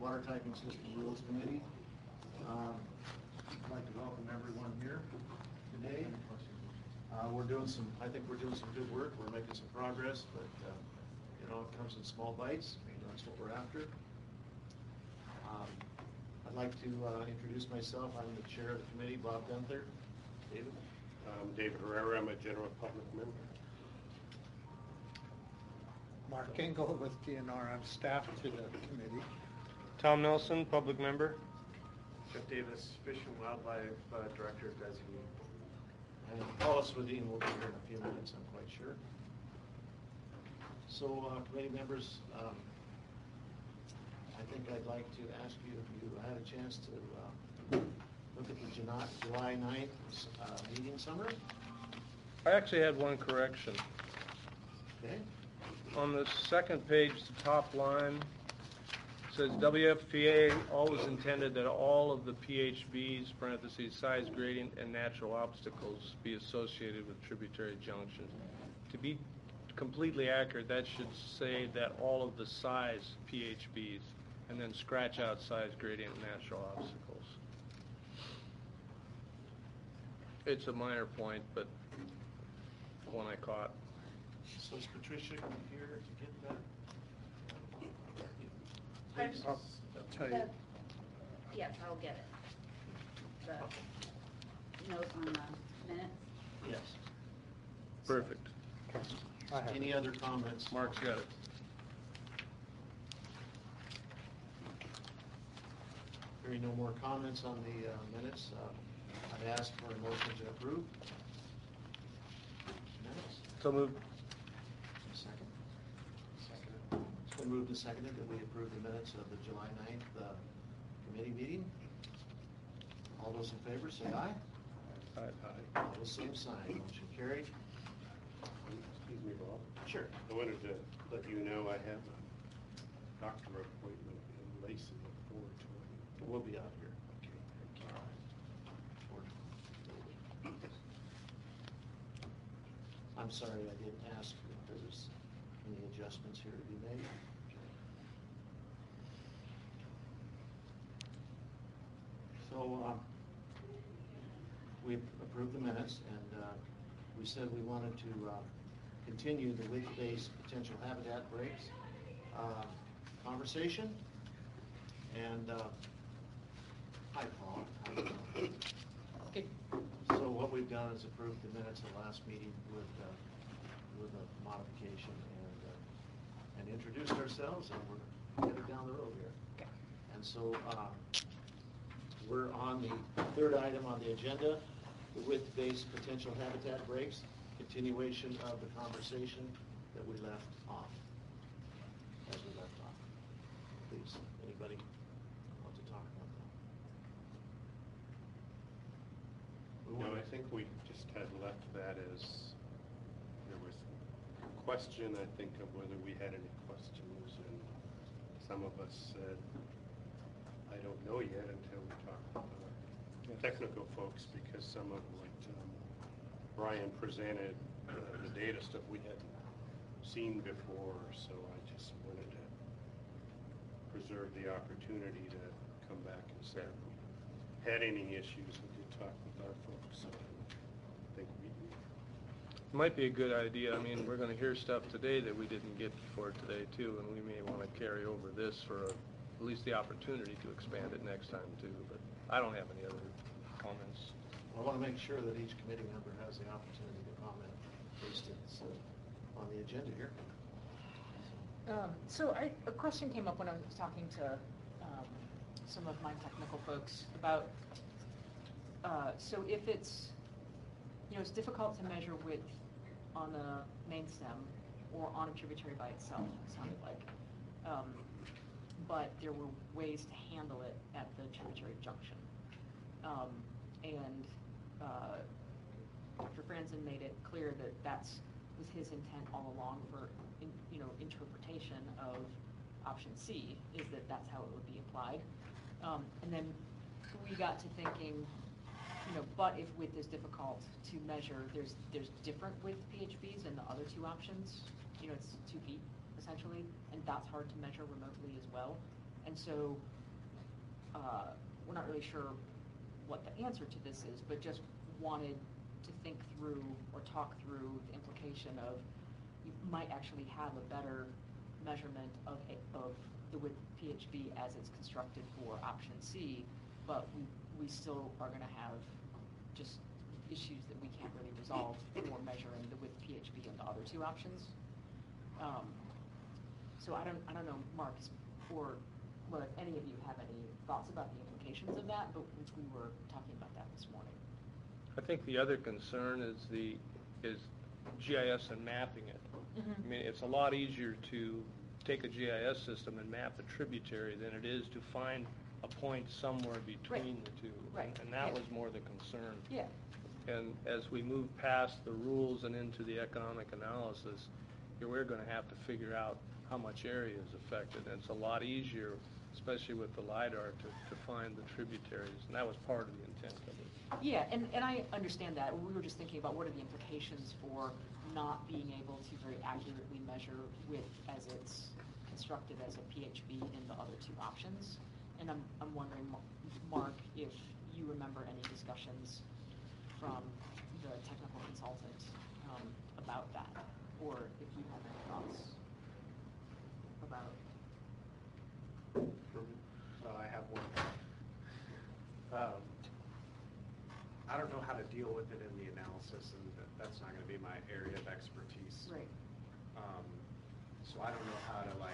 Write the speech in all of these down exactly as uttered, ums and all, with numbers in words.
Water Typing System Rules Committee. Um, I'd like to welcome everyone here today. Uh, we're doing some, I think we're doing some good work. We're making some progress, but uh, you know, it comes in small bites. That's what we're after. Um, I'd like to uh, introduce myself. I'm the chair of the committee, Bob Gunther. David? Um, David Herrera. I'm a general public member. Mark Engel with D N R. I'm staff to the committee. Tom Nelson, public member. Jeff Davis, Fish and Wildlife uh, Director Designee. And Paula Swadine will be here in a few minutes, I'm quite sure. So, uh, committee members, um, I think I'd like to ask you if you had a chance to uh, look at the July, July ninth uh, meeting summary. I actually had one correction. Okay. On the second page, the top line says W F P A always intended that all of the P H Bs, parentheses, size gradient and natural obstacles be associated with tributary junctions. To be completely accurate, that should say that all of the size P H Bs, and then scratch out size gradient and natural obstacles. It's a minor point, but one I caught. So is Patricia here to get that? I'll I'll tell you. The- Yes, I'll get it. The note on the minutes. Yes. Perfect. I have Any other comments? Mark's got it. Hearing no more comments on the uh, minutes, uh, I'd ask for a motion to approve. Minutes? So moved. Second. Second. It's been moved and seconded that we approve the minutes of the July ninth uh, committee meeting. All those in favor say aye. Aye. Aye. All the same sign. Motion carried. Excuse me, Bob. Sure. I wanted to let you know I have a doctor appointment in Lacey at four twenty. We'll be out here. Okay, thank you. I'm sorry I didn't ask if there was any adjustments here to be made. So, um, we approved the minutes, and uh, we said we wanted to uh, continue the width-based potential habitat breaks uh, conversation. And, uh, hi, Paul. How you doing? Good. So what we've done is approved the minutes of last meeting with, uh, with a modification and, uh, and introduced ourselves, and we're headed down the road here. Okay. And so, uh, we're on the third item on the agenda, the width-based potential habitat breaks, continuation of the conversation that we left off, as we left off. Please, anybody want to talk about that? We No, want- I think we just had left that as, there was a question, I think, of whether we had any questions, and some of us said, I don't know yet until we talk to the technical folks, because some of what um, Brian presented, uh, the data stuff we hadn't seen before, so I just wanted to preserve the opportunity to come back and say if we had any issues, we could talk with our folks. So I think we Might be a good idea. I mean, we're going to hear stuff today that we didn't get before today too, and we may want to carry over this for a, at least the opportunity to expand it next time too. But I don't have any other comments. I want to make sure that each committee member has the opportunity to comment based it's, uh, on the agenda here. Um, so I, a question came up when I was talking to um, some of my technical folks about, uh, so if it's, you know, it's difficult to measure width on the main stem or on a tributary by itself, it sounded like. Um, but there were ways to handle it at the tributary junction. Um, and uh, Doctor Franzen made it clear that that's was his intent all along for, in, you know, interpretation of option C, is that that's how it would be applied. Um, and then we got to thinking, you know, but if width is difficult to measure, there's there's different width P H Bs in the other two options. You know, it's two feet essentially, and that's hard to measure remotely as well. And And so, uh, we're not really sure what the answer to this is, but just wanted to think through or talk through the implication of, you might actually have a better measurement of, a- of the width P H B as it's constructed for option C, but we, we still are gonna have just issues that we can't really resolve for measuring the width P H B in the other two options. Um, So I don't, I don't know, Mark, or, well, if any of you have any thoughts about the implications of that, but since we were talking about that this morning. I think the other concern is the, is G I S and mapping it. I mean, it's a lot easier to take a G I S system and map a tributary than it is to find a point somewhere between Right. the two. Right, And that yeah. was more the concern. Yeah, And as we move past the rules and into the economic analysis, here we're going to have to figure out how much area is affected. And it's a lot easier, especially with the LiDAR, to, to find the tributaries. And that was part of the intent of it. yeah, and, and I understand that. We were just thinking about what are the implications for not being able to very accurately measure width as it's constructed as a P H B in the other two options. And I'm, I'm wondering, Mark, if you remember any discussions from the technical consultant um, about that, or if you have any thoughts about. So I have one. Um, I don't know how to deal with it in the analysis, and that- that's not going to be my area of expertise. Right. Um, So I don't know how to like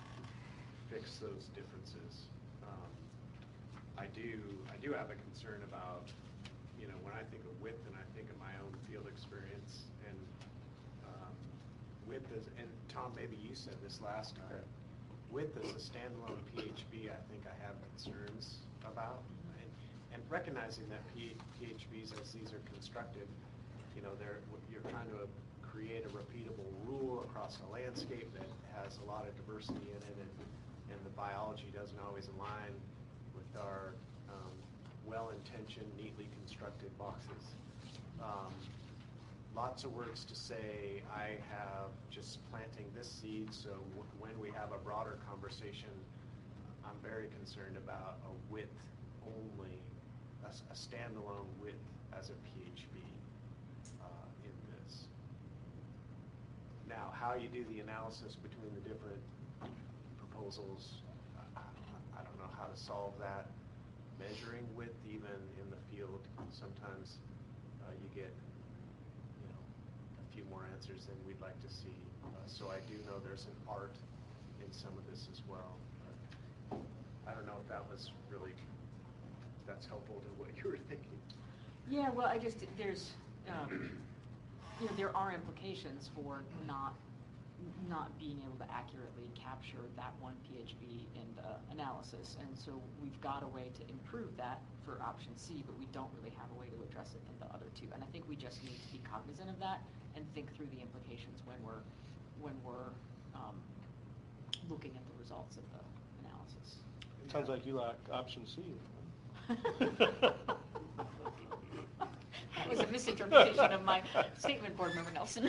fix those differences. Um, I do, I do have a concern about, you know, when I think of width and I think of my own field experience, and um, width is, and Tom, maybe you said this last time, width as a standalone P H B, I think I have concerns about. And, and recognizing that P, PHBs as these are constructed, you know, they're, you're trying to create a repeatable rule across a landscape that has a lot of diversity in it, and, and the biology doesn't always align with our um, well-intentioned, neatly constructed boxes. Um, lots of words to say. I have just planting this seed, so w- when we have a broader conversation, I'm very concerned about a width only, a, s- a standalone width as a P H B uh, in this. Now, how you do the analysis between the different proposals, I, I don't know how to solve that. Measuring width even in the field, sometimes uh, you get, you know, a few more answers than we'd like to see. Uh, so I do know there's an art in some of this as well. But I don't know if that was really, that's helpful to what you were thinking. Yeah, well, I just, there's, um, you know, there are implications for not, not being able to accurately capture that one P H B in the analysis. And so we've got a way to improve that for option C, but we don't really have a way to address it in the other two. And I think we just need to be cognizant of that and think through the implications when we're, when we're um, looking at the results of the analysis. It sounds like you like option C. That was a misinterpretation of my statement, Board Member Nelson.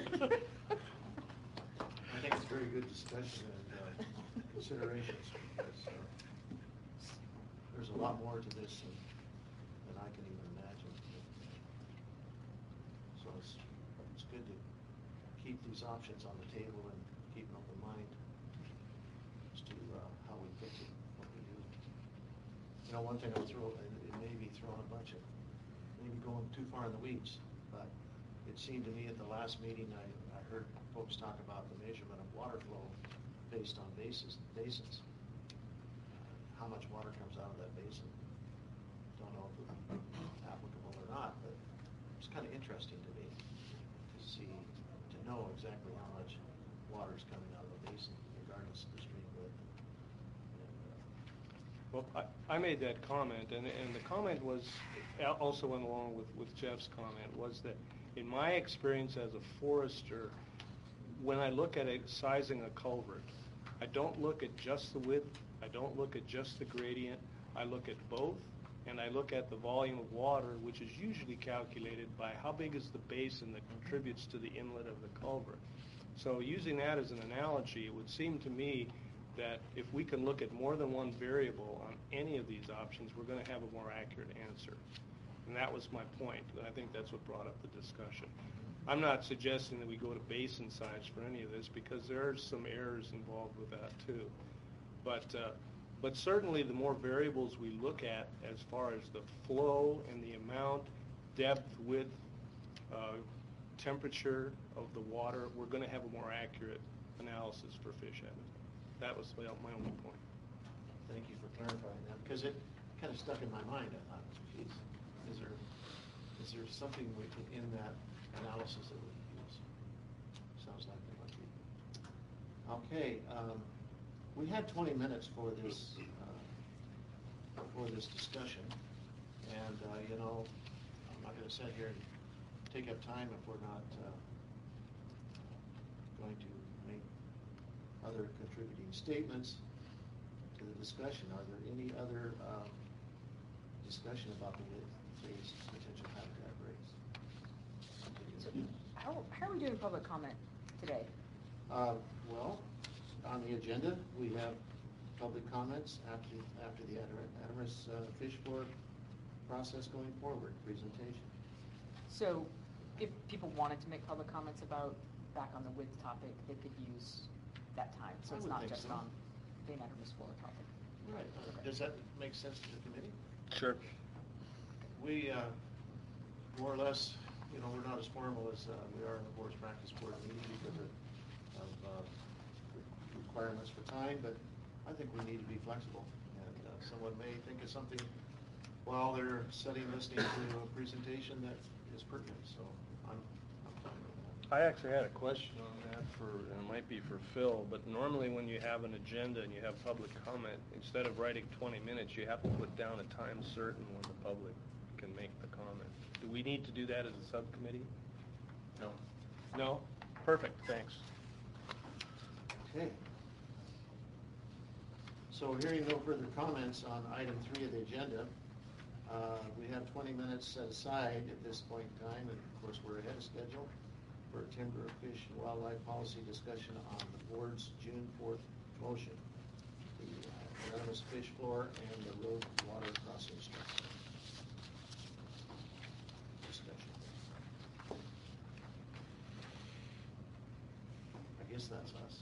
I think it's very good discussion and uh, considerations, because uh, there's a lot more to this than, than I can even imagine. So it's, it's good to keep these options on the table and keep an open mind as to uh, how we fix it, what we do. You know, one thing I'll throw, it it may be throwing a bunch of, maybe going too far in the weeds, but it seemed to me at the last meeting, I, I heard folks talk about the measurement of water flow based on bases, basins. Uh, How much water comes out of that basin. Don't know if it's applicable or not, but it's kind of interesting to me to see, to know exactly how much water is coming out of the basin, regardless of the stream width. And, uh, Well, I, I made that comment, and, and the comment was, al- also went along with, with Jeff's comment, was that in my experience as a forester, when I look at a, sizing a culvert, I don't look at just the width, I don't look at just the gradient, I look at both, and I look at the volume of water, which is usually calculated by how big is the basin that contributes to the inlet of the culvert. So using that as an analogy, it would seem to me that if we can look at more than one variable on any of these options, we're going to have a more accurate answer. And that was my point, and I think that's what brought up the discussion. I'm not suggesting that we go to basin size for any of this, because there are some errors involved with that too. But, uh, but certainly the more variables we look at as far as the flow and the amount, depth, width, uh, temperature of the water, we're going to have a more accurate analysis for fish habitat. That was my my only point. Thank you for clarifying that, because it kind of stuck in my mind. I thought, geez, is there, is there something we can, in that analysis that we can use? Sounds like there might be. Okay, um, we had twenty minutes for this, uh, for this discussion, and, uh, you know, I'm not going to sit here and take up time if we're not uh, going to make other contributing statements to the discussion. Are there any other um, discussion about the phase potential habitat breaks? So how, how are we doing public comment today? Uh, well, on the agenda, we have public comments after, after the Adamus uh, fish floor process going forward, presentation. So if people wanted to make public comments about, back on the width topic, they could use that time. So I it's would not think just so. on the Adamus floor topic. Right. Does that make sense to the committee? Sure. We, uh, more or less, you know, we're not as formal as uh, we are in the board's practice board meeting because of, of uh, requirements for time, but I think we need to be flexible. And uh, someone may think of something while they're sitting listening to a presentation that is pertinent, so I'm, I'm fine with that. I actually had a question on that for, and it might be for Phil, but normally when you have an agenda and you have public comment, instead of writing twenty minutes, you have to put down a time certain when the public can make the comment. Do we need to do that as a subcommittee? No. No? Perfect, thanks. Okay. So hearing no further comments on item three of the agenda, uh, we have twenty minutes set aside at this point in time, and of course we're ahead of schedule for a timber, fish, and wildlife policy discussion on the board's June fourth motion, the uh, Adamus fish floor and the road water crossing structure. Discussion. I guess that's us.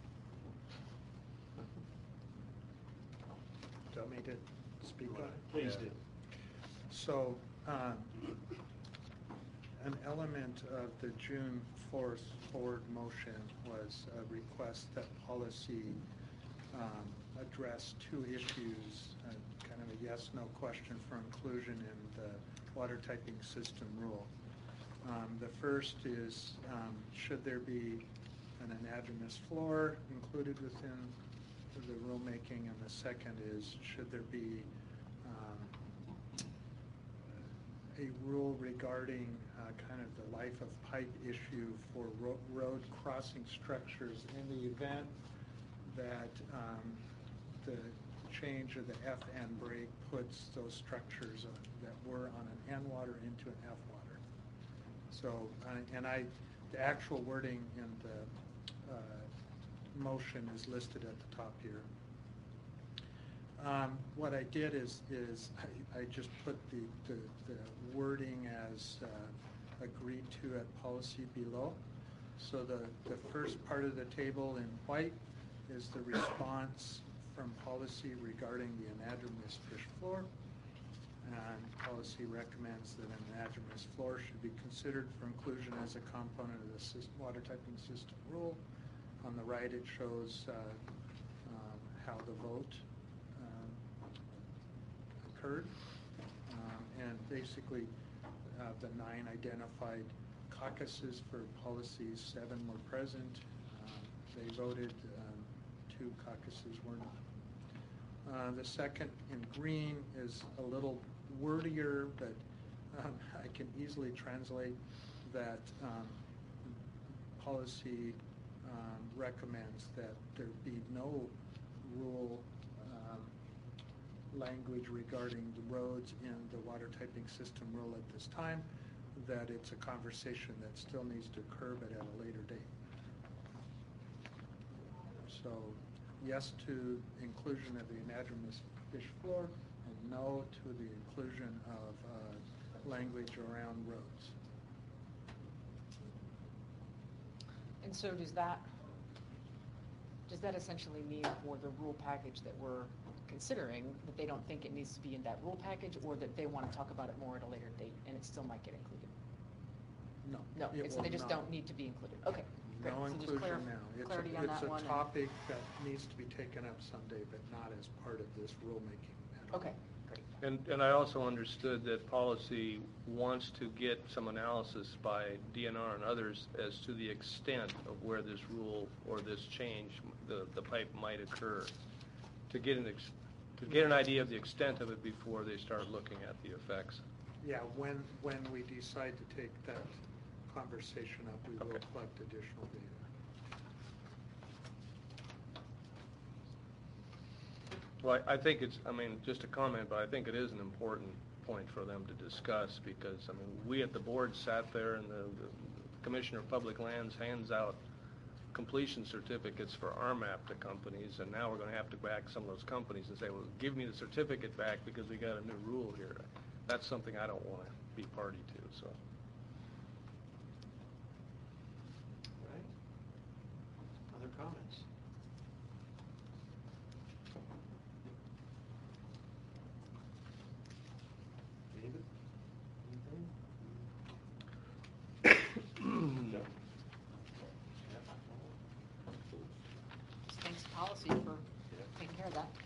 Do you want me to speak on it? Please do. So, um, an element of the June fourth board motion was a request that policy um, address two issues, uh, kind of a yes-no question for inclusion in the water typing system rule. Um, the first is, um, should there be an anadromous floor included within the rulemaking, and the second is, should there be um, a rule regarding uh, kind of the life of pipe issue for ro road crossing structures in the event that um, the change of the F N break puts those structures uh, that were on an N water into an F water. So, uh, and I, the actual wording in the uh, motion is listed at the top here. Um, what I did is, is I, I just put the, the, the wording as uh, agreed to at policy below. So the, the first part of the table in white is the response from policy regarding the anadromous fish floor. And policy recommends that an anadromous floor should be considered for inclusion as a component of the system, water typing system rule. On the right, it shows uh, um, how the vote um, occurred. Um, and basically, uh, the nine identified caucuses for policies, seven were present. Um, they voted, um, two caucuses were not. Uh, the second in green is a little wordier, but um, I can easily translate that um, policy um, recommends that there be no rule um, language regarding the roads in the water typing system rule at this time, that it's a conversation that still needs to occur but at a later date. So yes to inclusion of the anadromous fish floor and no to the inclusion of uh, language around roads. And so does that, does that essentially mean for the rule package that we're considering, that they don't think it needs to be in that rule package, or that they want to talk about it more at a later date and it still might get included? No. No, it it's, will they just not. don't need to be included. Okay, great. No So just inclusion clar- now. It's a- clarity on that one. It's and- a topic that needs to be taken up someday, but not as part of this rulemaking at all. Okay, great. And, and I also understood that policy wants to get some analysis by D N R and others as to the extent of where this rule or this change, the, the pipe might occur, to get an, ex- to get an idea of the extent of it before they start looking at the effects. Yeah, when, when we decide to take that conversation up, we will Okay. collect additional data. Well, I I think it's, I mean, just a comment, but I think it is an important point for them to discuss, because, I mean, we at the board sat there and the the Commissioner of Public Lands hands out completion certificates for R M A P to companies, and now we're going to have to back some of those companies and say, well, give me the certificate back because we got a new rule here. That's something I don't want to be party to, so. Right. Other comments? David? Anything? No. Just thanks to policy for taking care of that.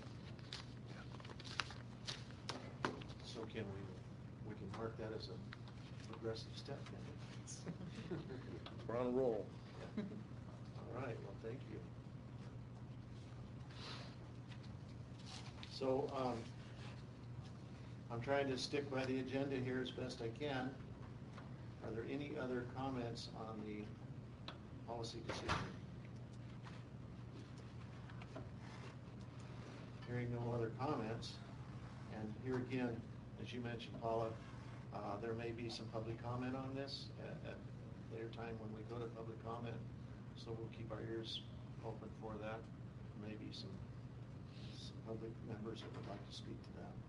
So can we, we can mark that as a progressive step, can we? We're on a roll. All right, well, thank you. So, um, I'm trying to stick by the agenda here as best I can. Are there any other comments on the policy decision? Hearing no other comments, and here again, as you mentioned, Paula, uh, there may be some public comment on this at, at a later time when we go to public comment, so we'll keep our ears open for that. Maybe some, some public members that would like to speak to that.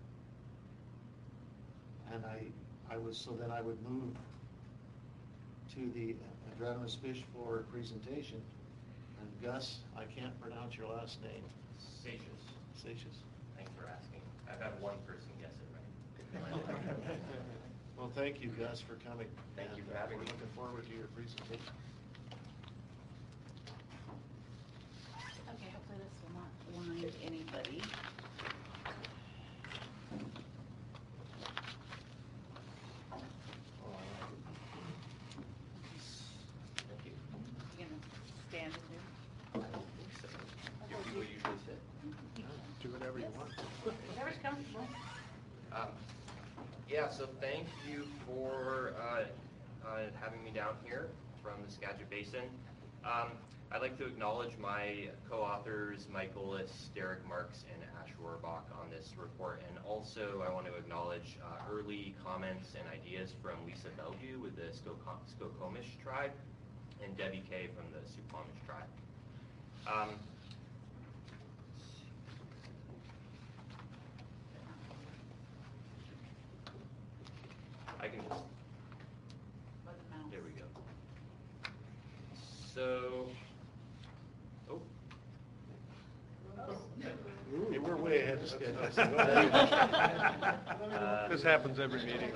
And I, I was, so then I would move to the Adranimous fish floor presentation. And Gus, I can't pronounce your last name. Satious. Satious. Thanks for asking. I've had one person guess it right. Well, thank you, Gus, for coming. Thank you for And, uh, having we're me. looking forward to your presentation. Okay, hopefully this will not blind anybody. Thank you. You gonna stand with him? I don't think so. You people usually sit. Do whatever you want. Whatever's comfortable. Um, Yeah, so thank you for uh, uh, having me down here from the Skagit Basin. Um, I'd like to acknowledge my co-authors, Mike Ollis, Derek Marks, and Ash Rohrbach on this report. And also I want to acknowledge uh, early comments and ideas from Lisa Bellevue with the Skoko- Skokomish tribe and Debbie Kay from the Suquamish tribe. Um, I can just, By the mouse. there we go. So, oh. Hey, we're way ahead of schedule. so go ahead. Uh, This happens every meeting.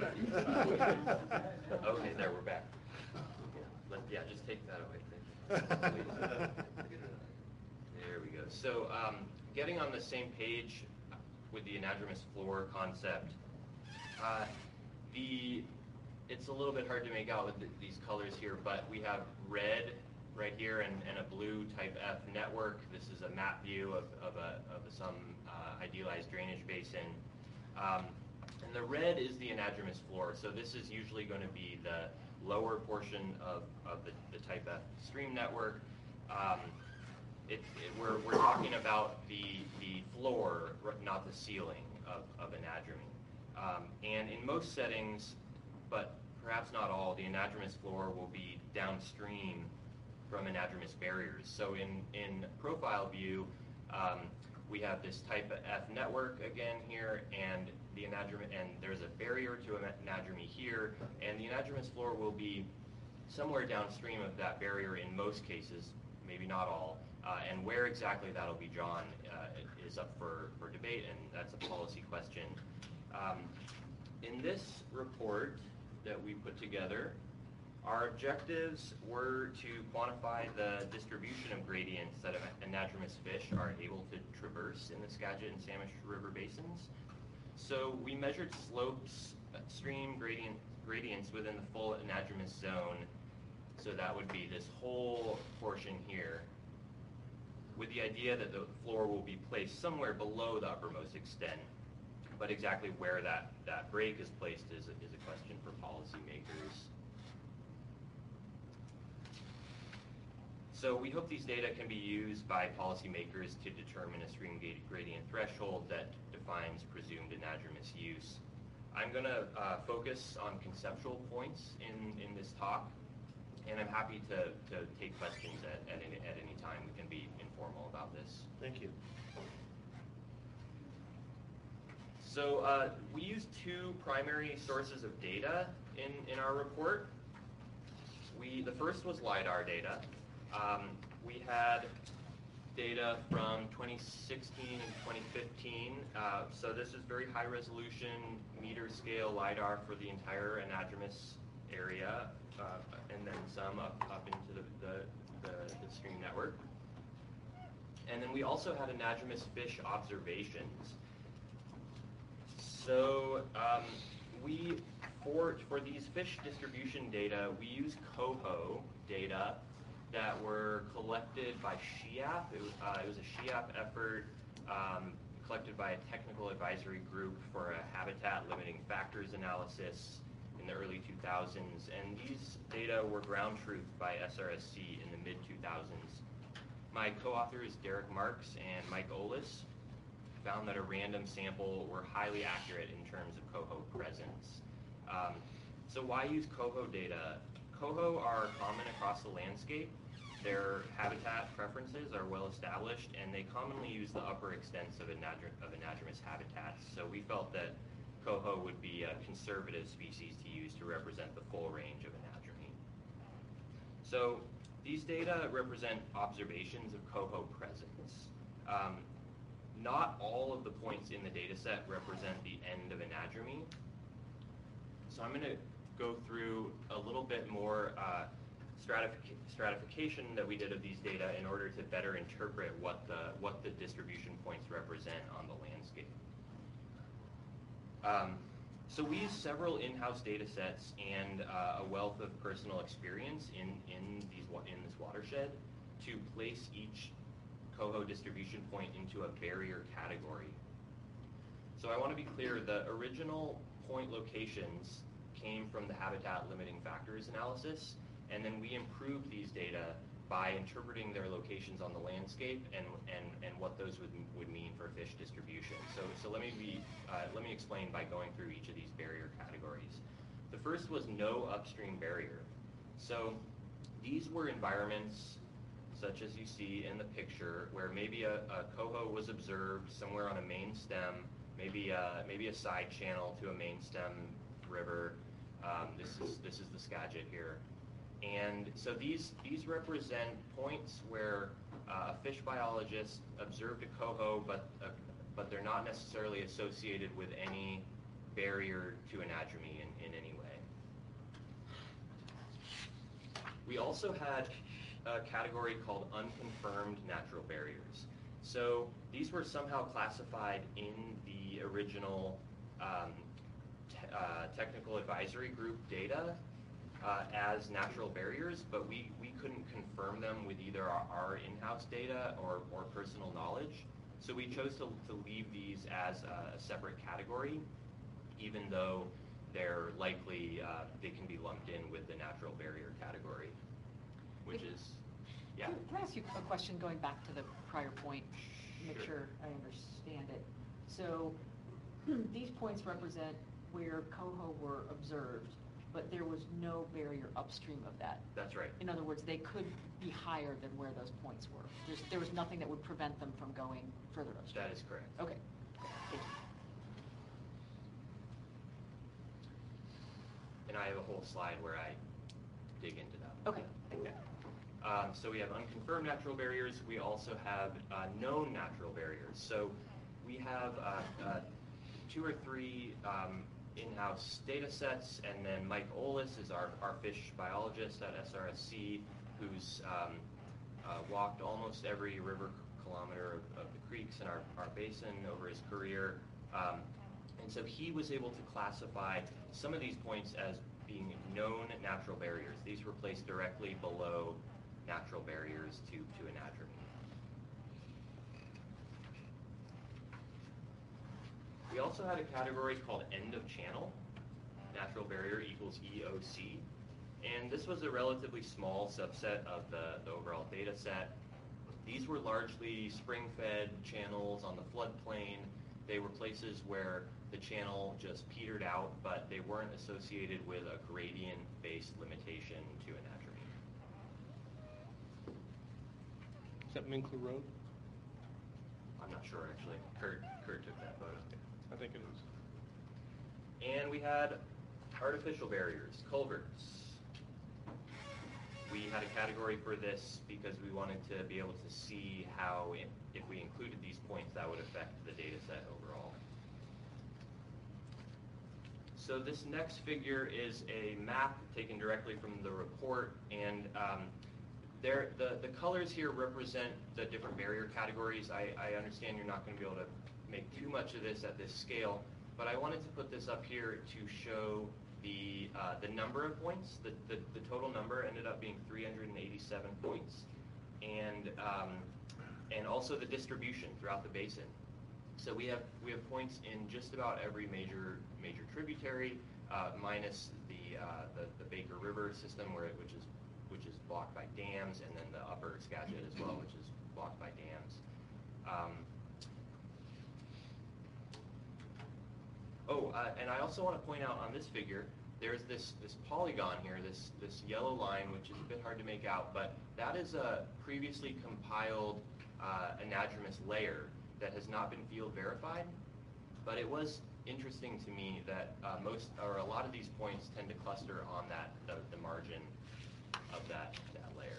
Okay, there, we're back. Let, yeah, just take that away, thank you. There we go. So, um, getting on the same page with the anadromous floor concept, uh, the, it's a little bit hard to make out with the, these colors here, but we have red right here and, and a blue type F network. This is a map view of, of, a, of some uh, idealized drainage basin. Um, and the red is the anadromous floor, so this is usually going to be the lower portion of, of the, the type F stream network. Um, it, it, we're, we're talking about the, the floor, not the ceiling of, of anadroming. Um, and in most settings, but perhaps not all, the anadromous floor will be downstream from anadromous barriers. So in, in profile view, Um, we have this type F network again here, and the anadromous, and there's a barrier to anadromy here, and the anadromous floor will be somewhere downstream of that barrier in most cases, maybe not all, uh, and where exactly that'll be drawn uh, is up for, for debate, and that's a policy question. Um, in this report that we put together, our objectives were to quantify the distribution of gradients that anadromous fish are able to traverse in the Skagit and Samish River basins. So we measured slopes, stream gradient, gradients within the full anadromous zone. So that would be this whole portion here, with the idea that the floor will be placed somewhere below the uppermost extent. But exactly where that, that break is placed is a, is a question for policymakers. So we hope these data can be used by policymakers to determine a stream gradient threshold that defines presumed anadromous use. I'm going to uh, focus on conceptual points in, in this talk, and I'm happy to, to take questions at, at, any, at any time. We can be informal about this. Thank you. So uh, we use two primary sources of data in, in our report. We, the first was LiDAR data. Um, we had data from twenty sixteen and twenty fifteen. Uh, so this is very high resolution, meter scale LiDAR for the entire anadromous area, uh, and then some up, up into the, the, the, the stream network. And then we also had anadromous fish observations. So um, we, for, for these fish distribution data, we use coho data that were collected by S H I A P. It was, uh, it was a S H I A P effort um, collected by a technical advisory group for a habitat limiting factors analysis in the early two thousands. And these data were ground truthed by S R S C in the mid two thousands. My co-authors, Derek Marks and Mike Olis, found that a random sample were highly accurate in terms of coho presence. Um, so why use coho data? Coho are common across the landscape. Their habitat preferences are well established, and they commonly use the upper extents of, anadr of anadromous habitats. So we felt that coho would be a conservative species to use to represent the full range of anadromy. So these data represent observations of coho presence. Um, not all of the points in the data set represent the end of anadromy. So I'm going to go through a little bit more uh, stratific stratification that we did of these data in order to better interpret what the, what the distribution points represent on the landscape. Um, so we use several in-house data sets and uh, a wealth of personal experience in, in, these, in this watershed to place each coho distribution point into a barrier category. So I want to be clear, the original point locations came from the habitat limiting factors analysis, and then we improved these data by interpreting their locations on the landscape and, and, and what those would, would mean for fish distribution. So, so let me be, uh, let me explain by going through each of these barrier categories. The first was no upstream barrier. So these were environments such as you see in the picture where maybe a, a coho was observed somewhere on a main stem, maybe a, maybe a side channel to a main stem river. Um, this is this is the Skagit here. And so these, these represent points where uh, a fish biologist observed a coho, but, uh, but they're not necessarily associated with any barrier to anadromy in, in any way. We also had a category called unconfirmed natural barriers. So these were somehow classified in the original um, te uh, technical advisory group data Uh, as natural barriers, but we, we couldn't confirm them with either our, our in-house data or, or personal knowledge. So we chose to, to leave these as a, a separate category, even though they're likely, uh, they can be lumped in with the natural barrier category, which is, yeah. Can, can I ask you a question going back to the prior point, make Sure. sure I understand it? So these points represent where coho were observed. but there was no barrier upstream of that. That's right. In other words, they could be higher than where those points were. There's, there was nothing that would prevent them from going further upstream. That is correct. Okay. Thank you. And I have a whole slide where I dig into that. Okay. Okay. Um, so we have unconfirmed natural barriers. We also have uh, known natural barriers. So we have uh, uh, two or three um, in-house data sets, and then Mike Olis is our, our fish biologist at S R S C, who's um, uh, walked almost every river kilometer of, of the creeks in our, our basin over his career. Um, and so he was able to classify some of these points as being known natural barriers. These were placed directly below natural barriers to, to anadromy. We also had a category called end of channel. Natural barrier equals E O C. And this was a relatively small subset of the, the overall data set. These were largely spring-fed channels on the floodplain. They were places where the channel just petered out, but they weren't associated with a gradient-based limitation to anadromy. Is that Minkler Road? I'm not sure, actually. Kurt, Kurt took that photo. I think it is. And we had artificial barriers, culverts. We had a category for this because we wanted to be able to see how, if we included these points, that would affect the data set overall. So this next figure is a map taken directly from the report, and um, there, the, the colors here represent the different barrier categories. I, I understand you're not going to be able to make too much of this at this scale, but I wanted to put this up here to show the uh, the number of points. The, the, the total number ended up being three hundred eighty-seven points, and um, and also the distribution throughout the basin. So we have we have points in just about every major major tributary, uh, minus the, uh, the the Baker River system, where it, which is which is blocked by dams, and then the upper Skagit as well, which is blocked by dams. Um, Oh, uh, and I also want to point out on this figure, there's this, this polygon here, this, this yellow line, which is a bit hard to make out, but that is a previously compiled uh, anadromous layer that has not been field verified. But it was interesting to me that uh, most, or a lot of these points tend to cluster on that, the, the margin of that, that layer.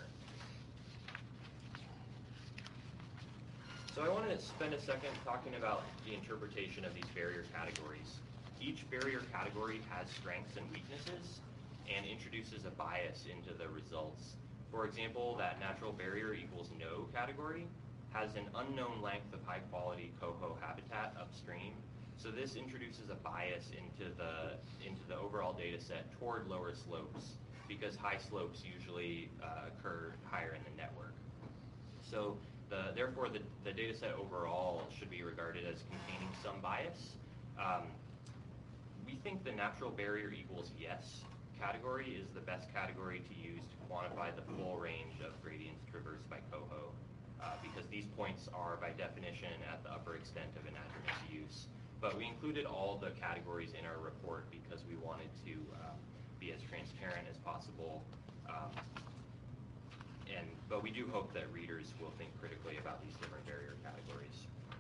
So I wanted to spend a second talking about the interpretation of these barrier categories. Each barrier category has strengths and weaknesses and introduces a bias into the results. For example, that natural barrier equals no category has an unknown length of high quality coho habitat upstream. So this introduces a bias into the, into the overall data set toward lower slopes, because high slopes usually uh, occur higher in the network. So The, therefore, the, the data set overall should be regarded as containing some bias. Um, we think the natural barrier equals yes category is the best category to use to quantify the full range of gradients traversed by coho, uh, because these points are, by definition, at the upper extent of anadromous use. But we included all the categories in our report because we wanted to uh, be as transparent as possible. Um, And, but we do hope that readers will think critically about these different barrier categories.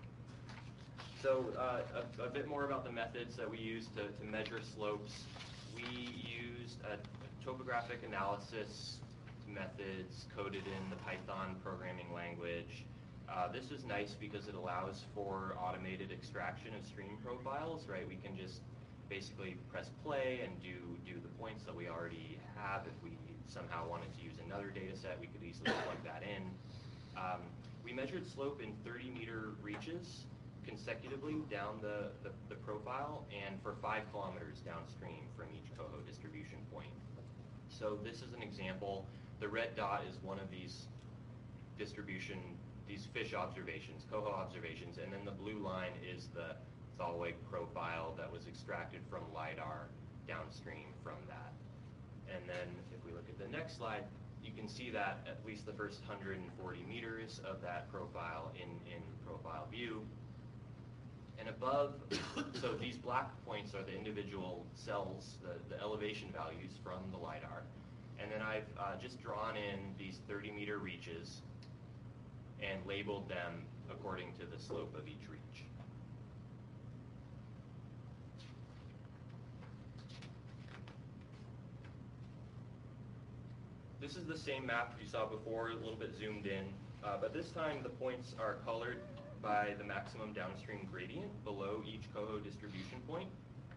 So uh, a, a bit more about the methods that we use to, to measure slopes. We used a, a topographic analysis methods coded in the Python programming language. Uh, this is nice because it allows for automated extraction of stream profiles, right? We can just basically press play and do, do the points that we already have. If we somehow wanted to use another data set, we could easily plug that in. Um, we measured slope in thirty meter reaches consecutively down the, the, the profile and for five kilometers downstream from each coho distribution point. So this is an example. The red dot is one of these distribution, these fish observations, coho observations, and then the blue line is the Thalweg profile that was extracted from LiDAR downstream from that. And then if we look at the next slide, you can see that at least the first one hundred forty meters of that profile in, in profile view. And above, so these black points are the individual cells, the, the elevation values from the LiDAR. And then I've uh, just drawn in these thirty meter reaches and labeled them according to the slope of each reach. This is the same map you saw before, a little bit zoomed in, uh, but this time the points are colored by the maximum downstream gradient below each Coho distribution point.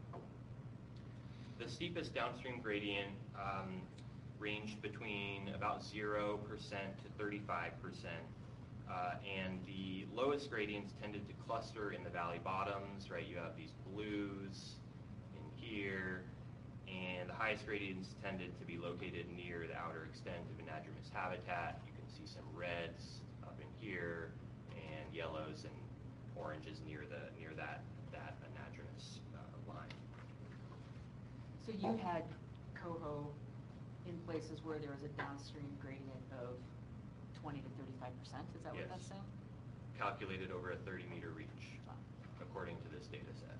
The steepest downstream gradient um, ranged between about zero percent to thirty-five percent, uh, and the lowest gradients tended to cluster in the valley bottoms, right? You have these blues in here, and the highest gradients tended to be located near the outer extent of anadromous habitat. You can see some reds up in here, and yellows and oranges near the near that that anadromous uh, line. So you had Coho in places where there was a downstream gradient of twenty to thirty-five percent, is that what Yes. that's saying? Calculated over a thirty meter reach, according to this data set.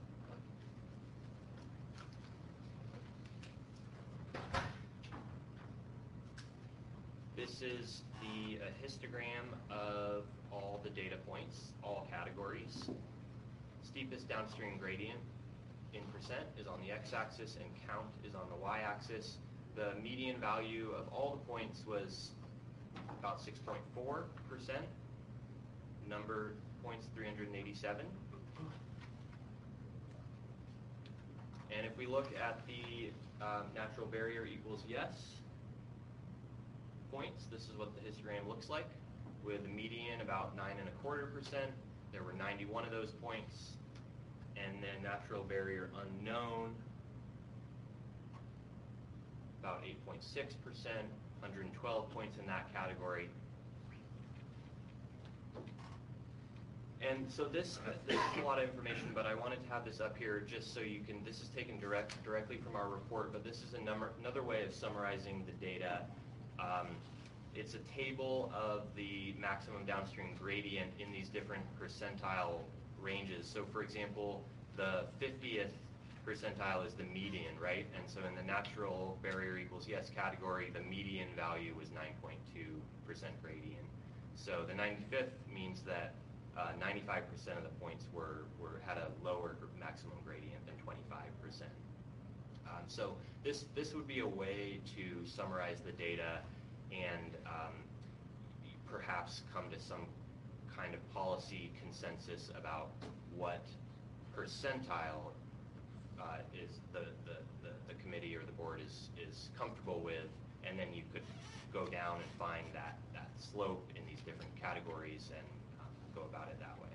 This is the uh, histogram of all the data points, all categories. Steepest downstream gradient in percent is on the x-axis and count is on the y-axis. The median value of all the points was about six point four percent. Number points three hundred eighty-seven. And if we look at the um, natural barrier equals yes points, this is what the histogram looks like, with the median about nine and a quarter percent. There were ninety-one of those points, and then natural barrier unknown, about eight point six percent, one hundred twelve points in that category. And so this, this is a lot of information, but I wanted to have this up here just so you can, this is taken direct, directly from our report, but this is a number, another way of summarizing the data. Um, it's a table of the maximum downstream gradient in these different percentile ranges. So for example, the fiftieth percentile is the median, right? And so in the natural barrier equals yes category, the median value was nine point two percent gradient. So the ninety-fifth means that uh, ninety-five percent of the points were, were had a lower maximum gradient than twenty-five percent. Um, so this, this would be a way to summarize the data and um, perhaps come to some kind of policy consensus about what percentile uh, is the, the, the, the committee or the board is, is comfortable with, and then you could go down and find that, that slope in these different categories and um, go about it that way.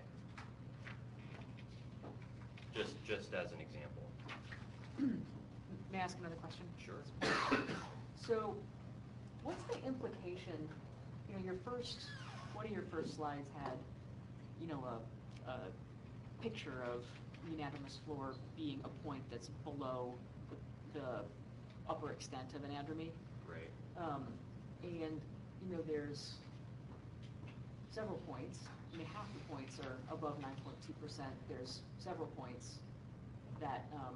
Just, just as an example. May I ask another question? Sure. So, what's the implication, you know, your first, one of your first slides had, you know, a, a picture of the anadromous floor being a point that's below the, the upper extent of anadromy. Right. Um, and, you know, there's several points. I mean, half the points are above nine point two percent. There's several points that, um,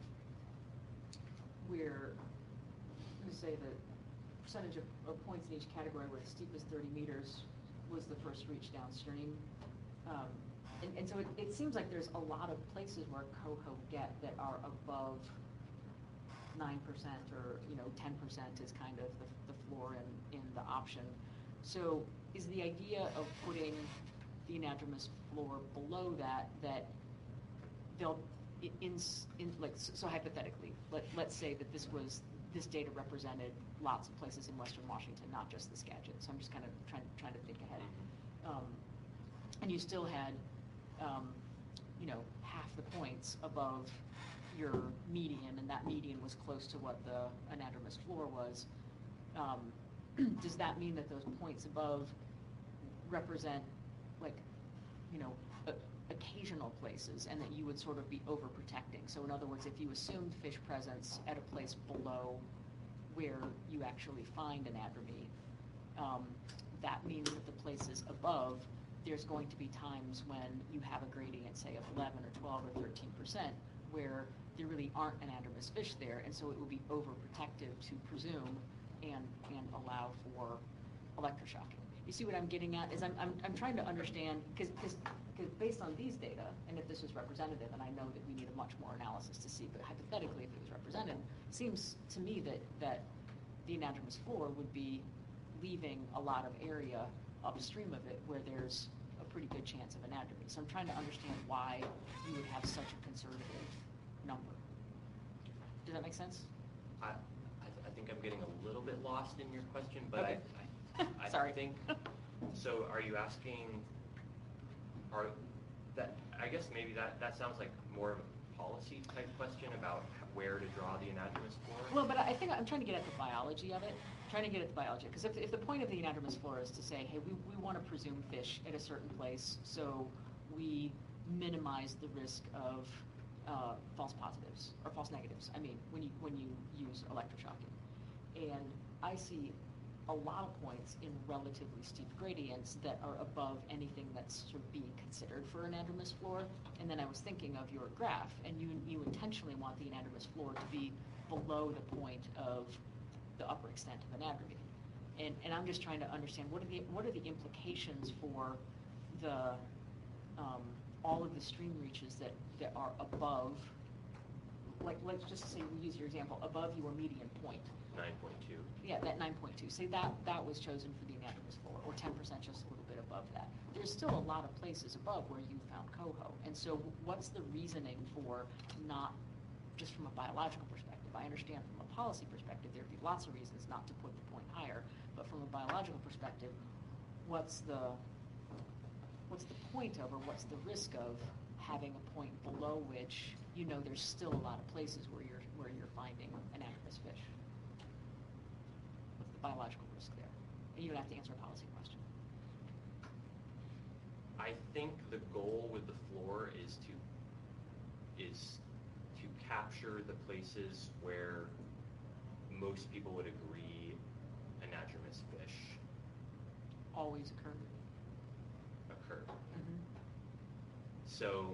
where, I'm going to say the percentage of, of points in each category where the steepest thirty meters was the first reach downstream. Um, and, and so it, it seems like there's a lot of places where Coho get that are above nine percent or, you know, ten percent is kind of the, the floor in, in the option. So is the idea of putting the anadromous floor below that, that they'll, in, in like, so hypothetically, let, let's say that this was, this data represented lots of places in Western Washington, not just the Skagit. So I'm just kind of trying, trying to think ahead. Um, and you still had, um, you know, half the points above your median, and that median was close to what the anadromous floor was. Um, does that mean that those points above represent, like, you know, a, occasional places, and that you would sort of be overprotecting? So in other words, if you assumed fish presence at a place below where you actually find anadromy, um, that means that the places above there's going to be times when you have a gradient, say, of eleven or twelve or thirteen percent, where there really aren't anadromous fish there, and so it would be overprotective to presume and, and allow for electroshocking. You see what I'm getting at? Is I'm, I'm, I'm trying to understand, because based on these data, and if this was representative, and I know that we need a much more analysis to see, but hypothetically, if it was represented, it seems to me that, that the anadromous floor would be leaving a lot of area upstream of it where there's a pretty good chance of anadromous. So I'm trying to understand why you would have such a conservative number. Does that make sense? I, I, I think I'm getting a little bit lost in your question, but Okay. I, I, I Sorry. think, so are you asking, are, that, I guess maybe that, that sounds like more of a policy type question about where to draw the anadromous floor? Well, but I think I'm trying to get at the biology of it, trying to get at the biology. Because if, if the point of the anadromous floor is to say, hey, we, we want to presume fish at a certain place, so we minimize the risk of uh, false positives, or false negatives, I mean, when you, when you use electroshocking. And I see a lot of points in relatively steep gradients that are above anything that's sort of being considered for an anadromous floor. And then I was thinking of your graph, and you you intentionally want the anadromous floor to be below the point of the upper extent of anadromy. And and I'm just trying to understand what are the what are the implications for the um, all of the stream reaches that, that are above, like let's just say we use your example, above your median point. nine point two. Yeah, that nine point two. Say that that was chosen for the anadromous floor, or ten percent, just a little bit above that. There's still a lot of places above where you found coho. And so what's the reasoning for not, just from a biological perspective, I understand from a policy perspective there'd be lots of reasons not to put the point higher, but from a biological perspective, what's the what's the point of, or what's the risk of having a point below which you know there's still a lot of places where you're where you're finding anadromous fish? What's the biological risk there? And you don't have to answer a policy question. I think the goal with the floor is to is to capture the places where most people would agree anadromous fish Always occur. occur. Mm-hmm. So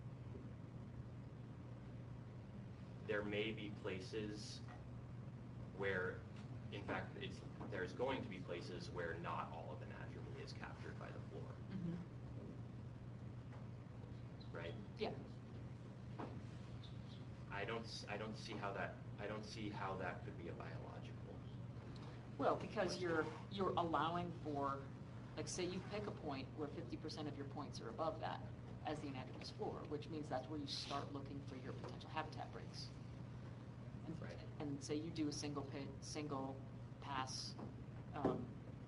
there may be places where, in fact, it's, there's going to be places where not all of anadromy is captured by the floor, Mm-hmm. right? Yeah. I don't, s- I don't see how that, I don't see how that could be a biological. Well, because you're you're allowing for, like, say you pick a point where fifty percent of your points are above that as the anadromous floor, which means that's where you start looking for your potential habitat breaks. And, Right. and say you do a single pit, single pass um,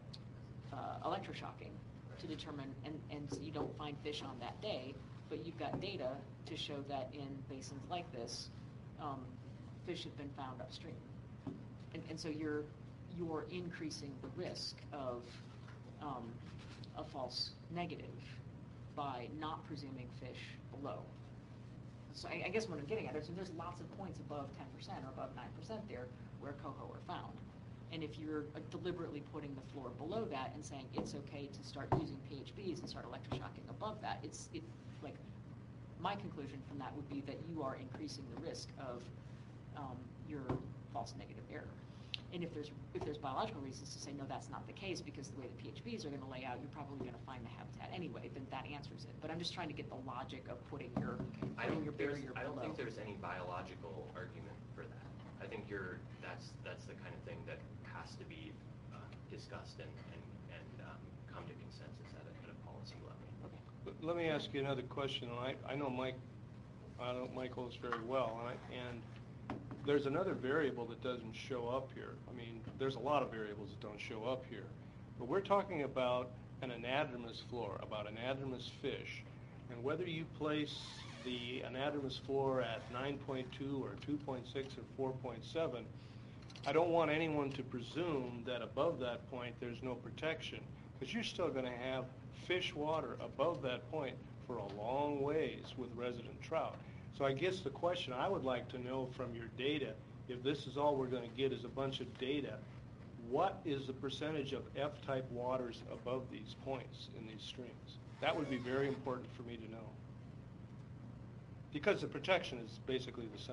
uh, electroshocking to determine, and, and so you don't find fish on that day, but you've got data to show that in basins like this, um, fish have been found upstream. And, and so you're you're increasing the risk of um, a false negative by not presuming fish below. So I, I guess what I'm getting at is there's lots of points above ten percent or above nine percent there where coho are found. And if you're uh, deliberately putting the floor below that and saying it's okay to start using P H Bs and start electroshocking above that, it's it, like my conclusion from that would be that you are increasing the risk of um, your false negative error. And if there's if there's biological reasons to say no, that's not the case because the way the P H Bs are going to lay out, you're probably going to find the habitat anyway. Then that answers it. But I'm just trying to get the logic of putting your I putting your don't, there's, barrier I don't below. think there's any biological argument for that. I think you're, that's, that's the kind of thing that has to be uh, discussed and, and, and um, come to consensus at a, at a policy level. Okay. But let me ask you another question, and I, I know Mike, I know Michael's very well, and, I, and there's another variable that doesn't show up here. I mean, there's a lot of variables that don't show up here, but we're talking about an anadromous floor, about anadromous fish, and whether you place the anadromous floor at nine point two or two point six or four point seven, I don't want anyone to presume that above that point there's no protection, because you're still going to have fish water above that point for a long ways with resident trout. So I guess the question I would like to know from your data, if this is all we're going to get is a bunch of data, what is the percentage of F-type waters above these points in these streams? That would be very important for me to know. Because the protection is basically the same.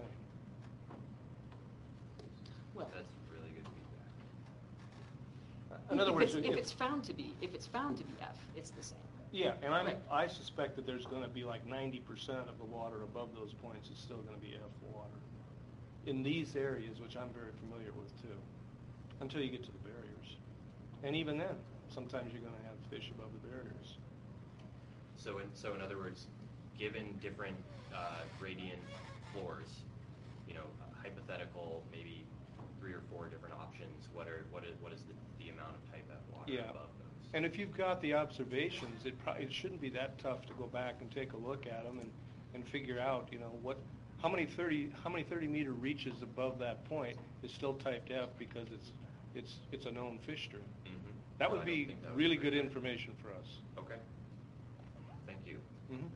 Well, That's really good feedback. In other if words, it's- If if- it's found to be, if it's found to be F, it's the same. Yeah, and I'm, Right. I suspect that there's gonna be like ninety percent of the water above those points is still gonna be F water. In these areas, which I'm very familiar with too, until you get to the barriers. And even then, sometimes you're gonna have fish above the barriers. So in, so in other words, given different uh, gradient floors, you know, hypothetical, maybe three or four different options, what are, what is, what is the, the amount of type F water Yeah. above those? And if you've got the observations, it probably, it shouldn't be that tough to go back and take a look at them and, and figure out, you know, what, how many thirty, how many thirty meter reaches above that point is still typed F because it's, it's, it's a known fish stream. Mhm. That No, would I don't be think that would really be good very- information for us. Okay. Thank you. Mhm.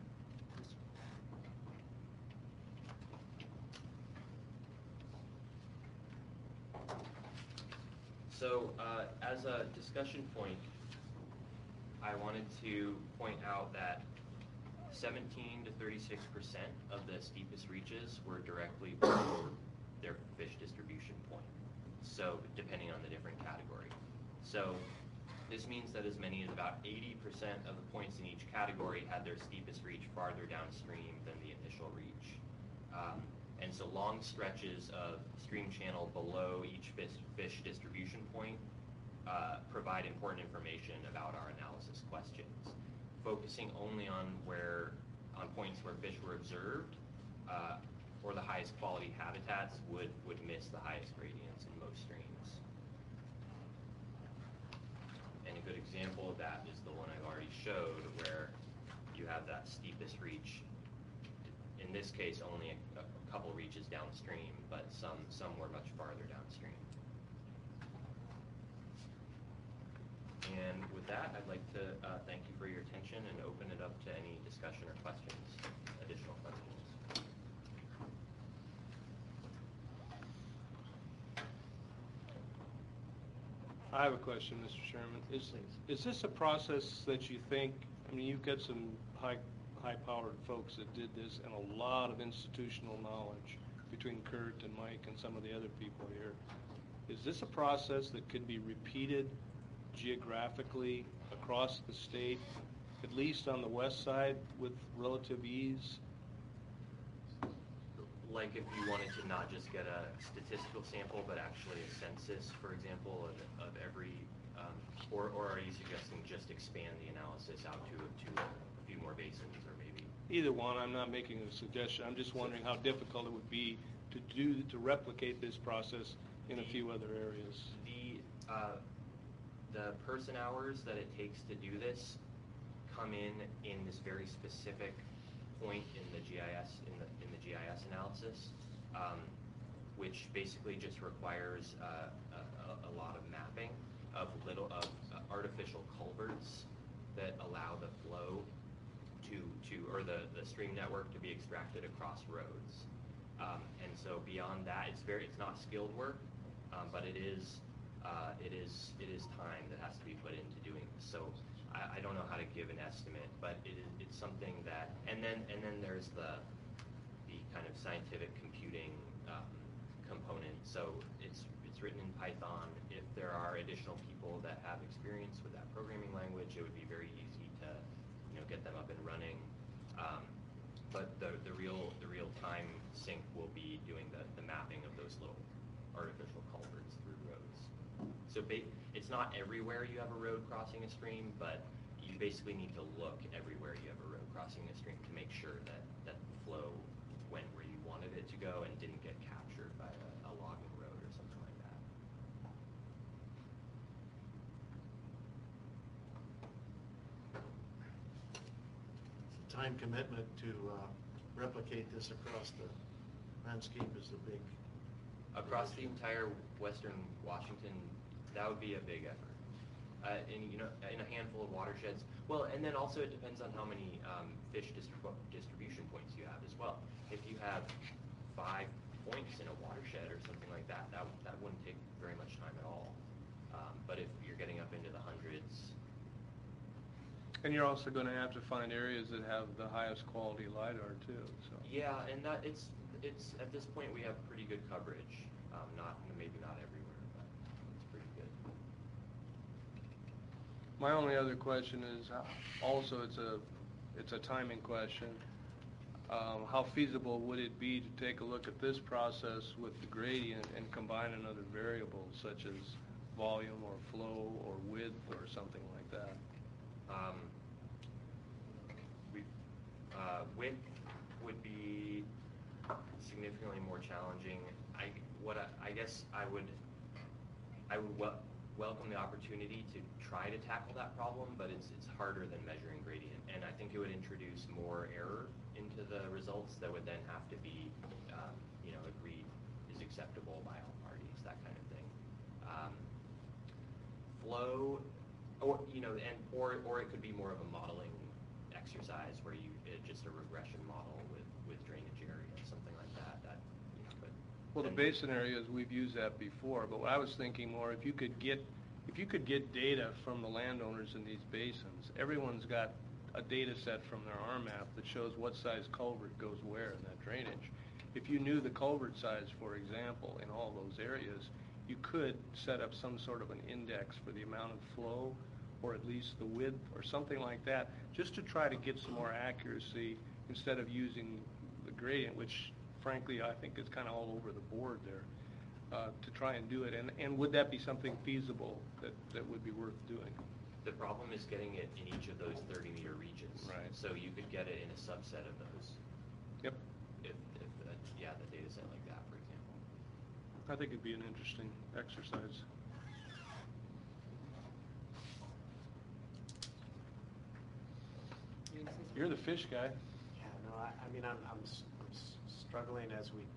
So, uh, as a discussion point, I wanted to point out that seventeen to thirty-six percent of the steepest reaches were directly below their fish distribution point. So, depending on the different category. So, this means that as many as about eighty percent of the points in each category had their steepest reach farther downstream than the initial reach. Um, and so long stretches of stream channel below each fish, fish distribution point uh, provide important information about our analysis questions. Focusing only on where, on points where fish were observed uh, or the highest quality habitats would, would miss the highest gradients in most streams. And a good example of that is the one I've already showed where you have that steepest reach. In this case, only a, a couple reaches downstream, but some, some were much farther downstream. And with that, I'd like to uh, thank you for your attention and open it up to any discussion or questions, additional questions. I have a question, Mister Chairman. Is, is this a process that you think, I mean, you've got some high, high-powered folks that did this and a lot of institutional knowledge between Kurt and Mike and some of the other people here. Is this a process that could be repeated geographically across the state, at least on the west side with relative ease? Like if you wanted to not just get a statistical sample, but actually a census, for example, of, of every, um, or, or are you suggesting just expand the analysis out to, to a few more basins or maybe? Either one, I'm not making a suggestion. I'm just wondering how difficult it would be to do, to replicate this process in a few other areas. The, uh, the person hours that it takes to do this come in in this very specific point in the G I S, in the, in the G I S analysis, um, which basically just requires uh, a, a lot of mapping of little, of uh, artificial culverts that allow the flow to, to or the, the stream network to be extracted across roads. Um, and so beyond that, it's very, it's not skilled work, um, but it is, uh, it is, it is time that has to be put into doing this. So I, I don't know how to give an estimate, but it is, it's something that, and then, and then there's the, the kind of scientific computing um, component. So it's, it's written in Python. If there are additional people that have experience with that programming language, it would be very easy to, you know, get them up and running. Um, but the, the real, the real time sink will be doing the, the mapping of those little artificial culverts through roads. So ba it's not everywhere you have a road crossing a stream, but you basically need to look everywhere you have a road crossing a stream to make sure that, that the flow went where you wanted it to go and didn't get captured by a, a logging road or something like that. The time commitment to uh, replicate this across the landscape is the big. Across the entire western Washington, that would be a big effort. Uh, in, you know, in a handful of watersheds. Well, and then also it depends on how many um, fish distrib distribution points you have as well. If you have five points in a watershed or something like that, that, that wouldn't take very much time at all. Um, but if you're getting up into the hundreds, And you're also going to have to find areas that have the highest quality LiDAR too, so. Yeah, and that, it's, it's, at this point, we have pretty good coverage. Um, not, maybe not everywhere, but it's pretty good. My only other question is, uh, also it's a, it's a timing question. Um, how feasible would it be to take a look at this process with the gradient and combine another variable such as volume or flow or width or something like that? Um, we, uh, width would be significantly more challenging. I, what I, I guess I would, I would wel- welcome the opportunity to try to tackle that problem, but it's, it's harder than measuring gradient. And I think it would introduce more error into the results that would then have to be, um, you know, agreed is acceptable by all parties, that kind of thing. Um, flow, or, you know, and, or, or it could be more of a modeling exercise where you, it, just a regression model with, with drainage areas, something like that, that, you know, but. Well, the then- basin areas, we've used that before, but what I was thinking more, if you could get, if you could get data from the landowners in these basins, everyone's got a data set from their R MAP that shows what size culvert goes where in that drainage. If you knew the culvert size, for example, in all those areas, you could set up some sort of an index for the amount of flow, or at least the width, or something like that, just to try to get some more accuracy instead of using the gradient, which frankly I think is kind of all over the board there, uh, to try and do it. And, and would that be something feasible that, that would be worth doing? The problem is getting it in each of those thirty meter regions. Right. So you could get it in a subset of those. Yep. If, if, uh, yeah, the data set like that, for example. I think it'd be an interesting exercise. You gonna say something? You're the fish guy. Yeah, no, I, I mean, I'm, I'm, s- I'm s- struggling as we,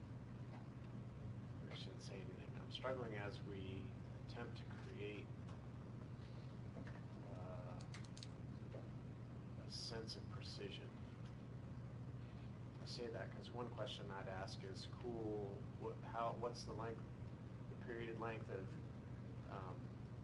I shouldn't say anything, I'm struggling as we attempt to create uh, a sense of precision. I say that because one question I'd ask is, cool, what, how, what's the length, the period length of um,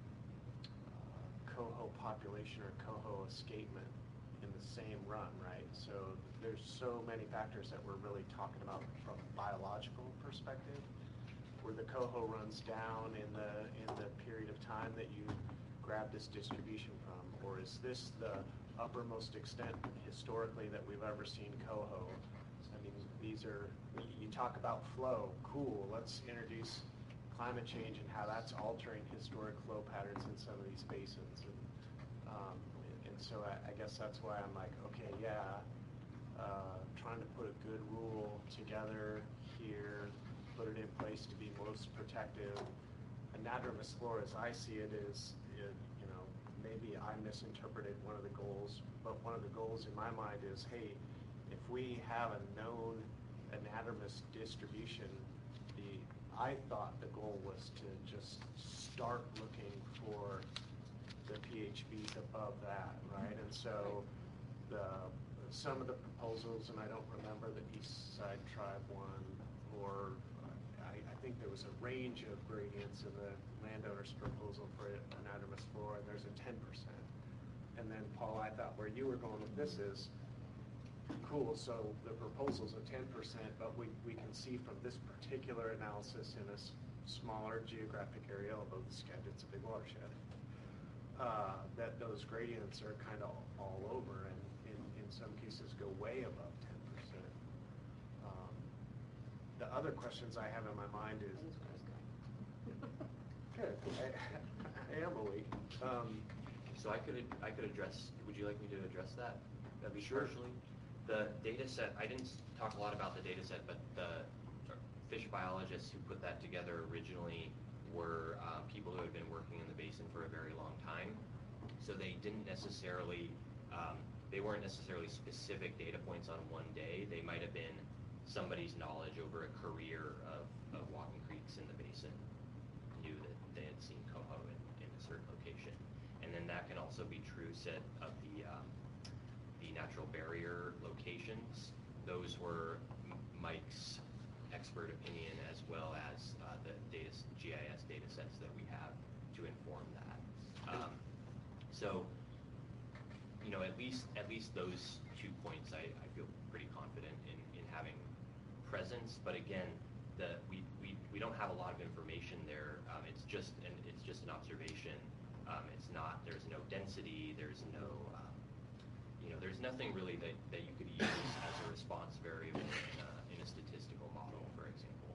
uh, coho population or coho escapement in the same run, right? So there's so many factors that we're really talking about from a biological perspective, where the coho runs down in the in the period of time that you grab this distribution from, or is this the uppermost extent historically that we've ever seen coho? I mean, these are, you talk about flow, cool, let's introduce climate change and how that's altering historic flow patterns in some of these basins. And, um, and so I, I guess that's why I'm like, okay, yeah, uh, trying to put a good rule together here, put it in place to be most protective. Anadromous flora, as I see it, is, it, you know, maybe I misinterpreted one of the goals, but one of the goals in my mind is, hey, if we have a known anadromous distribution, the I thought the goal was to just start looking for the P H Bs above that, right? And so the some of the proposals, and I don't remember the East Side Tribe one, or I, I think there was a range of gradients in the landowner's proposal for anadromous flora, and there's a ten percent. And then, Paul, I thought where you were going with this is, cool, so the proposal's a ten percent, but we, we can see from this particular analysis in a s- smaller geographic area, although the Skagit's a big watershed, uh, that those gradients are kind of all over, and in, in some cases go way above ten percent. Um, the other questions I have in my mind is, That is where I was going. good, I, I am awake. Um, So I could, I could address, would you like me to address that? At least Sure. partially? The data set, I didn't s- talk a lot about the data set, but the fish biologists who put that together originally were uh, people who had been working in the basin for a very long time. So they didn't necessarily, um, they weren't necessarily specific data points on one day. They might have been somebody's knowledge over a career of, of walking creeks in the basin, knew that they had seen coho in, in a certain location. And then that can also be true set of the um, the natural barrier locations. Those were M- Mike's expert opinion, as well as uh, the data s- G I S data sets that we have to inform that. Um, so you know, at least, at least those two points, I, I feel pretty confident in, in having presence, but again, the, we, we, we don't have a lot of information there. Um, it's just an, it's just an observation. Um, it's not, there's no density, there's no, um, you know, there's nothing really that, that you could use as a response variable in a, in a statistical model, for example.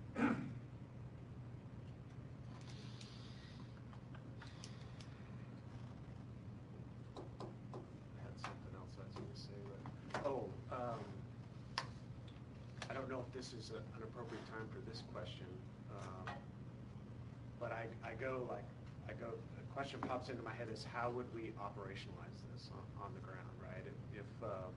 I had something else I was going to say, but, oh, um, I don't know if this is a- an appropriate time for this question, um, but I, I go like, I go, a question pops into my head is how would we operationalize this on, on the ground, right? If, if um,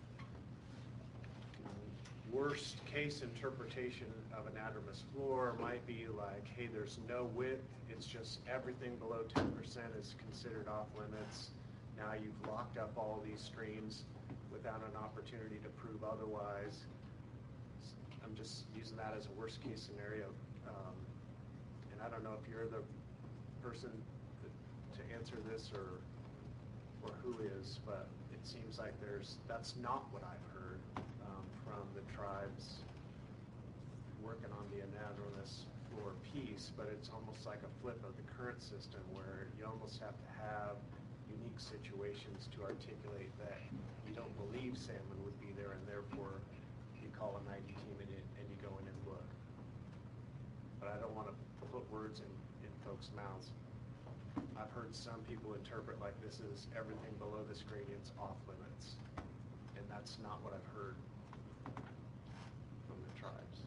worst case interpretation of an anadromous floor might be like, hey, there's no width, it's just everything below ten percent is considered off limits. Now you've locked up all these streams without an opportunity to prove otherwise. I'm just using that as a worst case scenario. Um, and I don't know if you're the person to answer this or or who is, but it seems like there's, that's not what I've heard um, from the tribes working on the anadromous floor piece, but it's almost like a flip of the current system where you almost have to have unique situations to articulate that you don't believe salmon would be there, and therefore you call an I D team and, it, and you go in and look. But I don't want to put words in, in folks' mouths. I've heard some people interpret like this is everything below this gradient's off limits, and that's not what I've heard from the tribes.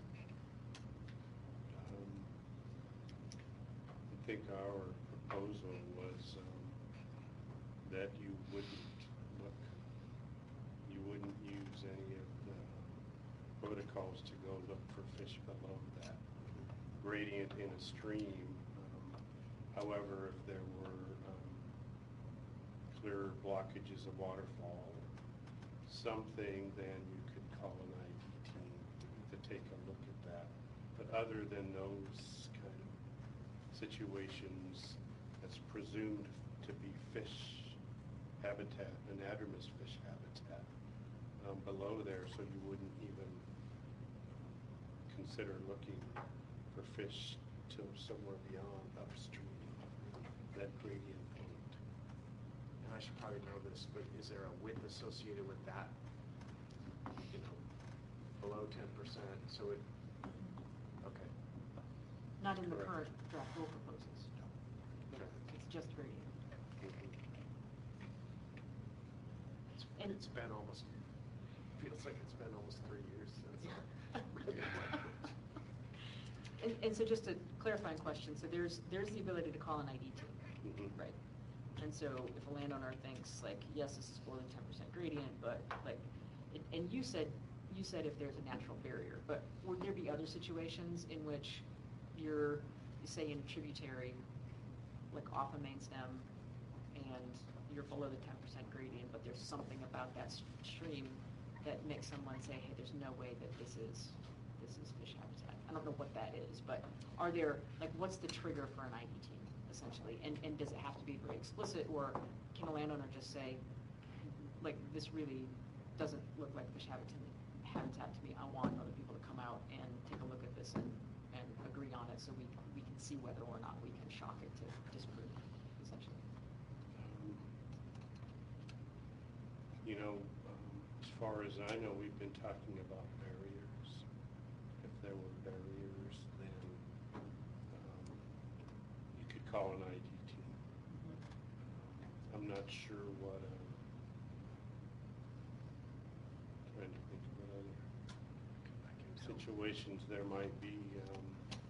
Um, I think our proposal was um, that you wouldn't look, you wouldn't use any of the protocols to go look for fish below that gradient in a stream. Um, however, if there were um, clear blockages of waterfall, something, then you could call an I D team to take a look at that. But other than those kind of situations, that's presumed to be fish habitat, anadromous fish habitat um, below there, so you wouldn't even consider looking for fish till somewhere beyond upstream that gradient point. And I should probably know this, but is there a width associated with that? You know, below ten percent, so it, okay. Not in the Correct. current draft rule proposals. Okay. It's just gradient. It's, And- it's been almost, feels like it's been almost three years since. And, and so just a clarifying question, so there's, there's the ability to call an I D team, Mhm. right? And so if a landowner thinks like, yes, this is more than ten percent gradient, but like, and- and you said, you said if there's a natural barrier, but would there be other situations in which you're, say in a tributary, like off a main stem, and you're below the ten percent gradient, but there's something about that s- stream that makes someone say, hey, there's no way that this is, this is fish habitat. I don't know what that is, but are there, like, what's the trigger for an I D team, essentially? And, and does it have to be very explicit, or can a landowner just say, like, this really doesn't look like fish habitat, habitat to me. I want other people to come out and take a look at this and, and agree on it, so we, we can see whether or not we can shock it to disprove, essentially. Um, You know, um, as far as I know, we've been talking about barriers. If there were barriers, then um, you could call an I D team. I'm not sure what, uh, trying to think of what other I can tell. situations there might be, um,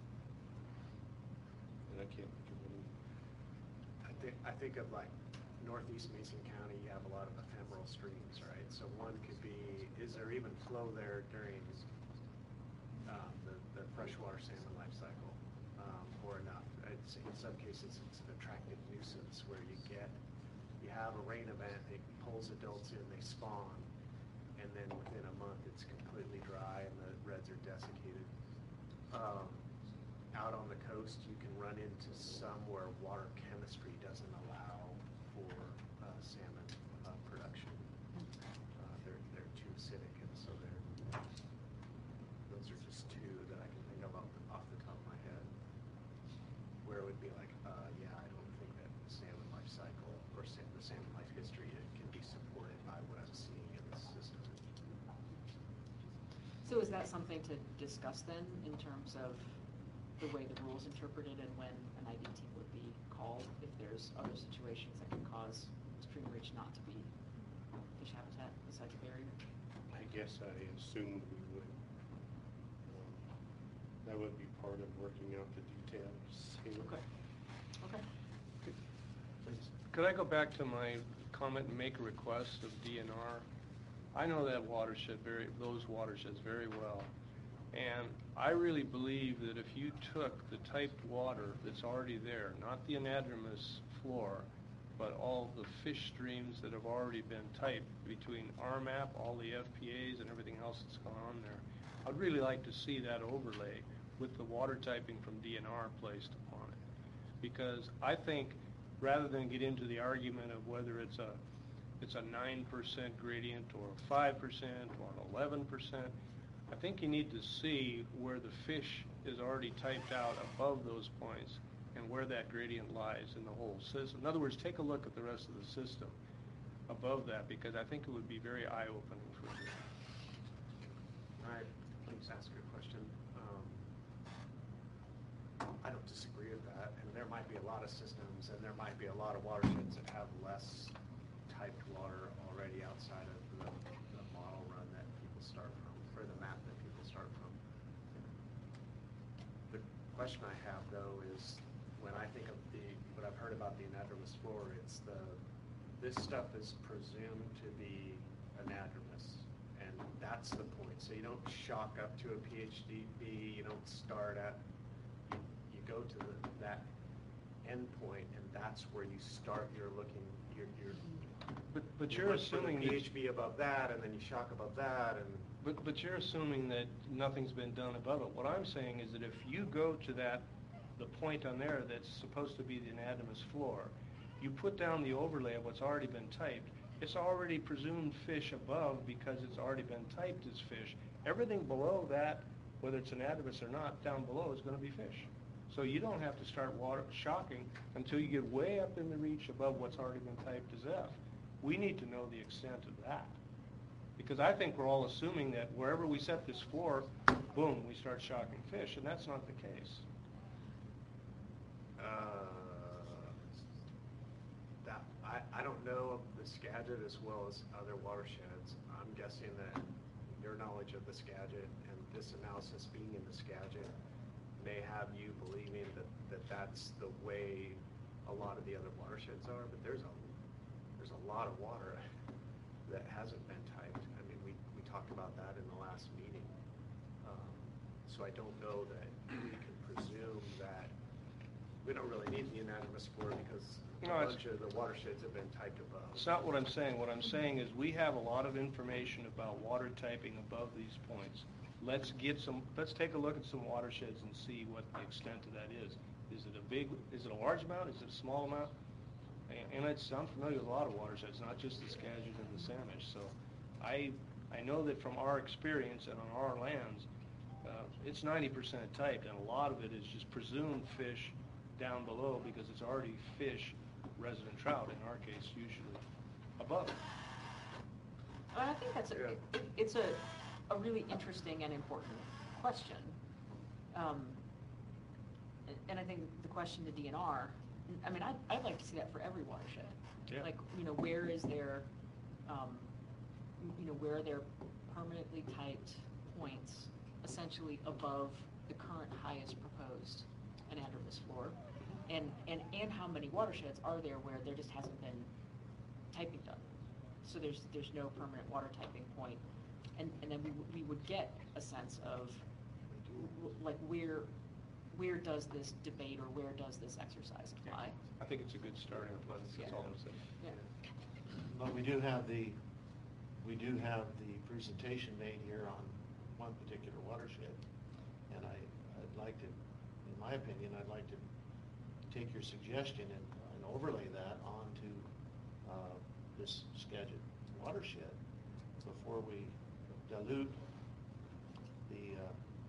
and I can't think of any. I think, I think of like northeast Mason County, you have a lot of ephemeral streams, right? So one could be, is there even flow there during um, the, the freshwater salmon life cycle um, or enough? It's, in some cases, it's an attractive nuisance where you get, you have a rain event, it pulls adults in, they spawn, and then within a month, it's completely dry and the reds are desiccated. Um, out on the coast, you can run into some where water chemistry doesn't allow for uh, salmon uh, production. those are just two that I can think of off the, off the top of my head. Where it would be like, uh, yeah, I don't think that salmon life cycle or sa- the salmon life history can be supported by what I'm seeing in the system. So is that something to discuss then, in terms of the way the rule's interpreted and when an I D T would be called, if there's other situations that can cause stream reach not to be fish habitat besides a barrier? I guess I assumed we would. Um, That would be part of working out the details. Okay. Okay. Please. Could I go back to my comment and make a request of D N R? I know that watershed very, those watersheds very well. And I really believe that if you took the typed water that's already there, not the anadromous floor, but all the fish streams that have already been typed between R MAP, all the F P As and everything else that's gone on there, I'd really like to see that overlay with the water typing from D N R placed upon it. Because I think, rather than get into the argument of whether it's a it's a nine percent gradient or a five percent or an eleven percent, I think you need to see where the fish is already typed out above those points and where that gradient lies in the whole system. In other words, take a look at the rest of the system above that, because I think it would be very eye-opening for you. All right, let me just ask you a question. Um, I don't disagree with that, and there might be a lot of systems, and there might be a lot of watersheds that have less typed water already outside of the, the model run that people start from, or the map that people start from. The question I have, though, is when I think of the, what I've heard about the anadromous floor, it's the, this stuff is presumed to be anadromous, and that's the point. So you don't shock up to a P H D B, you don't start at, you, you go to the, that end point, and that's where you start your looking, your, your But, but you you're look for the assuming that, P H B above that, and then you shock above that, and but, but you're assuming that nothing's been done above it. What I'm saying is that if you go to that, the point on there that's supposed to be the anadromous floor, you put down the overlay of what's already been typed, it's already presumed fish above because it's already been typed as fish. Everything below that, whether it's anadromous or not, down below is going to be fish. So you don't have to start water shocking until you get way up in the reach above what's already been typed as F. We need to know the extent of that. Because I think we're all assuming that wherever we set this floor, boom, we start shocking fish, and that's not the case. Uh, that, I, I don't know of the Skagit as well as other watersheds. I'm guessing that your knowledge of the Skagit and this analysis being in the Skagit may have you believing that, that that's the way a lot of the other watersheds are, but there's a, there's a lot of water that hasn't been typed. I mean, we, we talked about that in the last meeting. Um, so I don't know that we can presume that we don't really need the anadromous floor because a No, it's- bunch of the watersheds have been typed above. It's not what I'm saying. What I'm saying is we have a lot of information about water typing above these points. Let's get some, let's take a look at some watersheds and see what the extent of that is. Is it a big, is it a large amount? Is it a small amount? And, and it's, I'm familiar with a lot of watersheds, not just the Skagit and the Samish. So I, I know that from our experience and on our lands, uh, it's ninety percent typed, and a lot of it is just presumed fish down below because it's already fish, resident trout in our case, usually above it. And I think that's a, Yeah. it, it's a, a really interesting and important question. Um, and, and I think the question to D N R, I mean, I'd, I'd like to see that for every watershed. Yeah. Like, you know, where is there, um, you know, where are there permanently typed points essentially above the current highest proposed anadromous floor? And, and, and how many watersheds are there where there just hasn't been typing done? So there's, there's no permanent water typing point. And, and then we, w- we would get a sense of, w- like, where, where does this debate or where does this exercise apply? I think it's a good starting place, that's all I'm saying. Yeah. But we do have the, we do have the presentation made here on one particular watershed. And I, I'd like to, in my opinion, I'd like to take your suggestion and, and overlay that onto uh, this Skagit watershed before we dilute the uh,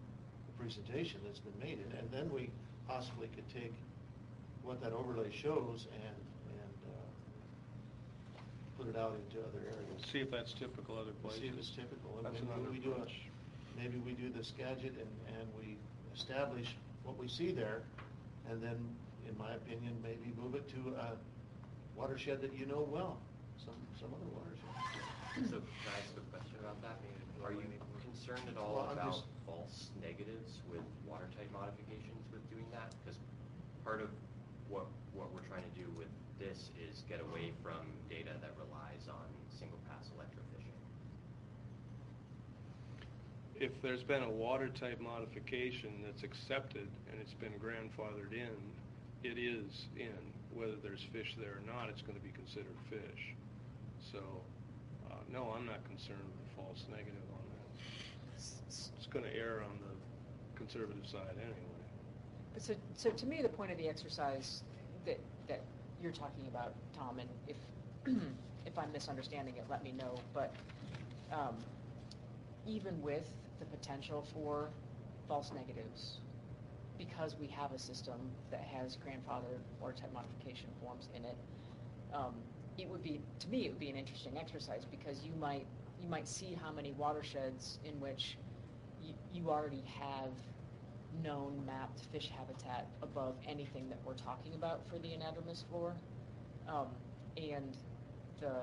presentation that's been made, and, and then we possibly could take what that overlay shows and, and, uh, put it out into other areas. See if that's typical other places. See if it's typical. And That's maybe another we do a- approach. Maybe we do the Skagit and, and we establish what we see there, and then, in my opinion, maybe move it to a watershed that you know well, some, some other watershed. So can I ask a question about that? Are you concerned at all Well, I'm about just- false negatives with water type modifications with doing that? Because part of what, what we're trying to do with this is get away from data that relies on single pass electrofishing. If there's been a water type modification that's accepted and it's been grandfathered in, it is in. Whether there's fish there or not, it's going to be considered fish. So, uh, no, I'm not concerned with the false negative on that. It's going to err on the conservative side anyway. So, so to me, the point of the exercise that, that you're talking about, Tom, and if, if I'm misunderstanding it, let me know, but um, even with the potential for false negatives, because we have a system that has grandfathered water type modification forms in it, um, it would be, to me, it would be an interesting exercise, because you might, you might see how many watersheds in which you, you already have known mapped fish habitat above anything that we're talking about for the anadromous floor. Um, and the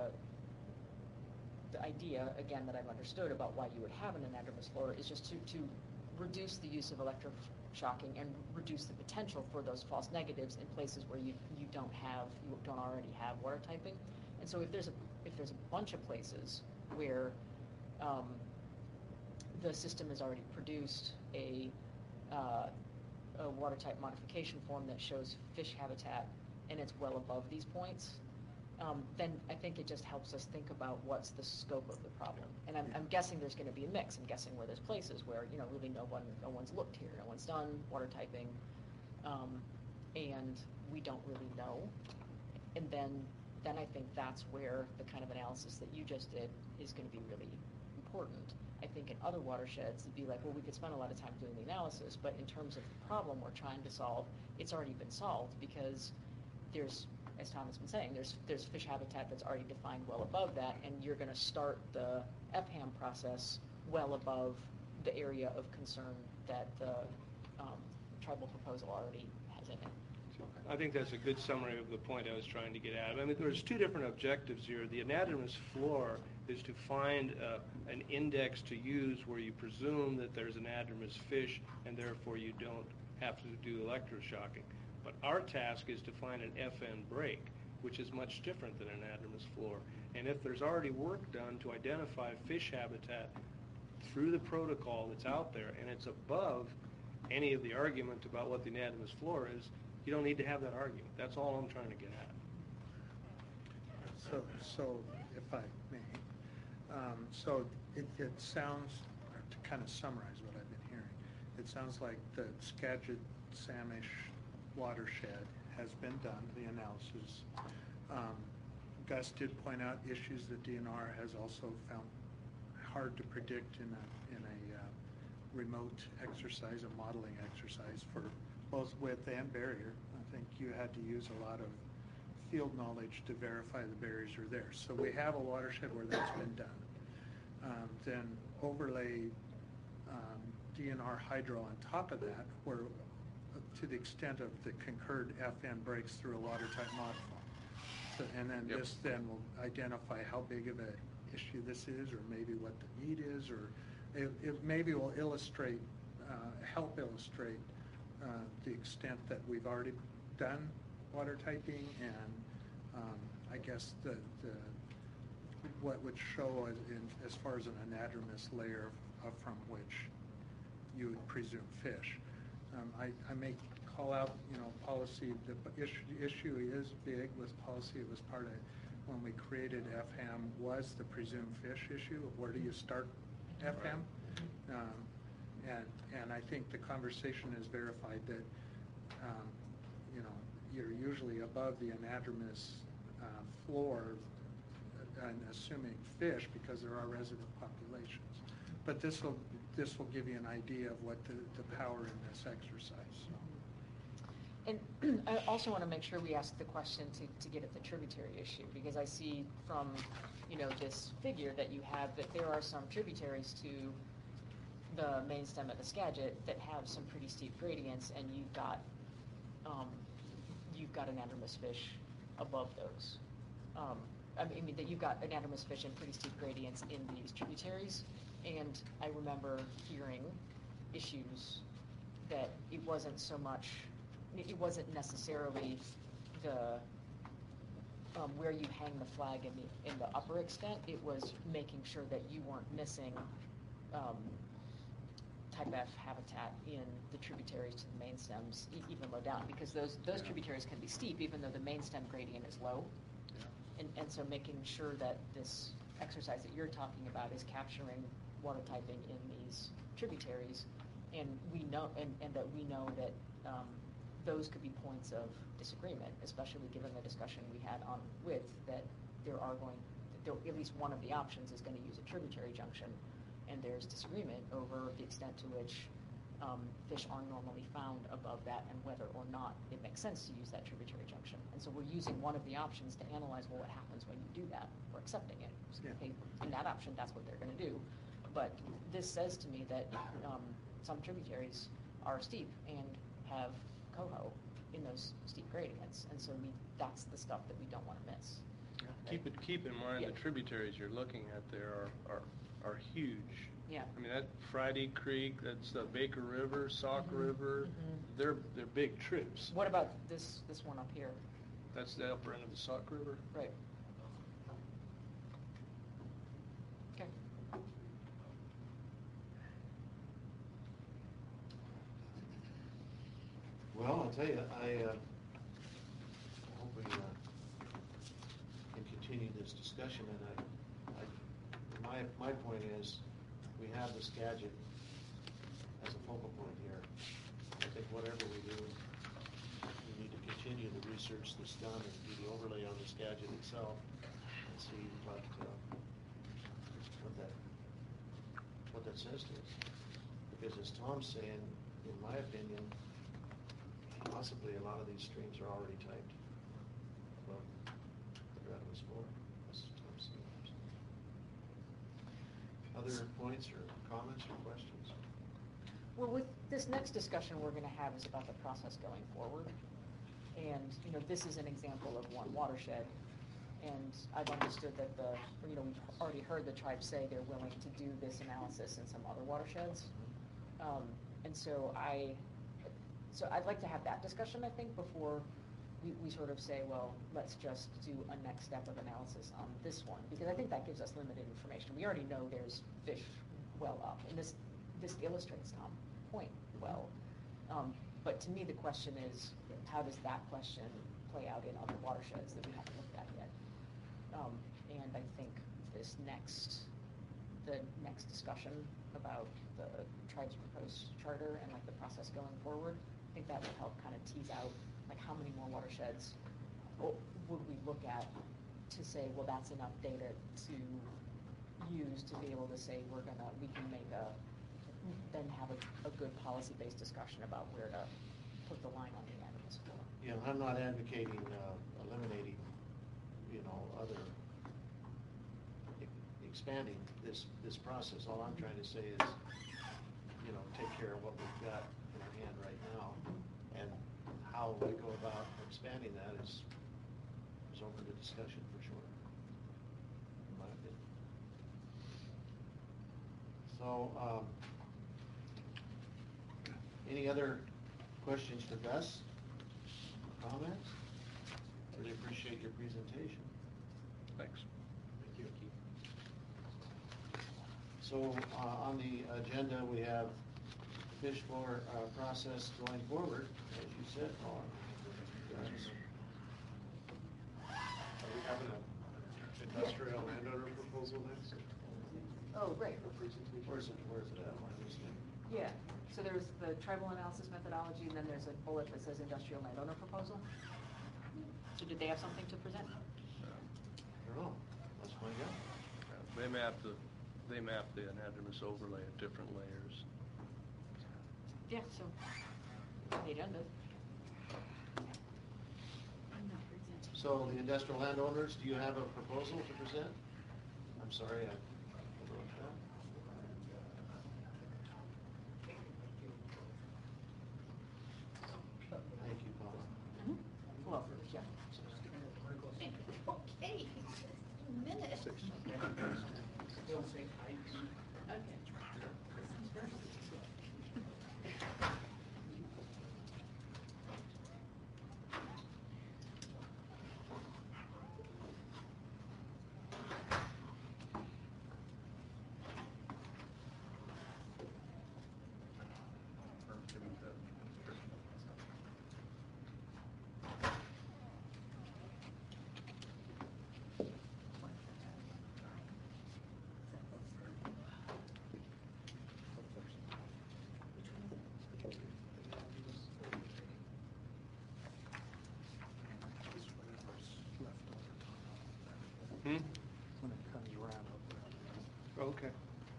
the idea, again, that I've understood about why you would have an anadromous floor is just to, to reduce the use of electroshocking and reduce the potential for those false negatives in places where you, you don't have, you don't already have water typing. And so if there's a, if there's a bunch of places where um, the system has already produced a, uh, a water type modification form that shows fish habitat and it's well above these points, um, then I think it just helps us think about what's the scope of the problem. And I'm, I'm guessing there's going to be a mix. I'm guessing where there's places where, you know, really no one, no one's looked here, no one's done water typing, um, and we don't really know. And then, then I think that's where the kind of analysis that you just did is going to be really important. I think in other watersheds, it'd be like, well, we could spend a lot of time doing the analysis, but in terms of the problem we're trying to solve, it's already been solved, because there's, as Tom has been saying, there's there's fish habitat that's already defined well above that, and you're going to start the F H A M process well above the area of concern that the um, tribal proposal already has in it. I think that's a good summary of the point I was trying to get at. I mean, there's two different objectives here. The anadromous floor is to find uh, an index to use where you presume that there's anadromous fish, and therefore you don't have to do electroshocking. But our task is to find an F N break, which is much different than an anadromous floor. And if there's already work done to identify fish habitat through the protocol that's out there, and it's above any of the argument about what the anadromous floor is, you don't need to have that argument. That's all I'm trying to get at. So, so if I may, um, so it, it sounds, to kind of summarize what I've been hearing, it sounds like the Skagit-Samish watershed has been done, the analysis. Um, Gus did point out issues that D N R has also found hard to predict in a, in a uh, remote exercise, a modeling exercise for both width and barrier. I think you had to use a lot of field knowledge to verify the barriers are there. So we have a watershed where that's been done. Um, then overlay um, D N R hydro on top of that, where to the extent of the concurred F N breaks through a water type modifier. So, and then Yep. this then will identify how big of an issue this is, or maybe what the need is, or it, it maybe will illustrate, uh, help illustrate uh, the extent that we've already done water typing, and um, I guess the, the what would show as, in, as far as an anadromous layer of, from which you would presume fish. Um, I, I may call out, you know, policy, the issue, the issue is big with policy. It was part of, when we created F H A M, was the presumed fish issue of where do you start F H A M? Um, and, and I think the conversation has verified that, um, you know, you're usually above the anadromous uh, floor and assuming fish because there are resident populations. But this will, this will give you an idea of what the, the power in this exercise, so. And I also want to make sure we ask the question to, to get at the tributary issue, because I see from, you know, this figure that you have that there are some tributaries to the main stem of the Skagit that have some pretty steep gradients, and you've got, um, you've got anadromous fish above those. Um, I mean, I mean, that you've got anadromous fish and pretty steep gradients in these tributaries, and I remember hearing issues that it wasn't so much, it wasn't necessarily the, um, where you hang the flag in the, in the upper extent, it was making sure that you weren't missing, um, type F habitat in the tributaries to the main stems, e- even low down, because those, those tributaries can be steep, even though the main stem gradient is low. And, and so making sure that this exercise that you're talking about is capturing water typing in these tributaries, and we know, and, and that we know that, um, those could be points of disagreement, especially given the discussion we had on width, that there are going, there, at least one of the options is going to use a tributary junction, and there's disagreement over the extent to which um, fish are normally found above that and whether or not it makes sense to use that tributary junction. And so we're using one of the options to analyze, well, what happens when you do that. We're accepting it. So, Yeah. okay, in that option, that's what they're going to do. But this says to me that um, some tributaries are steep and have coho in those steep gradients, and so we, that's the stuff that we don't want to miss. Keep it, keep in mind, Yeah. the tributaries you're looking at there are, are, are huge. Yeah. I mean, that Friday Creek, that's the Baker River, Sauk Mhm, River, mhm. they're, they're big trips. What about this, this one up here? That's the upper end of the Sauk River. Right. Okay. Well, I'll tell you, I, uh, I hope we, uh, can continue this discussion, and I, I, my, my point is, we have the Skagit as a focal point here. I think whatever we do, we need to continue the research that's done and do the overlay on the Skagit itself, and see what, uh, what that, what that says to us. Because as Tom's saying, in my opinion, possibly a lot of these streams are already typed above the Gradus floor, as Tom said. Other points or comments or questions? Well, with this next discussion we're going to have is about the process going forward. And, you know, this is an example of one watershed. And I've understood that the, you know, we've already heard the tribe say they're willing to do this analysis in some other watersheds. Um, and so I, so I'd like to have that discussion, I think, before we, we sort of say, well, let's just do a next step of analysis on this one, because I think that gives us limited information. We already know there's fish well up, and this, this illustrates Tom's point well. Um, but to me, the question is, how does that question play out in other watersheds that we haven't looked at yet? Um, and I think this next, the next discussion about the tribe's proposed charter and like the process going forward, I think that will help kind of tease out like how many more watersheds o- would we look at to say, well, that's enough data to use to be able to say we're gonna, we can make a, then have a, a good policy-based discussion about where to put the line on the animals for. You know, I'm not advocating uh, eliminating, you know, other, e- expanding this, this process. All I'm trying to say is, you know, take care of what we've got in our hand right now. And how we go about expanding that is, is open to discussion for sure, in my opinion. So, um, any other questions for Gus? Comments? Really appreciate your presentation. Thanks. Thank you. So, uh, on the agenda, we have fish floor, uh, process going forward, as you said, Paul. Are we having an industrial landowner proposal next? Oh, right. Where's it, where's it at? Why is it- Yeah, so there's the tribal analysis methodology, and then there's a bullet that says industrial landowner proposal. So did they have something to present? I don't know, let's find out. They may have to they map the anadromous overlay at different layers. Yeah, so, the agenda. So the industrial landowners, do you have a proposal to present? I'm sorry, I wrote that. Thank you, Paula. Mhm. Well, yeah. Okay, minutes. Hmm? When it comes around. Okay.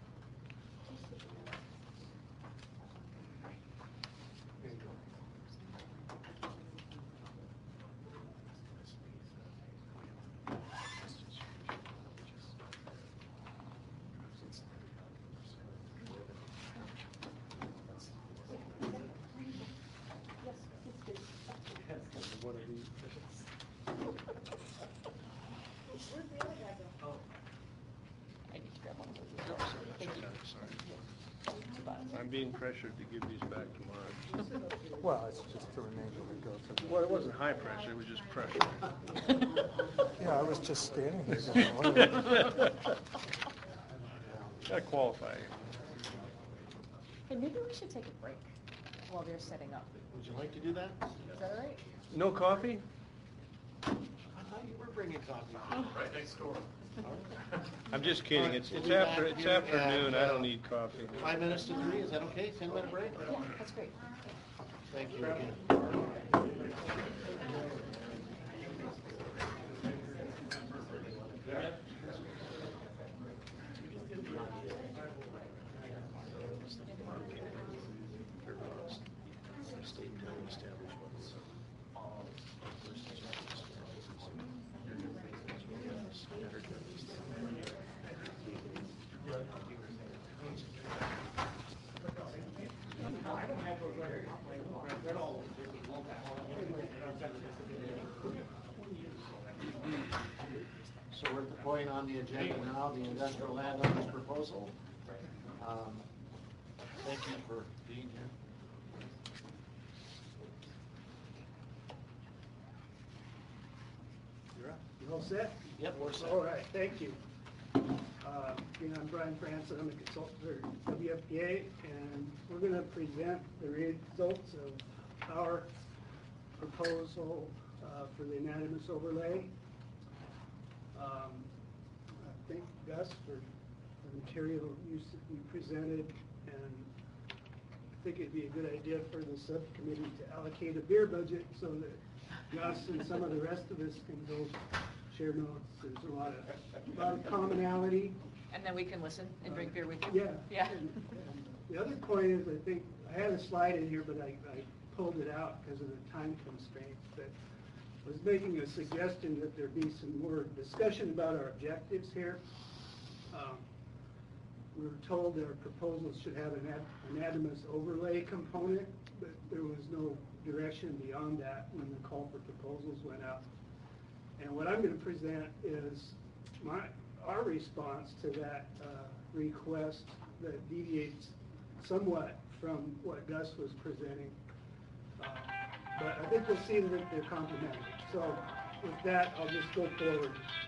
What are these? I need to grab one of those. Thank you. I'm being pressured to give these back tomorrow. Well, it's just the remainder that goes. to the- Well, it wasn't high pressure, it was just pressure. Yeah, I was just standing here going, "Oh." Gotta qualify. Hey, maybe we should take a break while they're setting up. Would you like to do that? Is that all right? No coffee? I thought you were bringing coffee. Right next door. I'm just kidding, All right, it's, we'll it's be back after, it's here afternoon, at, I uh, don't need coffee. Five minutes to three, is that okay? Ten minute break? Yeah, that's great. Thank you again. So we're at the point on the agenda now, the industrial landowners proposal. Um, Thank you for being here. You're up. You all set? Yep, we're set. All right, thank you. Uh, Again, I'm Brian Francis, I'm a consultant for W F P A, and we're going to present the results of our proposal uh, for the anadromous overlay. Um, I thank Gus for the material you s- you presented, and I think it'd be a good idea for the subcommittee to allocate a beer budget so that Gus and some of the rest of us can go share notes. There's a lot of, a lot of commonality. And then we can listen and drink beer with you? Yeah. Yeah. And- and The other point is, I think, I had a slide in here, but I, I pulled it out because of the time constraints, but was making a suggestion that there be some more discussion about our objectives here. Um, We were told that our proposals should have an ad- anadromous overlay component, but there was no direction beyond that when the call for proposals went out. And what I'm going to present is my, our response to that uh, request that deviates somewhat from what Gus was presenting. Uh, But I think you'll see that they're complementary. So with that, I'll just go forward.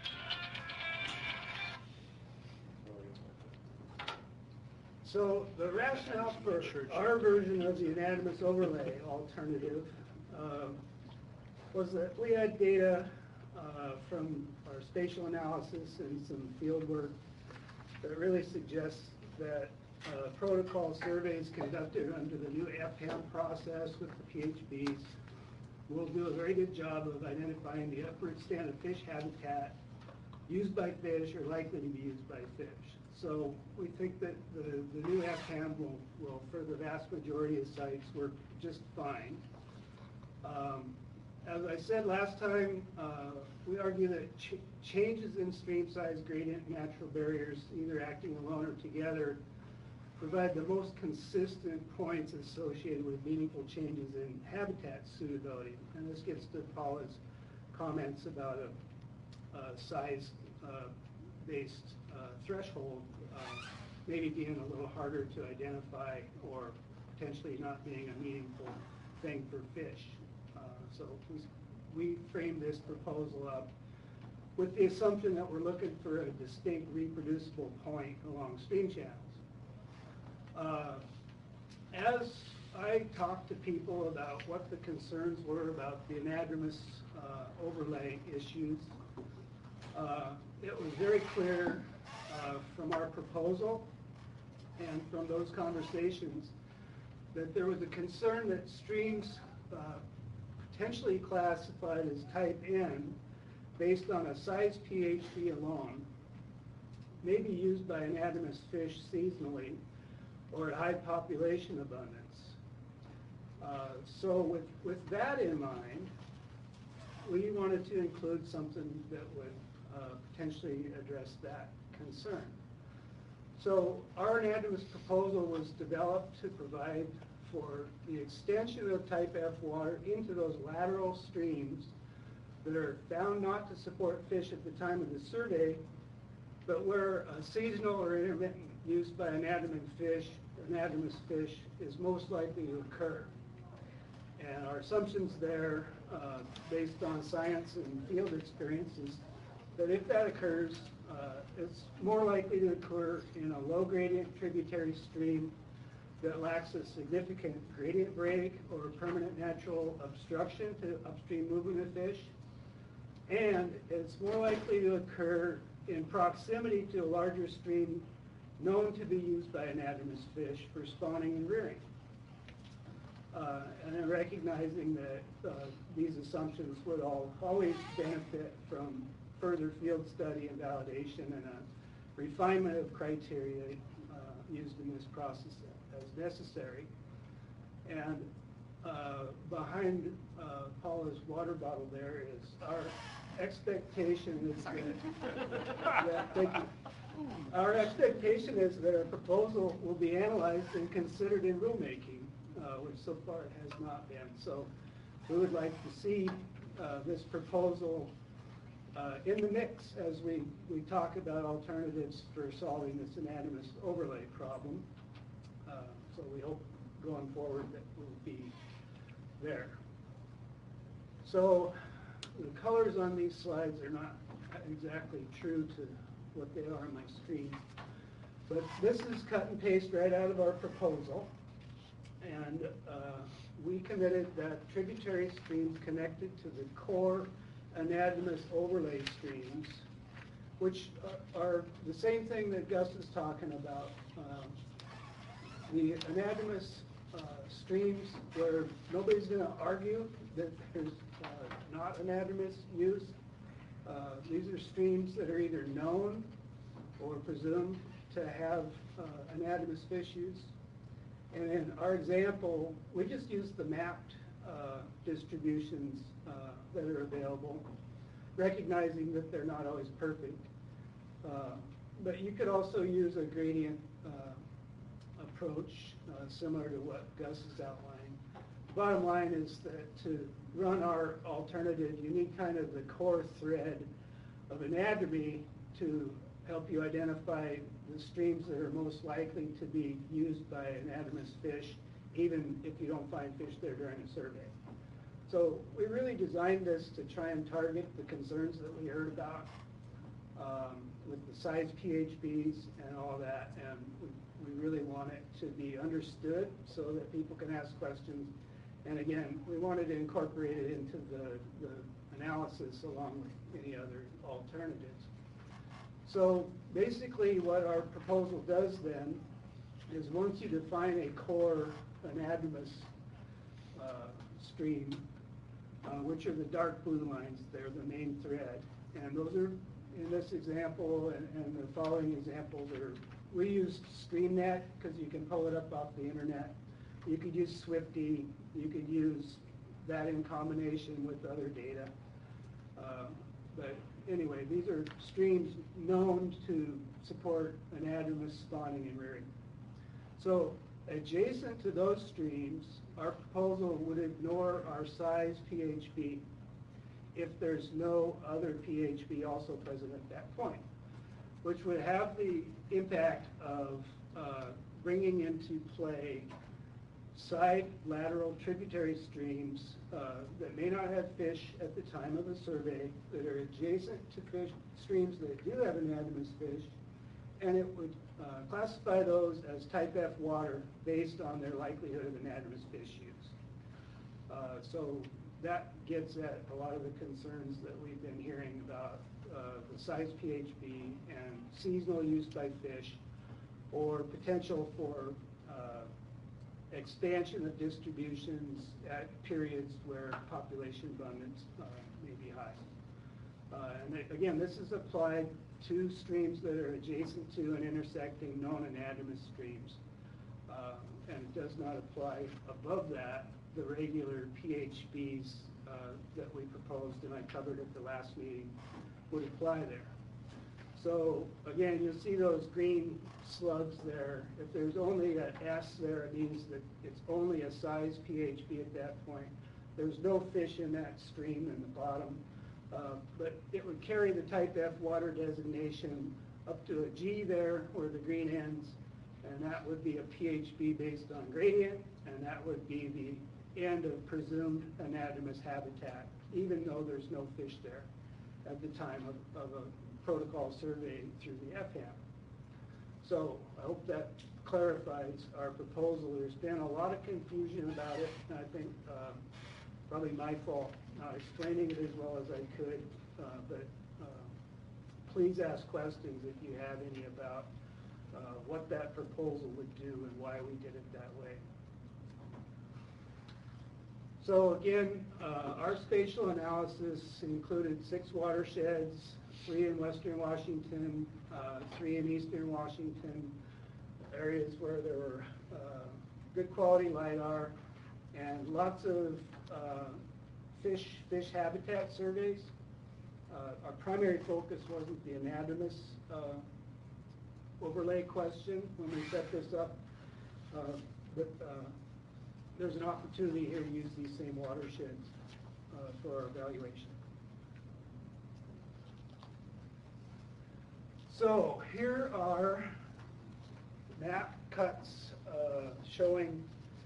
So the rationale for our version of the anadromous overlay alternative um, was that we had data uh, from our spatial analysis and some field work that really suggests that uh, protocol surveys conducted under the new F P A M process with the P H Bs will do a very good job of identifying the upper extent of fish habitat used by fish or likely to be used by fish. So we think that the, the new F P A M will, will, for the vast majority of sites, work just fine. Um, As I said last time, uh, we argue that ch changes in stream size, gradient, and natural barriers, either acting alone or together, provide the most consistent points associated with meaningful changes in habitat suitability. And this gets to Paula's comments about a, a size-based uh, uh, threshold uh, maybe being a little harder to identify or potentially not being a meaningful thing for fish. Uh, so we, we framed this proposal up with the assumption that we're looking for a distinct reproducible point along stream channels. Uh, as I talked to people about what the concerns were about the anadromous uh, overlay issues, uh, it was very clear uh, from our proposal and from those conversations that there was a concern that streams uh, potentially classified as type N based on a size P H B alone may be used by anadromous fish seasonally or at high population abundance. Uh, so with, with that in mind, we wanted to include something that would uh, potentially address that concern. So our anadromous proposal was developed to provide for the extension of type F water into those lateral streams that are found not to support fish at the time of the survey, but where a seasonal or intermittent use by anadromous fish, anadromous fish is most likely to occur. And our assumptions there, uh, based on science and field experiences, that if that occurs, uh, it's more likely to occur in a low gradient tributary stream that lacks a significant gradient break or permanent natural obstruction to upstream movement of fish. And it's more likely to occur in proximity to a larger stream known to be used by anadromous fish for spawning and rearing. Uh, and then recognizing that uh, these assumptions would all always benefit from further field study and validation and a refinement of criteria uh, used in this process as necessary. And uh, behind uh, Paula's water bottle there is our expectation is Sorry. that, yeah, thank you. Our expectation is that our proposal will be analyzed and considered in rulemaking, uh, which so far it has not been. So we would like to see uh, this proposal uh, in the mix as we, we talk about alternatives for solving this anadromous overlay problem. Uh, so we hope going forward that we'll be there. So the colors on these slides are not exactly true to what they are on my screen. But this is cut and paste right out of our proposal. And uh, we committed that tributary streams connected to the core anadromous overlay streams, which are, are the same thing that Gus is talking about. Um, the anadromous uh, streams where nobody's going to argue that there's uh, not anadromous use. Uh, these are streams that are either known or presumed to have uh, anadromous fish use. And in our example, we just used the mapped uh, distributions uh, that are available, recognizing that they're not always perfect. Uh, but you could also use a gradient uh, approach uh, similar to what Gus is outlining. Bottom line is that to run our alternative, you need kind of the core thread of anadromy to help you identify the streams that are most likely to be used by anadromous fish, even if you don't find fish there during a survey. So we really designed this to try and target the concerns that we heard about um, with the size P H Bs and all that, and we, we really want it to be understood so that people can ask questions. And again, we wanted to incorporate it into the, the analysis along with any other alternatives. So basically what our proposal does then is once you define a core anadromous uh, stream, uh, which are the dark blue lines, they're the main thread, and those are in this example and, and the following examples are, we used StreamNet because you can pull it up off the internet. You could use Swifty, you could use that in combination with other data. Uh, but anyway, these are streams known to support anadromous spawning and rearing. So adjacent to those streams, our proposal would ignore our size P H B if there's no other P H B also present at that point, which would have the impact of uh, bringing into play side lateral tributary streams uh, that may not have fish at the time of the survey, that are adjacent to fish streams that do have anadromous fish, and it would uh, classify those as type F water based on their likelihood of anadromous fish use. Uh, so that gets at a lot of the concerns that we've been hearing about uh, the size P H B and seasonal use by fish, or potential for uh, expansion of distributions at periods where population abundance uh, may be high. Uh, and it, again, this is applied to streams that are adjacent to and intersecting known anadromous streams. Uh, and it does not apply above that, the regular P H Bs uh, that we proposed and I covered at the last meeting would apply there. So again, you'll see those green slugs there. If there's only an S there, it means that it's only a size P H B at that point. There's no fish in that stream in the bottom, uh, but it would carry the type F water designation up to a G there where the green ends, and that would be a P H B based on gradient, and that would be the end of presumed anadromous habitat, even though there's no fish there at the time of, of a protocol survey through the F HAM. So I hope that clarifies our proposal. There's been a lot of confusion about it, and I think uh, probably my fault not explaining it as well as I could, uh, but uh, please ask questions if you have any about uh, what that proposal would do and why we did it that way. So again, uh, our spatial analysis included six watersheds, three in western Washington, uh, three in eastern Washington, areas where there were uh, good quality LiDAR, and lots of uh, fish fish habitat surveys. Uh, our primary focus wasn't the anadromous uh, overlay question when we set this up, uh, but uh, there's an opportunity here to use these same watersheds uh, for our evaluation. So here are map cuts uh, showing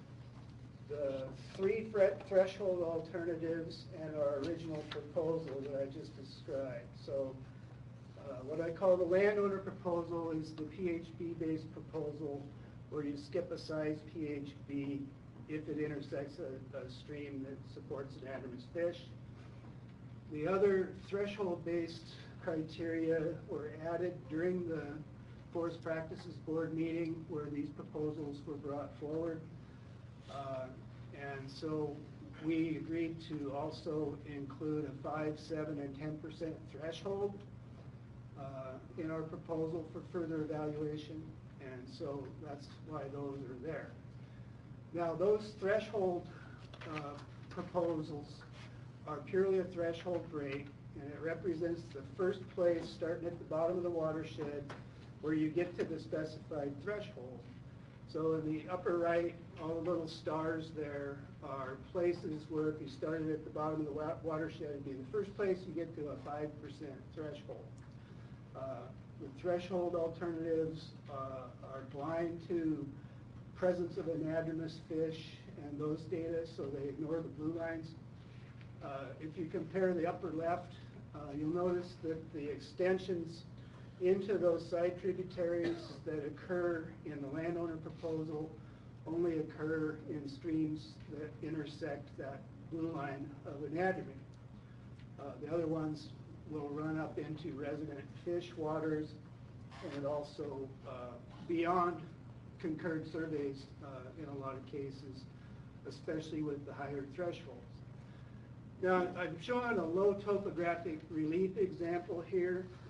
the three threshold alternatives and our original proposal that I just described. So uh, what I call the landowner proposal is the P H B-based proposal where you skip a size P H B if it intersects a, a stream that supports anadromous fish. The other threshold-based criteria were added during the Forest Practices Board meeting where these proposals were brought forward. Uh, and so we agreed to also include a five, seven, and ten percent threshold uh, in our proposal for further evaluation. And so that's why those are there. Now, those threshold uh, proposals are purely a threshold break, and it represents the first place starting at the bottom of the watershed where you get to the specified threshold. So in the upper right, all the little stars there are places where if you started at the bottom of the wa watershed, it'd be the first place you get to a five percent threshold. Uh, the threshold alternatives uh, are blind to presence of anadromous fish and those data, so they ignore the blue lines. Uh, if you compare the upper left, uh, you'll notice that the extensions into those side tributaries that occur in the landowner proposal only occur in streams that intersect that blue line of anadromous. Uh, the other ones will run up into resident fish waters and also uh, beyond concurred surveys uh, in a lot of cases, especially with the higher thresholds. Now, I'm showing a low topographic relief example here.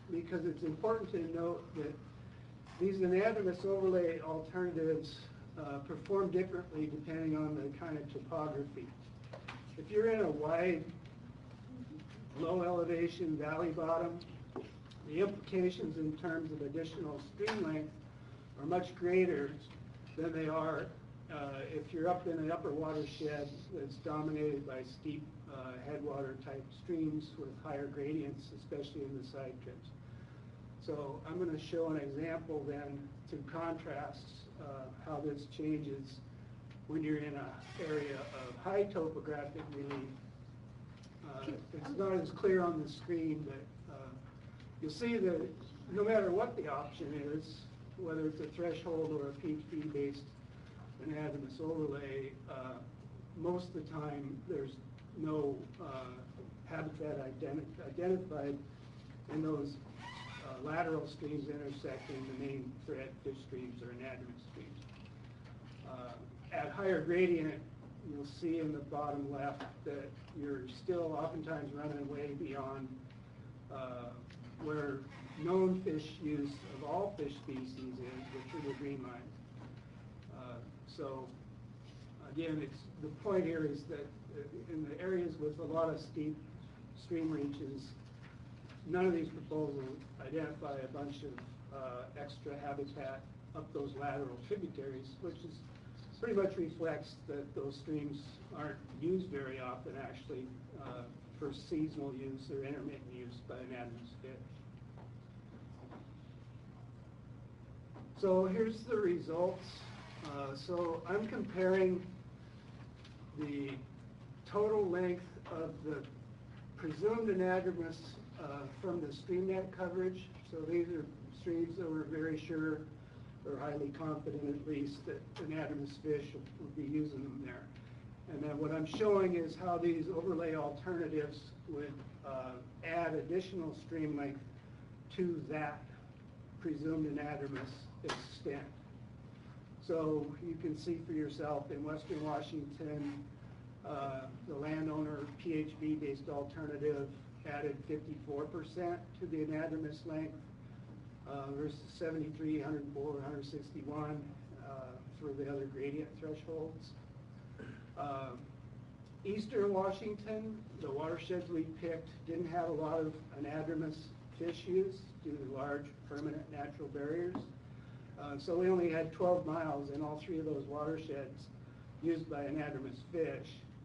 because it's important to note that these anadromous overlay alternatives uh, perform differently depending on the kind of topography. If you're in a wide, low elevation valley bottom, the implications in terms of additional stream length are much greater than they are uh, if you're up in an upper watershed that's dominated by steep uh, headwater type streams with higher gradients, especially in the side trips. So I'm going to show an example then to contrast uh, how this changes when you're in an area of high topographic relief. Uh, it's not as clear on the screen, but uh, you'll see that no matter what the option is, whether it's a threshold or a P H B-based anadromous overlay, uh, most of the time there's no uh, habitat identi identified in those uh, lateral streams intersecting the main thread fish streams or anadromous streams. Uh, at higher gradient, you'll see in the bottom left that you're still oftentimes running way beyond uh, where known fish use of all fish species is, which are the green line. Uh, so again, it's, the point here is that in the areas with a lot of steep stream reaches, none of these proposals identify a bunch of uh, extra habitat up those lateral tributaries, which is pretty much reflects that those streams aren't used very often actually uh, for seasonal use or intermittent use by anadromous fish. So here's the results. Uh, so I'm comparing the total length of the presumed anadromous uh, from the StreamNet coverage. So these are streams that we're very sure or highly confident at least that anadromous fish will, will be using them there. And then what I'm showing is how these overlay alternatives would uh, add additional stream length to that presumed anadromous extent. So you can see for yourself in Western Washington, uh, the landowner P H B-based alternative added fifty-four percent to the anadromous length uh, versus seventy-three, one oh four, one sixty-one uh, for the other gradient thresholds. Uh, Eastern Washington, the watersheds we picked didn't have a lot of anadromous fish use due to large permanent natural barriers. Uh, so we only had twelve miles in all three of those watersheds used by anadromous fish.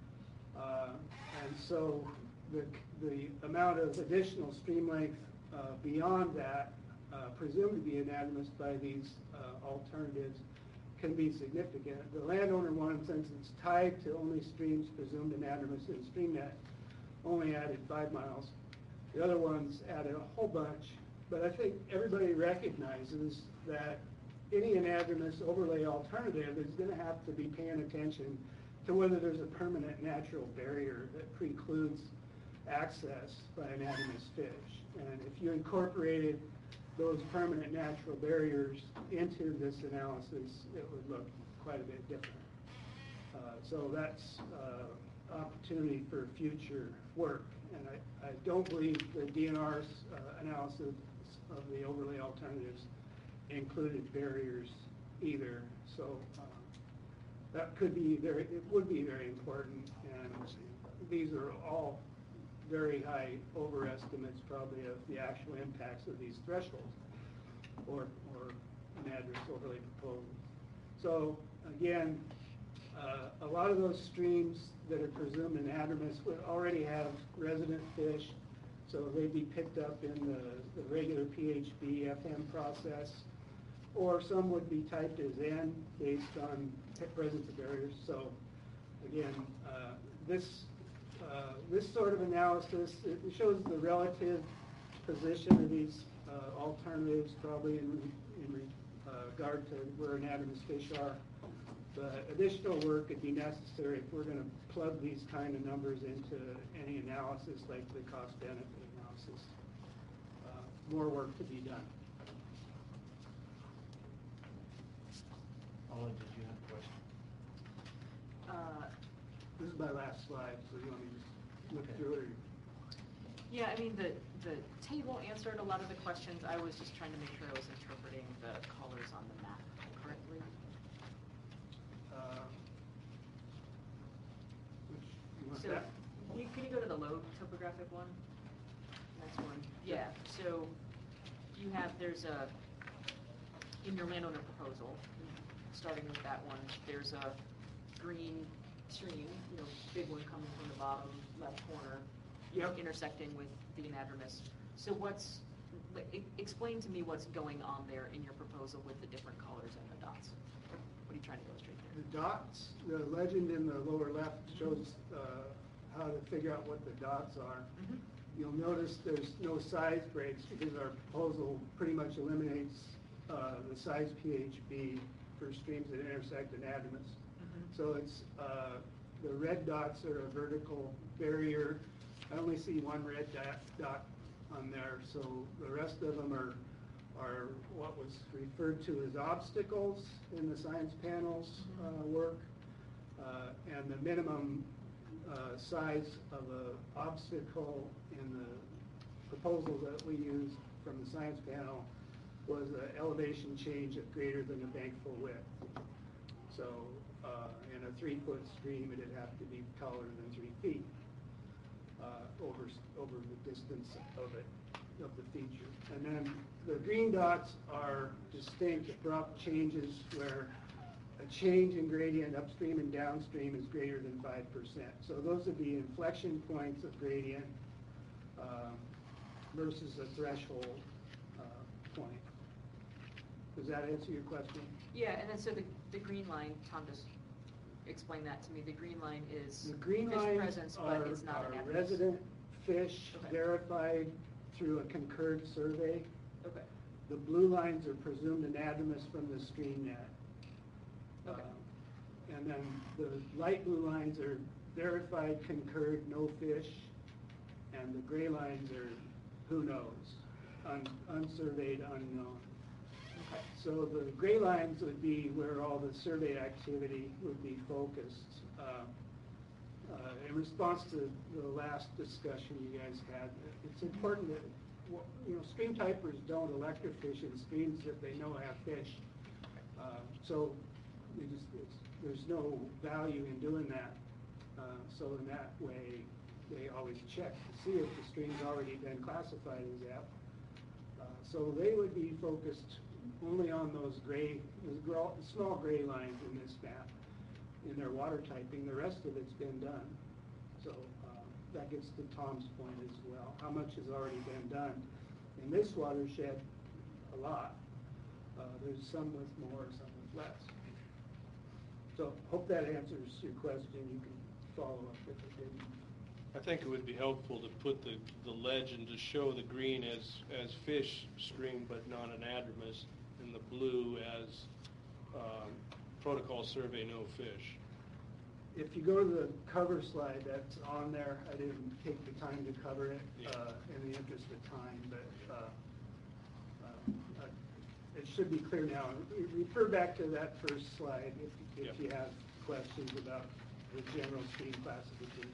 Uh, and so the, the amount of additional stream length uh, beyond that, uh, presumed to be anadromous by these uh, alternatives, can be significant. The landowner one, since it's tied to only streams presumed anadromous in StreamNet, only added five miles. The other ones added a whole bunch, but I think everybody recognizes that any anadromous overlay alternative is going to have to be paying attention to whether there's a permanent natural barrier that precludes access by anadromous fish. And if you incorporated those permanent natural barriers into this analysis, it would look quite a bit different. Uh, so that's uh, opportunity for future work. And I, I don't believe the D N R's uh, analysis of the overlay alternatives included barriers either. So uh, that could be very, it would be very important. And these are all very high overestimates probably of the actual impacts of these thresholds or, or anadromous overlay proposals. So again, uh, a lot of those streams that are presumed anadromous would already have resident fish, so they'd be picked up in the, the regular P H B F M process, or some would be typed as N based on presence of barriers. So again, uh, this Uh, this sort of analysis, it shows the relative position of these uh, alternatives probably in, in uh, regard to where anadromous fish are. But additional work would be necessary if we're going to plug these kind of numbers into any analysis like the cost-benefit analysis. Uh, more work to be done. Ollie, did you have a question? Uh, This is my last slide, so you want me to just look Okay. through it? Or? Yeah, I mean, the, the table answered a lot of the questions. I was just trying to make sure I was interpreting the colors on the map correctly. Uh, which, you want So, that? you- can you go to the low topographic one? Next one. Yeah, so you have, there's a, in your landowner proposal, starting with that one, there's a green stream, you know, big one coming from the bottom left corner, Yep. intersecting with the anadromous. So what's, e- explain to me what's going on there in your proposal with the different colors and the dots. What are you trying to illustrate there? The dots, the legend in the lower left shows uh, how to figure out what the dots are. Mhm. You'll notice there's no size breaks because our proposal pretty much eliminates uh, the size P H B for streams that intersect anadromous. Mhm. So it's, uh, the red dots are a vertical barrier. I only see one red dot, dot on there, so the rest of them are, are what was referred to as obstacles in the science panels uh, work. Uh, and the minimum uh, size of a obstacle in the proposal that we used from the science panel was an elevation change of greater than a bank full width. So uh, in a three-foot stream, it'd have to be taller than three feet uh, over over the distance of it, of the feature. And then the green dots are distinct abrupt changes where a change in gradient upstream and downstream is greater than five percent. So those would be inflection points of gradient um, versus a threshold uh, point. Does that answer your question? Yeah, and then so the, the green line, Tom just explained that to me. The green line is The green fish lines presence, are, but it's not are an anadromous. resident fish Okay. verified through a concurred survey. Okay. The blue lines are presumed anadromous from the stream net. Okay. Uh, And then the light blue lines are verified, concurred, no fish. And the gray lines are who knows, un, unsurveyed, unknown. Okay. So the gray lines would be where all the survey activity would be focused. Uh, uh, In response to the last discussion you guys had, it's important that, well, you know, stream typers don't electrofish in streams that they know have fish. Uh, So they just, it's, there's no value in doing that. Uh, So in that way, they always check to see if the stream's already been classified as that. Uh, So they would be focused only on those gray, those gro- small gray lines in this map in their water typing. The rest of it's been done. So uh, that gets to Tom's point as well. How much has already been done? In this watershed, a lot. Uh, There's some with more, some with less. So hope that answers your question. You can follow up if it didn't. I think it would be helpful to put the, the legend to show the green as, as fish stream but not anadromous, and the blue as um, protocol survey no fish. If you go to the cover slide that's on there, I didn't take the time to cover it Yeah. uh, in the interest of time, but uh, uh, uh, it should be clear now. Re- Refer back to that first slide if, if Yep. you have questions about the general stream classification.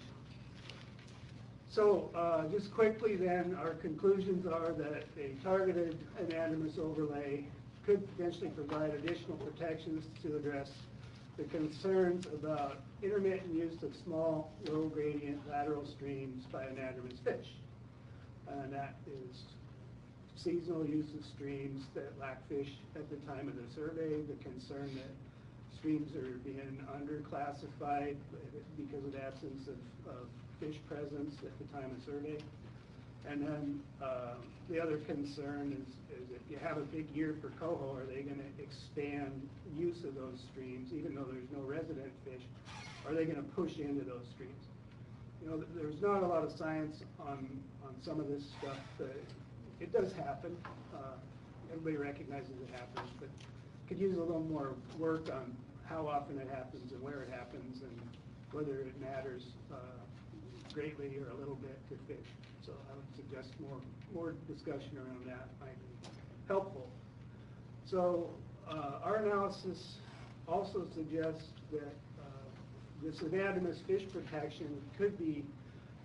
So uh, just quickly then, our conclusions are that a targeted anadromous overlay could potentially provide additional protections to address the concerns about intermittent use of small, low gradient lateral streams by anadromous fish. And that is seasonal use of streams that lack fish at the time of the survey, the concern that streams are being underclassified because of the absence of, of fish presence at the time of survey. And then uh, the other concern is, is if you have a big year for coho, are they going to expand use of those streams, even though there's no resident fish? Are they going to push into those streams? You know, th- there's not a lot of science on, on some of this stuff, but it does happen. Uh, everybody recognizes it happens, but could use a little more work on how often it happens and where it happens and whether it matters uh, greatly or a little bit to fish. So I would suggest more, more discussion around that might be helpful. So uh, our analysis also suggests that uh, this anadromous fish protection could be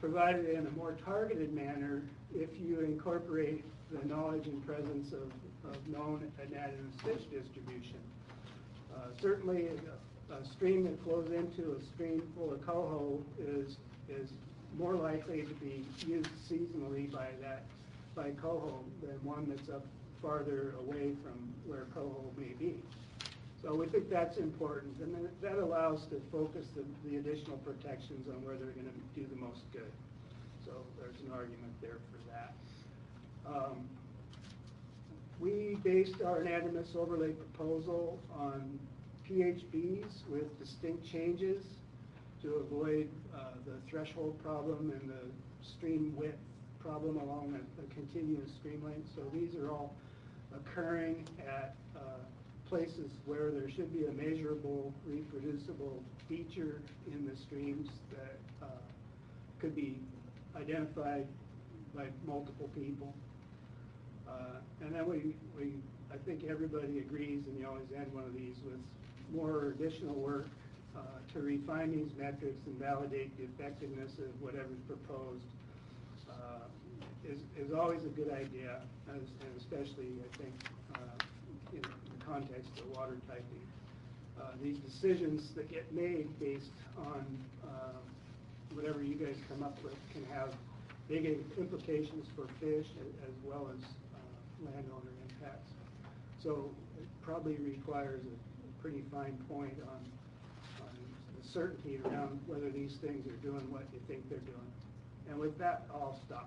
provided in a more targeted manner if you incorporate the knowledge and presence of, of known anadromous fish distribution. Uh, certainly, a, a stream that flows into a stream full of coho is is more likely to be used seasonally by that by coho than one that's up farther away from where coho may be. So we think that's important, and then that allows to focus the, the additional protections on where they're going to do the most good. So there's an argument there for that. Um, we based our anadromous overlay proposal on P H Bs with distinct changes to avoid uh, the threshold problem and the stream width problem along a, a continuous stream length. So these are all occurring at uh, places where there should be a measurable, reproducible feature in the streams that uh, could be identified by multiple people. Uh, and then we, we, I think everybody agrees, and you always end one of these with more additional work uh, to refine these metrics and validate the effectiveness of whatever's proposed uh, is, is always a good idea, as, and especially, I think, uh, in the context of water typing. Uh, these decisions that get made based on uh, whatever you guys come up with can have big implications for fish as, as well as uh, landowner impacts. So it probably requires a, a pretty fine point on, on the certainty around whether these things are doing what you think they're doing. And with that, I'll stop.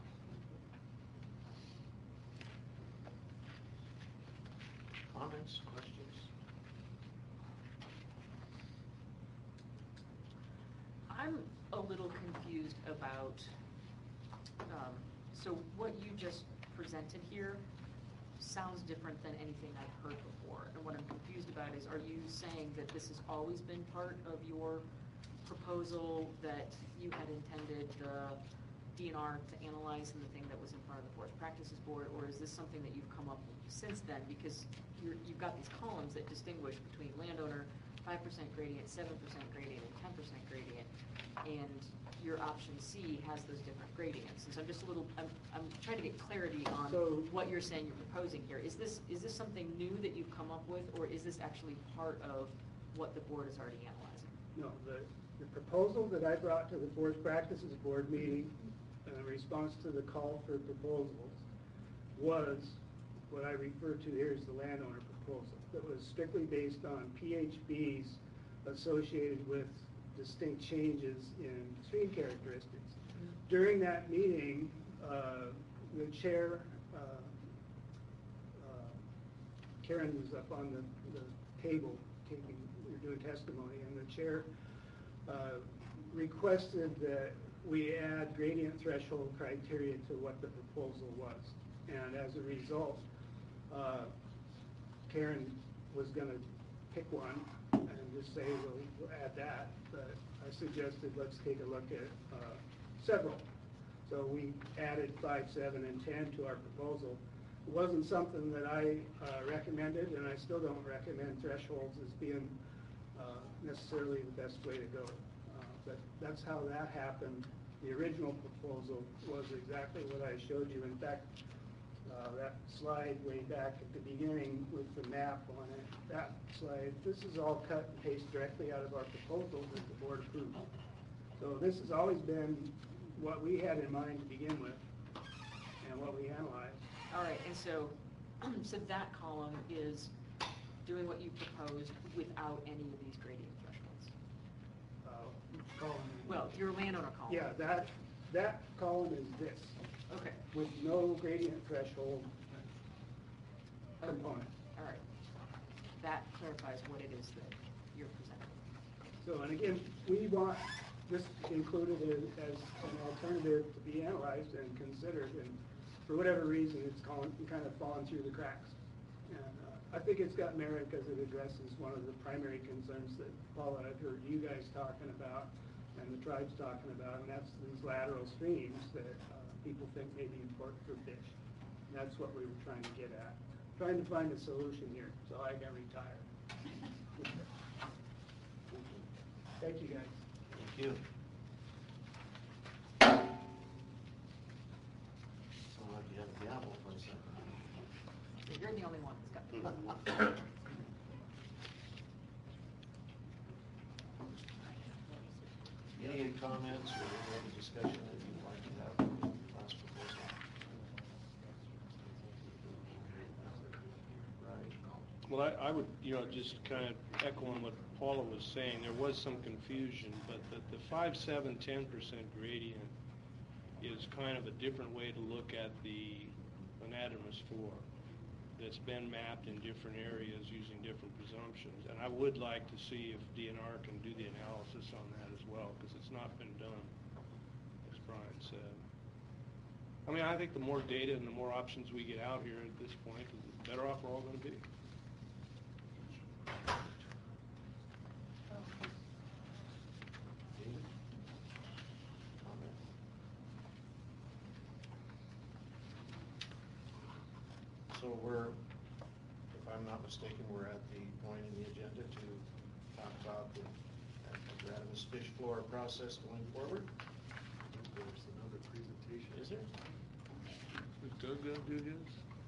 Comments, questions? I'm a little confused about, um, so what you just presented here sounds different than anything I've heard before. And what I'm confused about is, are you saying that this has always been part of your proposal, that you had intended the D N R to analyze and the thing that was in front of the Forest Practices Board, or is this something that you've come up with since then? Because you're, you've got these columns that distinguish between landowner, five percent gradient, seven percent gradient, and ten percent gradient, and your option C has those different gradients. And so I'm just a little, I'm, I'm trying to get clarity on So- what you're saying you're proposing here. Is this, is this something new that you've come up with, or is this actually part of what the board is already analyzing? No, the, the proposal that I brought to the Forest Practices Board meeting in response to the call for proposals was what I refer to here as the landowner proposal. That was strictly based on P H Bs associated with distinct changes in stream characteristics. Mm-hmm. During that meeting, uh, the chair, uh, uh, Karen was up on the, the table taking, we were doing testimony, and the chair uh, requested that we add gradient threshold criteria to what the proposal was. And as a result, uh, Karen was going to pick one and just say, well, we'll add that. But I suggested let's take a look at uh, several. So we added five, seven, and ten to our proposal. It wasn't something that I uh, recommended, and I still don't recommend thresholds as being uh, necessarily the best way to go. Uh, but that's how that happened. The original proposal was exactly what I showed you. In fact, uh, that slide way back at the beginning with the map on it, that slide, this is all cut and paste directly out of our proposal that the board approved. So this has always been what we had in mind to begin with and what we analyzed. All right, and so, so that column is doing what you proposed without any of these gradient thresholds? Uh, column. Well, your landowner column. Yeah, that, that column is this, Okay, with no gradient threshold component. all right. That clarifies what it is that you're presenting. So, and again, we want this included as, as an alternative to be analyzed and considered, and for whatever reason, it's gone, kind of fallen through the cracks. And uh, I think it's got merit because it addresses one of the primary concerns that, Paula, I've heard you guys talking about and the tribe's talking about, and that's these lateral streams that uh, people think may be important for fish. And that's what we were trying to get at. Trying to find a solution here, so I can retire. Thank you, guys. Thank you. apple for a second. You're the only one that's got the Any comments or any other discussion that you'd like to have on the last proposal? Right. Well, I, I would, you know, just kind of echoing what Paula was saying, there was some confusion, but the, the five, seven, ten percent gradient is kind of a different way to look at the anadromous floor that's been mapped in different areas using different presumptions. And I would like to see if D N R can do the analysis on that as well, because it's not been done, as Brian said. I mean, I think the more data and the more options we get out here at this point, the better off we're all going to be. David? Comment? So we're, if I'm not mistaken, we're at the point in the agenda to talk about the Radamus fish floor process going forward. There's another presentation. Is there? Is Doug going to do his?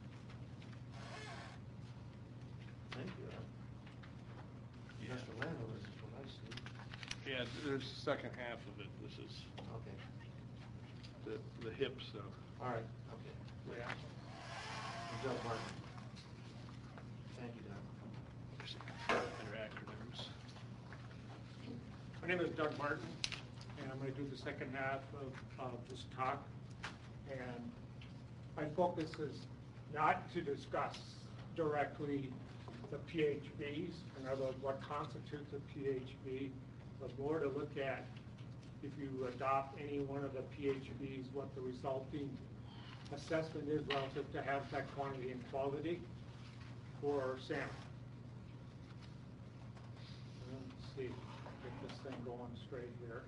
Thank you. Mister Landover is what I see. Yeah, there's the second half of it. This is Okay, the, the hip stuff. all right, okay. Yeah. Doug Martin. Thank you, Doug. Better acronyms. My name is Doug Martin, and I'm going to do the second half of, of this talk. And my focus is not to discuss directly the P H Bs, in other words, what constitutes a P H B, but more to look at, if you adopt any one of the P H Bs, what the resulting assessment is relative to habitat quantity and quality for salmon. Let's see, get this thing going straight here.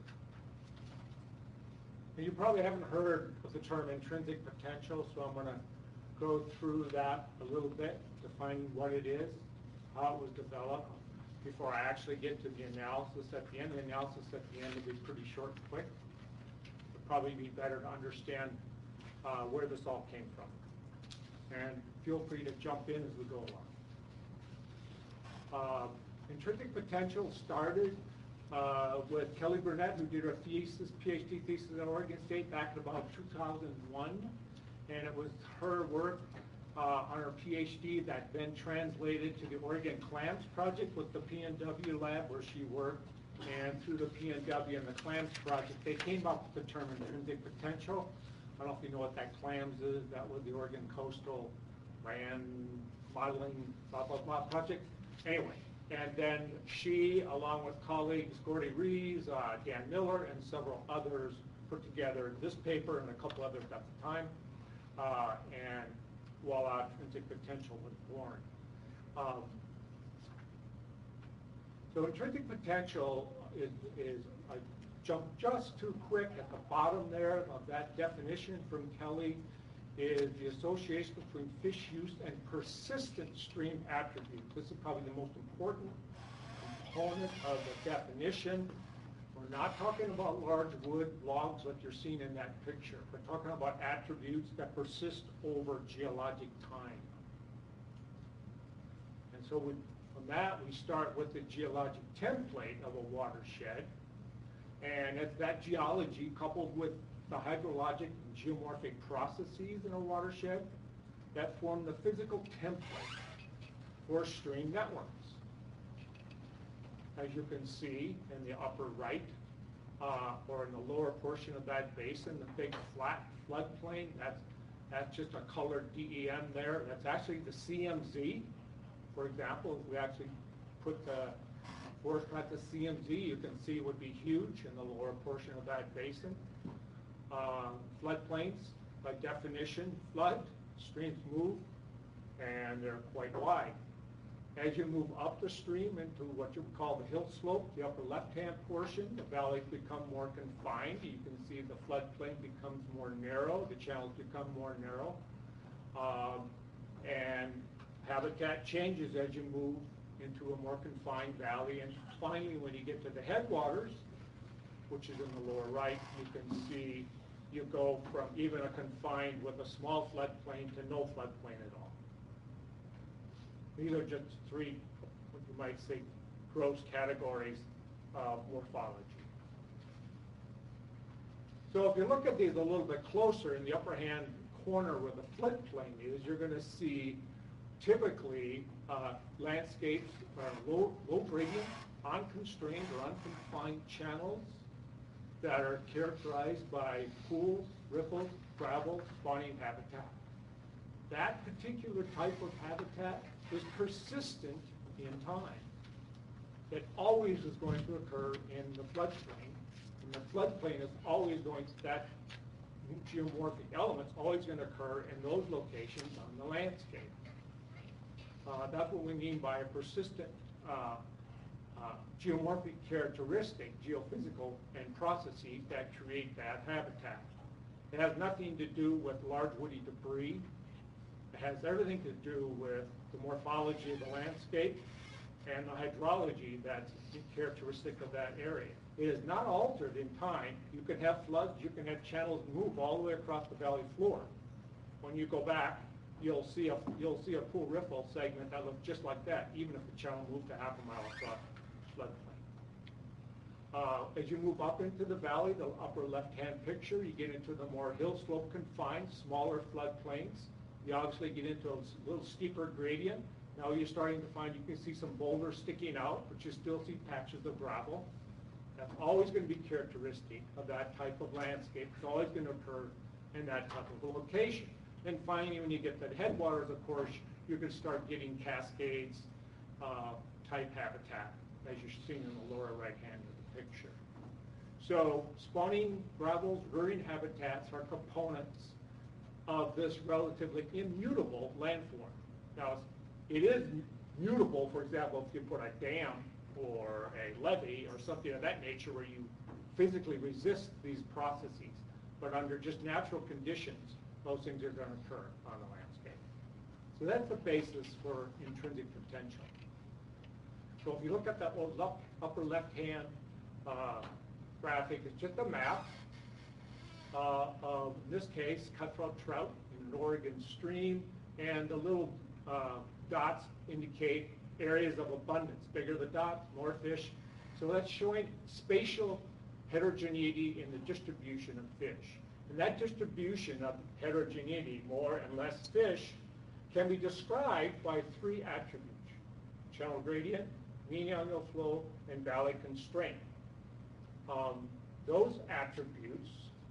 And you probably haven't heard of the term intrinsic potential, so I'm going to go through that a little bit, define what it is, how it was developed, before I actually get to the analysis at the end. The analysis at the end will be pretty short and quick. It'd probably be better to understand uh, where this all came from. And feel free to jump in as we go along. Uh, intrinsic potential started uh, with Kelly Burnett, who did her thesis, PhD thesis at Oregon State back in about two thousand one. And it was her work uh, on her PhD that then translated to the Oregon Clams Project with the P N W lab where she worked. And through the P N W and the Clams Project, they came up with the term intrinsic potential. I don't know if you know what that CLAMS is. That was the Oregon Coastal Land Modeling blah, blah, blah project. Anyway, and then she, along with colleagues Gordy Reeves, uh, Dan Miller, and several others, put together this paper and a couple others at the time. Uh, and voila, intrinsic potential was born. Um, so intrinsic potential is, is I jumped just too quick at the bottom there of that definition from Kelly, is the association between fish use and persistent stream attributes. This is probably the most important component of the definition. We're not talking about large wood logs like you're seeing in that picture. We're talking about attributes that persist over geologic time. And so we, from that, we start with the geologic template of a watershed. And it's that geology coupled with the hydrologic and geomorphic processes in a watershed that form the physical template for stream networks. As you can see in the upper right, uh, or in the lower portion of that basin, the big flat floodplain, that's, that's just a colored D E M there. That's actually the C M Z. For example, if we actually put the forest at the C M Z, you can see it would be huge in the lower portion of that basin. Uh, floodplains, by definition, flood, streams move, and they're quite wide. As you move up the stream into what you would call the hill slope, the upper left-hand portion, the valleys become more confined. You can see the floodplain becomes more narrow, the channels become more narrow, um, and habitat changes as you move into a more confined valley. And finally, when you get to the headwaters, which is in the lower right, you can see you go from even a confined with a small floodplain to no floodplain at all. These are just three, what you might say, gross categories of morphology. So if you look at these a little bit closer in the upper hand corner where the floodplain is, you're going to see typically uh, landscapes are low, low gradient, unconstrained or unconfined channels that are characterized by pools, riffles, gravel, spawning habitat. That particular type of habitat is persistent in time. It always is going to occur in the floodplain, and the floodplain is always going to, that geomorphic element's always going to occur in those locations on the landscape. Uh, that's what we mean by a persistent uh, uh, geomorphic characteristic, geophysical and processes that create that habitat. It has nothing to do with large woody debris. It has everything to do with the morphology of the landscape and the hydrology that's characteristic of that area. It is not altered in time. You can have floods, you can have channels move all the way across the valley floor. When you go back, you'll see a you'll see a pool riffle segment that looks just like that, even if the channel moved a half a mile across floodplain. Uh, as you move up into the valley, the upper left-hand picture, you get into the more hill slope confined, smaller floodplains. You obviously get into a little steeper gradient. Now you're starting to find you can see some boulders sticking out, but you still see patches of gravel. That's always going to be characteristic of that type of landscape. It's always going to occur in that type of a location. And finally, when you get to the headwaters, of course, you can start getting cascades uh, type habitat, as you're seeing in the lower right hand of the picture. So spawning gravels, rurine habitats are components of this relatively immutable landform. Now, it is mutable, for example, if you put a dam or a levee or something of that nature where you physically resist these processes. But under just natural conditions, those things are going to occur on the landscape. So that's the basis for intrinsic potential. So if you look at that up, upper left-hand uh, graphic, it's just a map uh, of, in this case, cutthroat trout in an Oregon stream, and the little uh, dots indicate areas of abundance. Bigger the dot, more fish. So that's showing spatial heterogeneity in the distribution of fish. And that distribution of heterogeneity, more and less fish, can be described by three attributes: channel gradient, mean annual flow, and valley constraint. Um, those attributes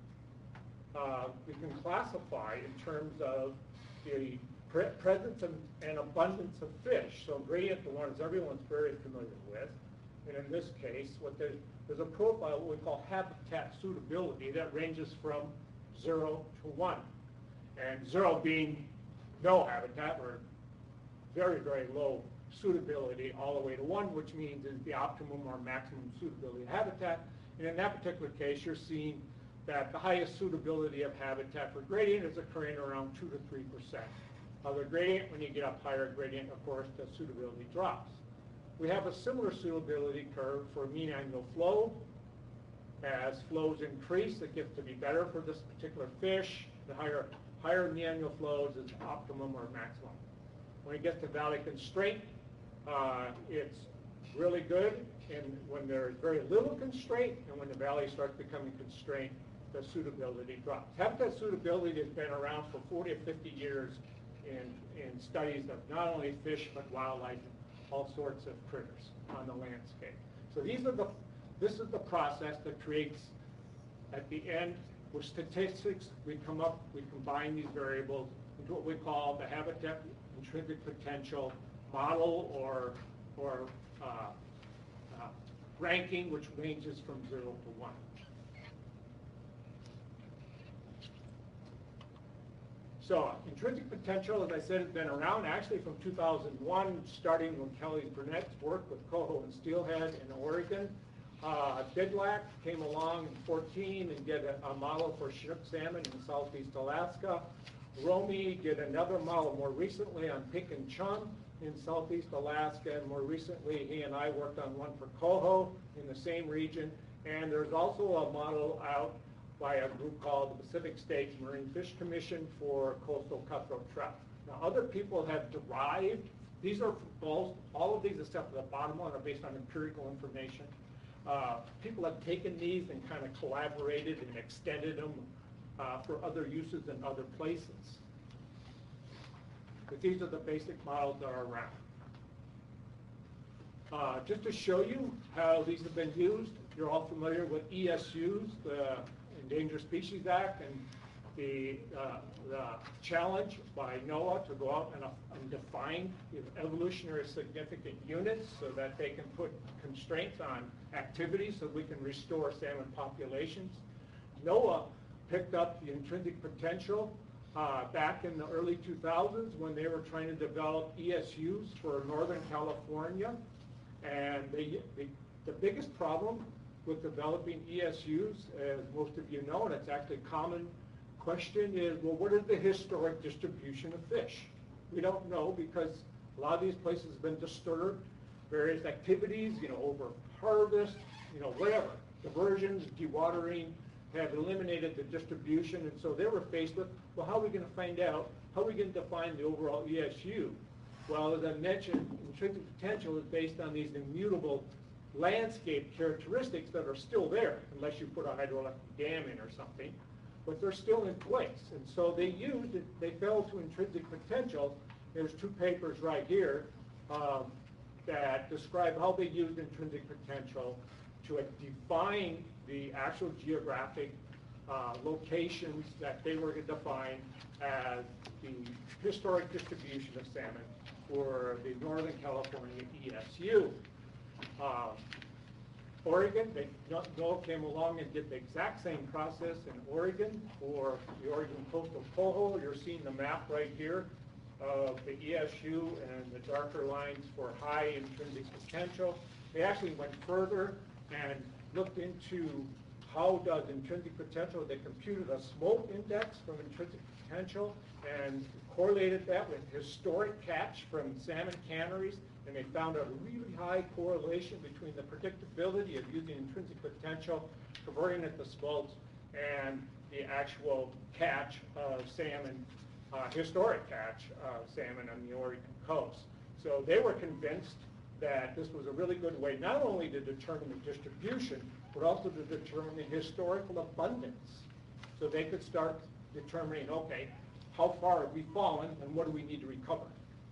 uh, we can classify in terms of the pre presence and, and abundance of fish. So gradient, the ones everyone's very familiar with. And in this case, what there's, there's a profile, what we call habitat suitability, that ranges from zero to one. And zero being no habitat, or very, very low suitability, all the way to one, which means is the optimum or maximum suitability of habitat. And in that particular case, you're seeing that the highest suitability of habitat for gradient is occurring around two to three percent. Other gradient, when you get up higher gradient, of course, the suitability drops. We have a similar suitability curve for mean annual flow. As flows increase, it gets to be better for this particular fish. The higher, higher mean annual flows is optimum or maximum. When it gets to valley constraint, uh, it's really good. And when there's very little constraint, and when the valley starts becoming constrained, the suitability drops. Habitat suitability has been around for forty or fifty years in, in studies of not only fish, but wildlife, all sorts of critters on the landscape. So these are the, this is the process that creates, at the end, with statistics, we come up, we combine these variables into what we call the habitat intrinsic potential model, or, or uh, uh, ranking, which ranges from zero to one. So intrinsic potential, as I said, has been around actually from two thousand one, starting when Kelly Burnett's work with Coho and Steelhead in Oregon. Uh, Bidlack came along in fourteen and did a, a model for Chinook salmon in southeast Alaska. Romy did another model more recently on pink and chum in southeast Alaska, and more recently he and I worked on one for Coho in the same region. And there's also a model out by a group called the Pacific States Marine Fish Commission for coastal cutthroat trout. Now, other people have derived, these are all, all of these except for the bottom one are based on empirical information. Uh, people have taken these and kind of collaborated and extended them uh, for other uses in other places. But these are the basic models that are around. Uh, just to show you how these have been used, you're all familiar with E S Us, the Endangered Species Act, and the, uh, the challenge by NOAA to go out and, uh, and define evolutionary significant units so that they can put constraints on activities so we can restore salmon populations. NOAA picked up the intrinsic potential uh, back in the early two thousands when they were trying to develop E S Us for Northern California. And they, they, the biggest problem with developing E S Us, as most of you know, and it's actually a common question, is, well, what is the historic distribution of fish? We don't know because a lot of these places have been disturbed, various activities, you know, over harvest, you know, whatever, diversions, dewatering, have eliminated the distribution, and so they were faced with, well, how are we going to find out, how are we going to define the overall E S U? Well, as I mentioned, intrinsic potential is based on these immutable landscape characteristics that are still there, unless you put a hydroelectric dam in or something, but they're still in place. And so they used it, they fell to intrinsic potential. There's two papers right here um, that describe how they used intrinsic potential to define the actual geographic uh, locations that they were to define as the historic distribution of salmon for the Northern California E S U. Um, Oregon, they NOAA came along and did the exact same process in Oregon for the Oregon coastal coho. You're seeing the map right here of the E S U and the darker lines for high intrinsic potential. They actually went further and looked into how does intrinsic potential, they computed a smolt index from intrinsic potential and correlated that with historic catch from salmon canneries, and they found a really high correlation between the predictability of using intrinsic potential, converting it to smolts, and the actual catch of salmon, uh, historic catch of salmon on the Oregon coast. So they were convinced that this was a really good way not only to determine the distribution, but also to determine the historical abundance. So they could start determining, okay, how far have we fallen and what do we need to recover?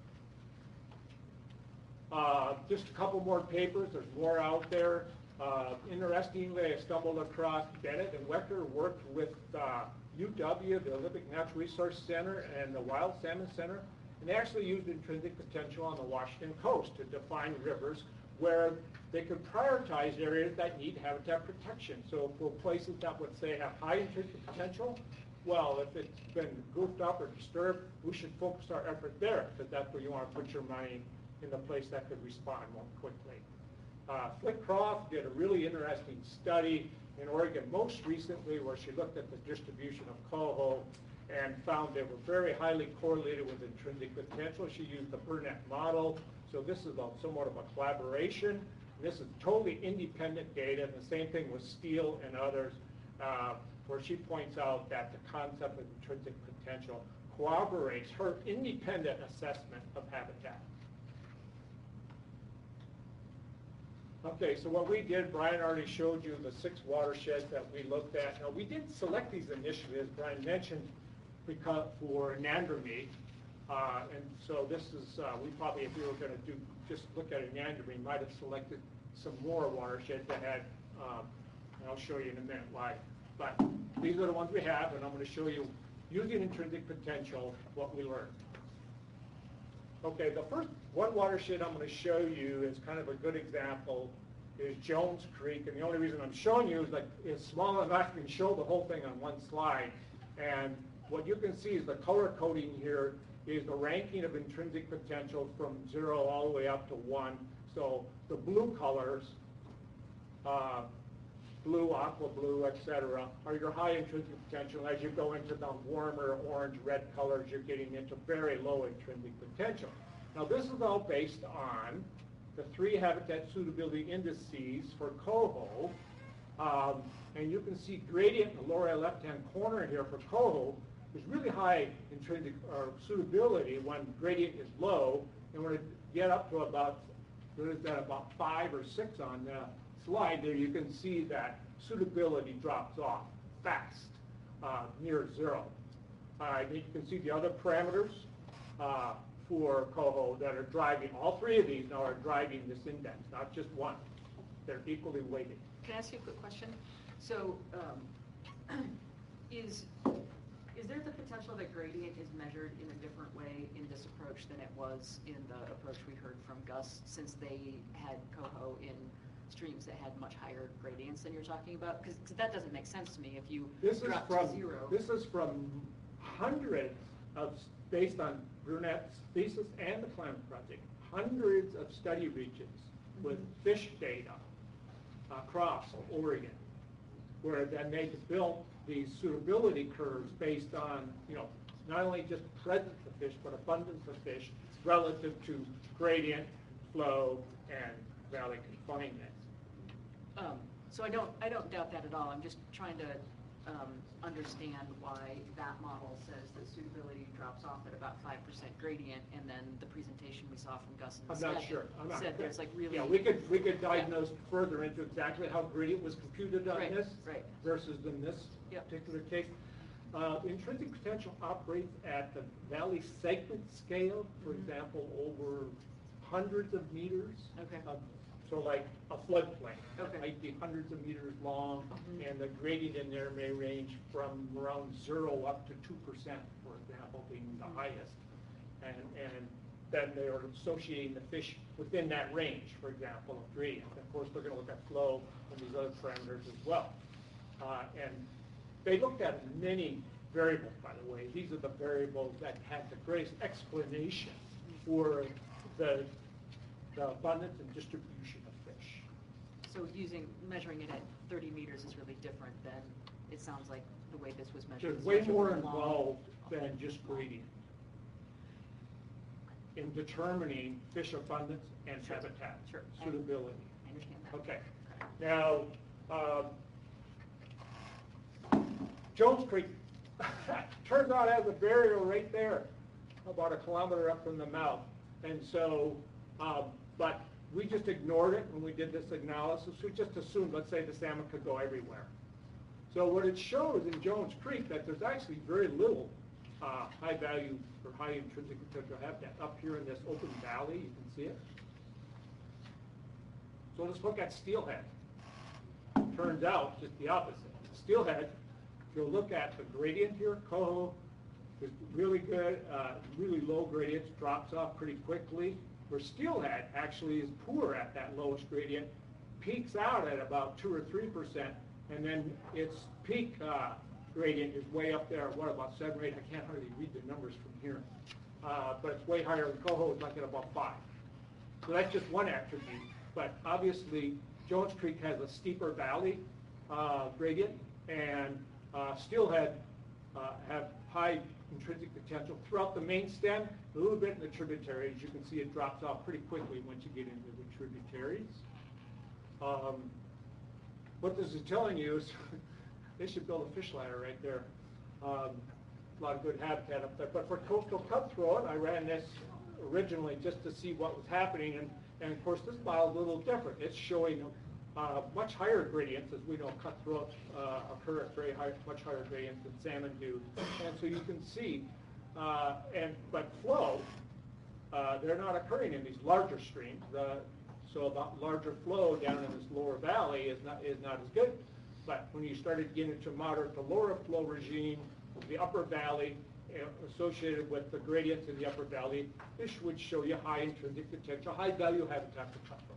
Uh, just a couple more papers, there's more out there. Uh, interestingly, I stumbled across Bennett and Wechter worked with uh, U W, the Olympic Natural Resource Center, and the Wild Salmon Center, and they actually used intrinsic potential on the Washington coast to define rivers where they could prioritize areas that need habitat protection. So for places that would say have high intrinsic potential, well, if it's been goofed up or disturbed, we should focus our effort there, because that's where you want to put your money in the place that could respond more quickly. Uh, Flickcroft did a really interesting study in Oregon most recently where she looked at the distribution of coho and found they were very highly correlated with intrinsic potential. She used the Burnett model, so this is a, somewhat of a collaboration. This is totally independent data, and the same thing with Steele and others, uh, where she points out that the concept of intrinsic potential corroborates her independent assessment of habitat. Okay, so what we did, Brian already showed you the six watersheds that we looked at. Now, we didn't select these initially, as Brian mentioned, because for anandrome. Uh, and so this is, uh, we probably, if we were going to do just look at anandrome, might have selected some more watersheds that had, um, and I'll show you in a minute why. But these are the ones we have, and I'm going to show you, using intrinsic potential, what we learned. Okay, the first one watershed I'm going to show you is kind of a good example, is Jones Creek, and the only reason I'm showing you is like it's small enough I can show the whole thing on one slide. And what you can see is the color coding here is the ranking of intrinsic potential from zero all the way up to one. So the blue colors, uh, blue, aqua blue, et cetera, are your high intrinsic potential. As you go into the warmer orange, red colors, you're getting into very low intrinsic potential. Now this is all based on the three habitat suitability indices for coho, Um, and you can see gradient in the lower left-hand corner here for coho is really high intrinsic or suitability when gradient is low, and when it get up to about, what is that, about five or six on the slide there, you can see that suitability drops off fast, uh, near zero. Uh, and you can see the other parameters uh, for coho that are driving, all three of these now are driving this index, not just one. They're equally weighted. Can I ask you a quick question? So, um, is, is there the potential that gradient is measured in a different way in this approach than it was in the approach we heard from Gus, since they had coho in streams that had much higher gradients than you're talking about? Because that doesn't make sense to me if you This is drop from, to zero. this is from hundreds of, based on Brunette's thesis and the Climate Project, hundreds of study regions with fish data across Oregon, where then they built these suitability curves based on, you know, not only just presence of fish, but abundance of fish relative to gradient, flow, and valley confinement. Um, so I don't, I don't doubt that at all. I'm just trying to um, understand why that model says that suitability drops off at about five percent gradient, and then the presentation we saw from Gus and I'm not said, sure. I'm not said there's like really... Yeah, we could, we could diagnose further into exactly how gradient was computed on Right, this right. versus in this Yep. particular case. Uh, intrinsic potential operates at the valley segment scale, for Mhm. example, over hundreds of meters. Okay. Um, So like a floodplain, Okay. that might be hundreds of meters long, Mhm. and the gradient in there may range from around zero up to two percent, for example, being the highest. And, and then they are associating the fish within that range, for example, of gradient. Of course, they're gonna look at flow and these other parameters as well. Uh, and they looked at many variables, by the way. These are the variables that had the greatest explanation for the, the abundance and distribution of fish. So using, measuring it at thirty meters is really different than, it sounds like, the way this was measured. There's is way measured more along- involved than just gradient in determining fish abundance and Sure. habitat Sure. I- suitability. I understand that. Okay. Now, um, Jones Creek, turns out has a barrier right there, about a kilometer up from the mouth. And so, um, but we just ignored it when we did this analysis. We just assumed, let's say, the salmon could go everywhere. So what it shows in Jones Creek that there's actually very little uh, high value or high intrinsic potential habitat up here in this open valley. You can see it. So let's look at steelhead. Turns out just the opposite. Steelhead, if you look at the gradient here, coho is really good, uh, really low gradients, drops off pretty quickly. Where steelhead actually is poor at that lowest gradient, peaks out at about two or three percent, and then its peak uh, gradient is way up there, what, about seven or eight? I can't hardly read the numbers from here. Uh, but it's way higher than coho, it's like at about five. So that's just one attribute. But obviously, Jones Creek has a steeper valley uh, gradient, and uh, steelhead uh, have high intrinsic potential throughout the main stem, a little bit in the tributaries. You can see it drops off pretty quickly once you get into the tributaries. Um, what this is telling you is they should build a fish ladder right there. Um, a lot of good habitat up there. But for coastal cutthroat, I ran this originally just to see what was happening, and, and of course this model is a little different. It's showing uh, much higher gradients, as we know cutthroat uh, occur at very high, much higher gradients than salmon do. And so you can see, uh, and but flow, uh, they're not occurring in these larger streams. Uh, so the larger flow down in this lower valley is not is not as good. But when you started getting into moderate to lower flow regime, the upper valley uh, associated with the gradients in the upper valley, this would show you high intrinsic potential, high value habitat for cutthroat.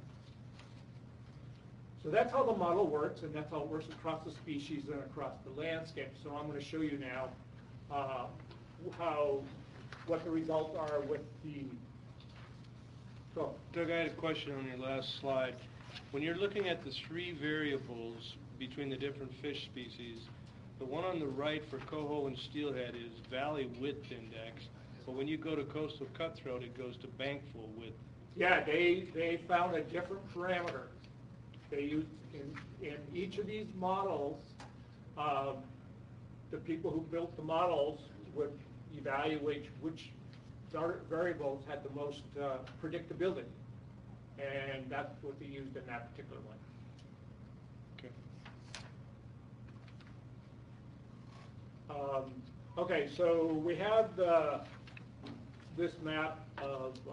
So that's how the model works, and that's how it works across the species and across the landscape. So I'm going to show you now uh, how, what the results are with the, so. Doug, I had a question on your last slide. When you're looking at the three variables between the different fish species, the one on the right for coho and steelhead is valley width index, but when you go to coastal cutthroat, it goes to bankful width. Yeah, they, they found a different parameter. They use, in, in each of these models, um, the people who built the models would evaluate which var- variables had the most uh, predictability. And that's what they used in that particular one. Okay. Um, okay, so we have the, this map of uh,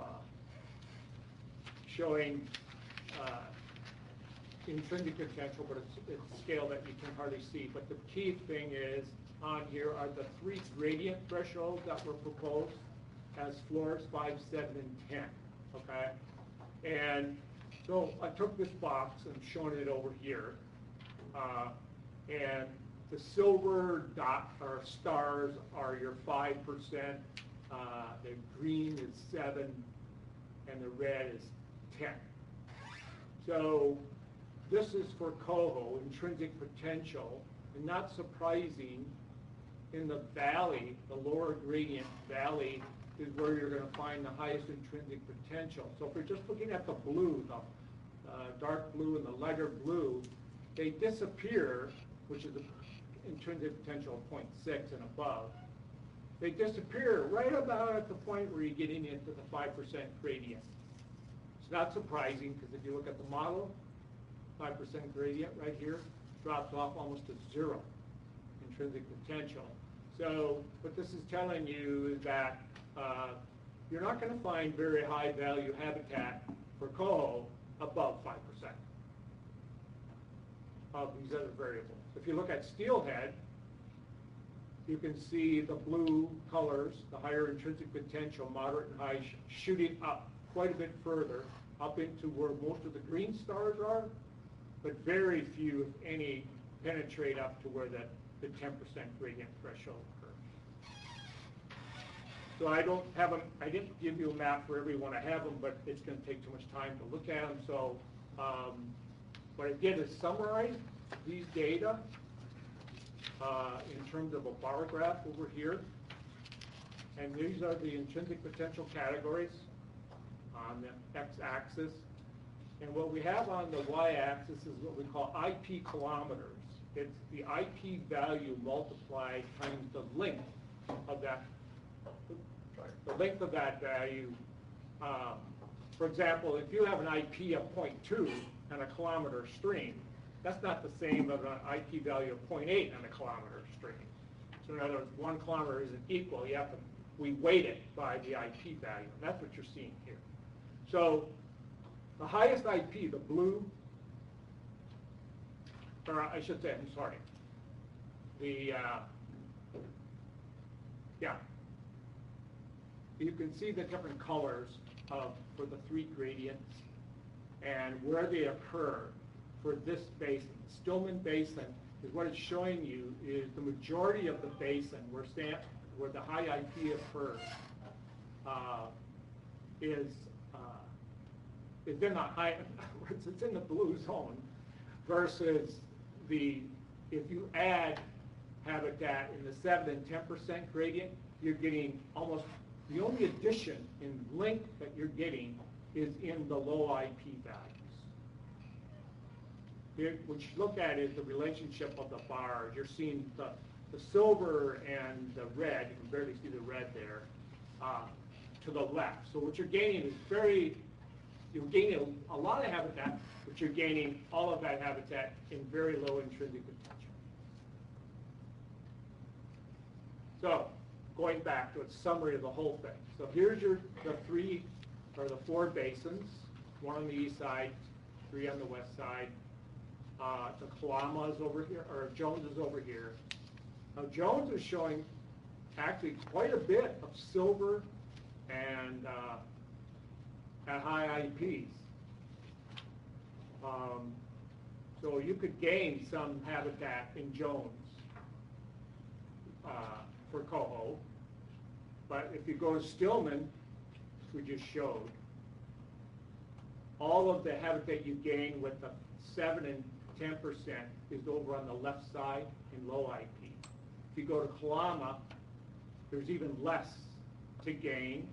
showing uh, intrinsic potential, but it's, it's scale that you can hardly see. But the key thing is, on here are the three gradient thresholds that were proposed as floors five, seven, and ten, okay? And so I took this box and shown it over here, uh, and the silver dot or stars are your five percent, uh, the green is seven, and the red is ten. So this is for coho, intrinsic potential, and not surprising, in the valley, the lower gradient valley is where you're going to find the highest intrinsic potential. So if we're just looking at the blue, the uh, dark blue and the lighter blue, they disappear, which is the intrinsic potential of zero point six and above. They disappear right about at the point where you're getting into the five percent gradient. It's not surprising, because if you look at the model, five percent gradient right here drops off almost to zero intrinsic potential. So what this is telling you is that uh, you're not going to find very high value habitat for coho above five percent of these other variables. If you look at steelhead, you can see the blue colors, the higher intrinsic potential, moderate and high, sh shooting up quite a bit further, up into where most of the green stars are, but very few, if any, penetrate up to where the, the ten percent gradient threshold occurs. So I don't have them, I didn't give you a map for every one I have them, but it's going to take too much time to look at them. So um, what I did is summarize these data uh, in terms of a bar graph over here. And these are the intrinsic potential categories on the x-axis. And what we have on the y-axis is what we call I P kilometers. It's the I P value multiplied times the length of that, the length of that value. Um, for example, if you have an I P of zero point two and a kilometer stream, that's not the same as an I P value of zero point eight on a kilometer stream. So in other words, one kilometer isn't equal. You have to, we weight it by the I P value, and that's what you're seeing here. So the highest I P, the blue, or I should say, I'm sorry, the, uh, yeah, you can see the different colors of, for the three gradients and where they occur for this basin. The Stillman Basin is what it's showing you is the majority of the basin where, stamp, where the high I P occurs uh, is uh, is in the high, it's in the blue zone, versus the, if you add habitat in the seven and ten percent gradient, you're getting almost, the only addition in length that you're getting is in the low I P values. Here, what you look at is the relationship of the bars. You're seeing the, the silver and the red, you can barely see the red there, uh, to the left. So what you're gaining is very, you're gaining a, a lot of habitat, but you're gaining all of that habitat in very low intrinsic potential. So, going back to a summary of the whole thing. So here's your, the three, or the four basins, one on the east side, three on the west side. Uh, the Kalama is over here, or Jones is over here. Now Jones is showing actually quite a bit of silver and uh, at high I Ps. Um, so you could gain some habitat in Jones uh, for coho, but if you go to Stillman, we just showed, all of the habitat you gain with the seven and ten percent is over on the left side in low I P. If you go to Kalama, there's even less to gain.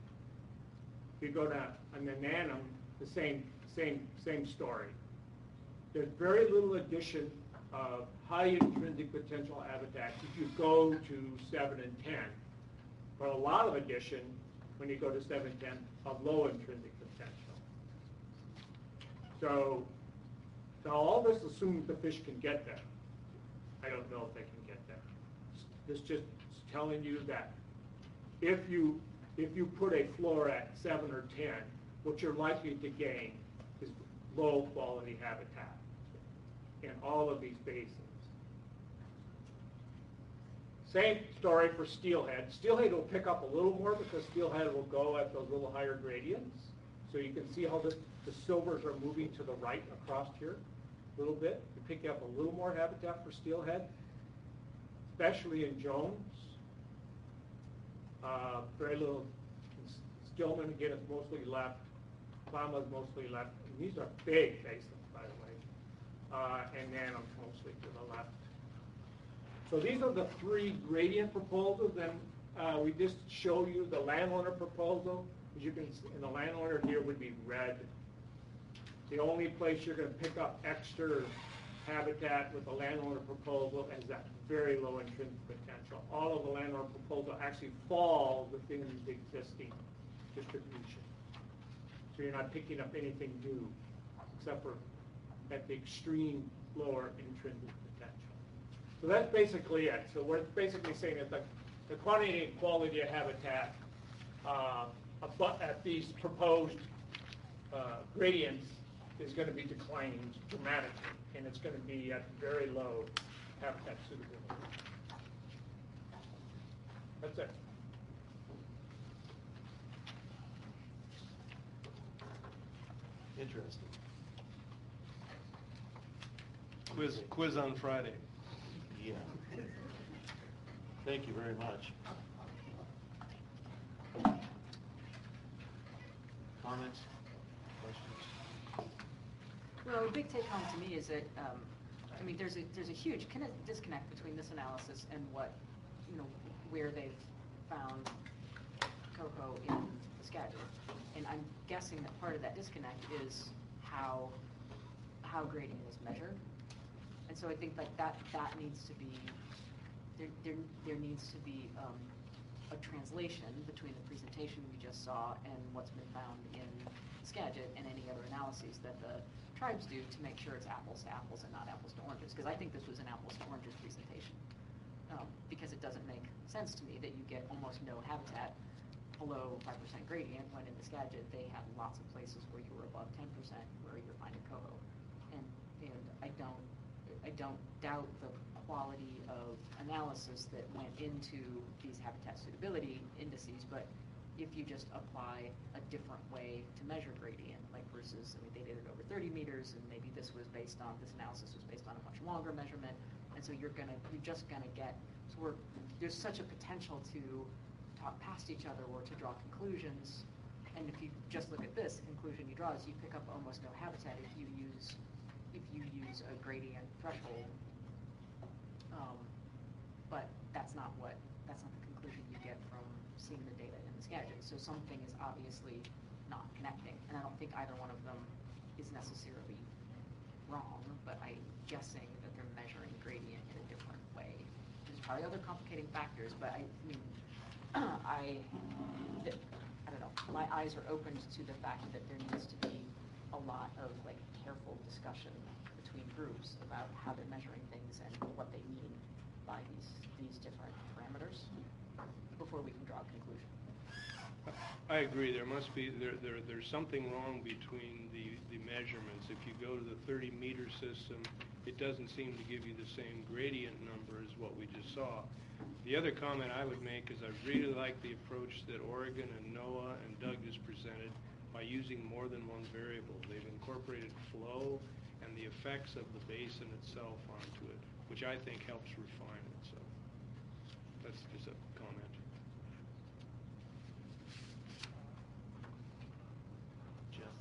If you go to Ananum, the same same same story. there's very little addition of high intrinsic potential habitat if you go to seven and ten, but a lot of addition when you go to seven and ten of low intrinsic potential. So, so all this assumes the fish can get there. I don't know if they can get there. This just telling you that if you if you put a floor at seven or ten, what you're likely to gain is low quality habitat in all of these basins. Same story for steelhead. Steelhead will pick up a little more because steelhead will go at those little higher gradients. So you can see how this, the silvers are moving to the right across here a little bit. You pick up a little more habitat for steelhead, especially in Jones. Uh, very little. Stillman, again, is mostly left. Klamath is mostly left. And these are big basins, by the way. Uh, and then I'm mostly to the left. So these are the three gradient proposals. And uh, we just show you the landowner proposal. As you can see, and the landowner here would be red. The only place you're going to pick up extra habitat with the landowner proposal is that very low intrinsic potential. All of the landowner proposal actually falls within the existing distribution. So you're not picking up anything new except for at the extreme lower intrinsic potential. So that's basically it. So we're basically saying that the, the quantity and quality of habitat uh, at these proposed uh, gradients is going to be declining dramatically, and it's going to be at very low habitat suitability. That's it. Interesting. Quiz, quiz on Friday. Yeah. Thank you very much. Comments? Questions? Well, a big take home to me is that, um, I mean, there's a, there's a huge connect- disconnect between this analysis and what, you know, where they've found coho in the Skagit. And I'm guessing that part of that disconnect is how, how gradient is measured. And so I think like that, that needs to be, there, there, there needs to be um, a translation between the presentation we just saw and what's been found in Skagit and any other analyses that the tribes do to make sure it's apples to apples and not apples to oranges. Because I think this was an apples to oranges presentation. Um, because it doesn't make sense to me that you get almost no habitat below five percent gradient when in the Skagit they have lots of places where you were above ten percent where you're finding coho. And, and I don't, I don't doubt the quality of analysis that went into these habitat suitability indices, but if you just apply a different way to measure gradient, like versus, I mean, they did it over thirty meters, and maybe this was based on, this analysis was based on a much longer measurement, and so you're gonna, you're just gonna get, so we're, there's such a potential to talk past each other or to draw conclusions, and if you just look at this, conclusion you draw is you pick up almost no habitat if you use, if you use a gradient threshold, um, but that's not what, that's not the conclusion you get from seeing the data in the Skagit. So something is obviously not connecting, and I don't think either one of them is necessarily wrong, but I'm guessing that they're measuring gradient in a different way. There's probably other complicating factors, but I mean, I, I don't know, my eyes are opened to the fact that there needs to be a lot of like careful discussion between groups about how they're measuring things and what they mean by these, these different parameters before we can draw a conclusion. I agree. There must be, there, there, there's something wrong between the, the measurements. If you go to the thirty meter system, it doesn't seem to give you the same gradient number as what we just saw. The other comment I would make is I really like the approach that Oregon and NOAA and Doug just presented by using more than one variable. They've incorporated flow and the effects of the basin itself onto it, which I think helps refine it. So that's just a comment. Jeff?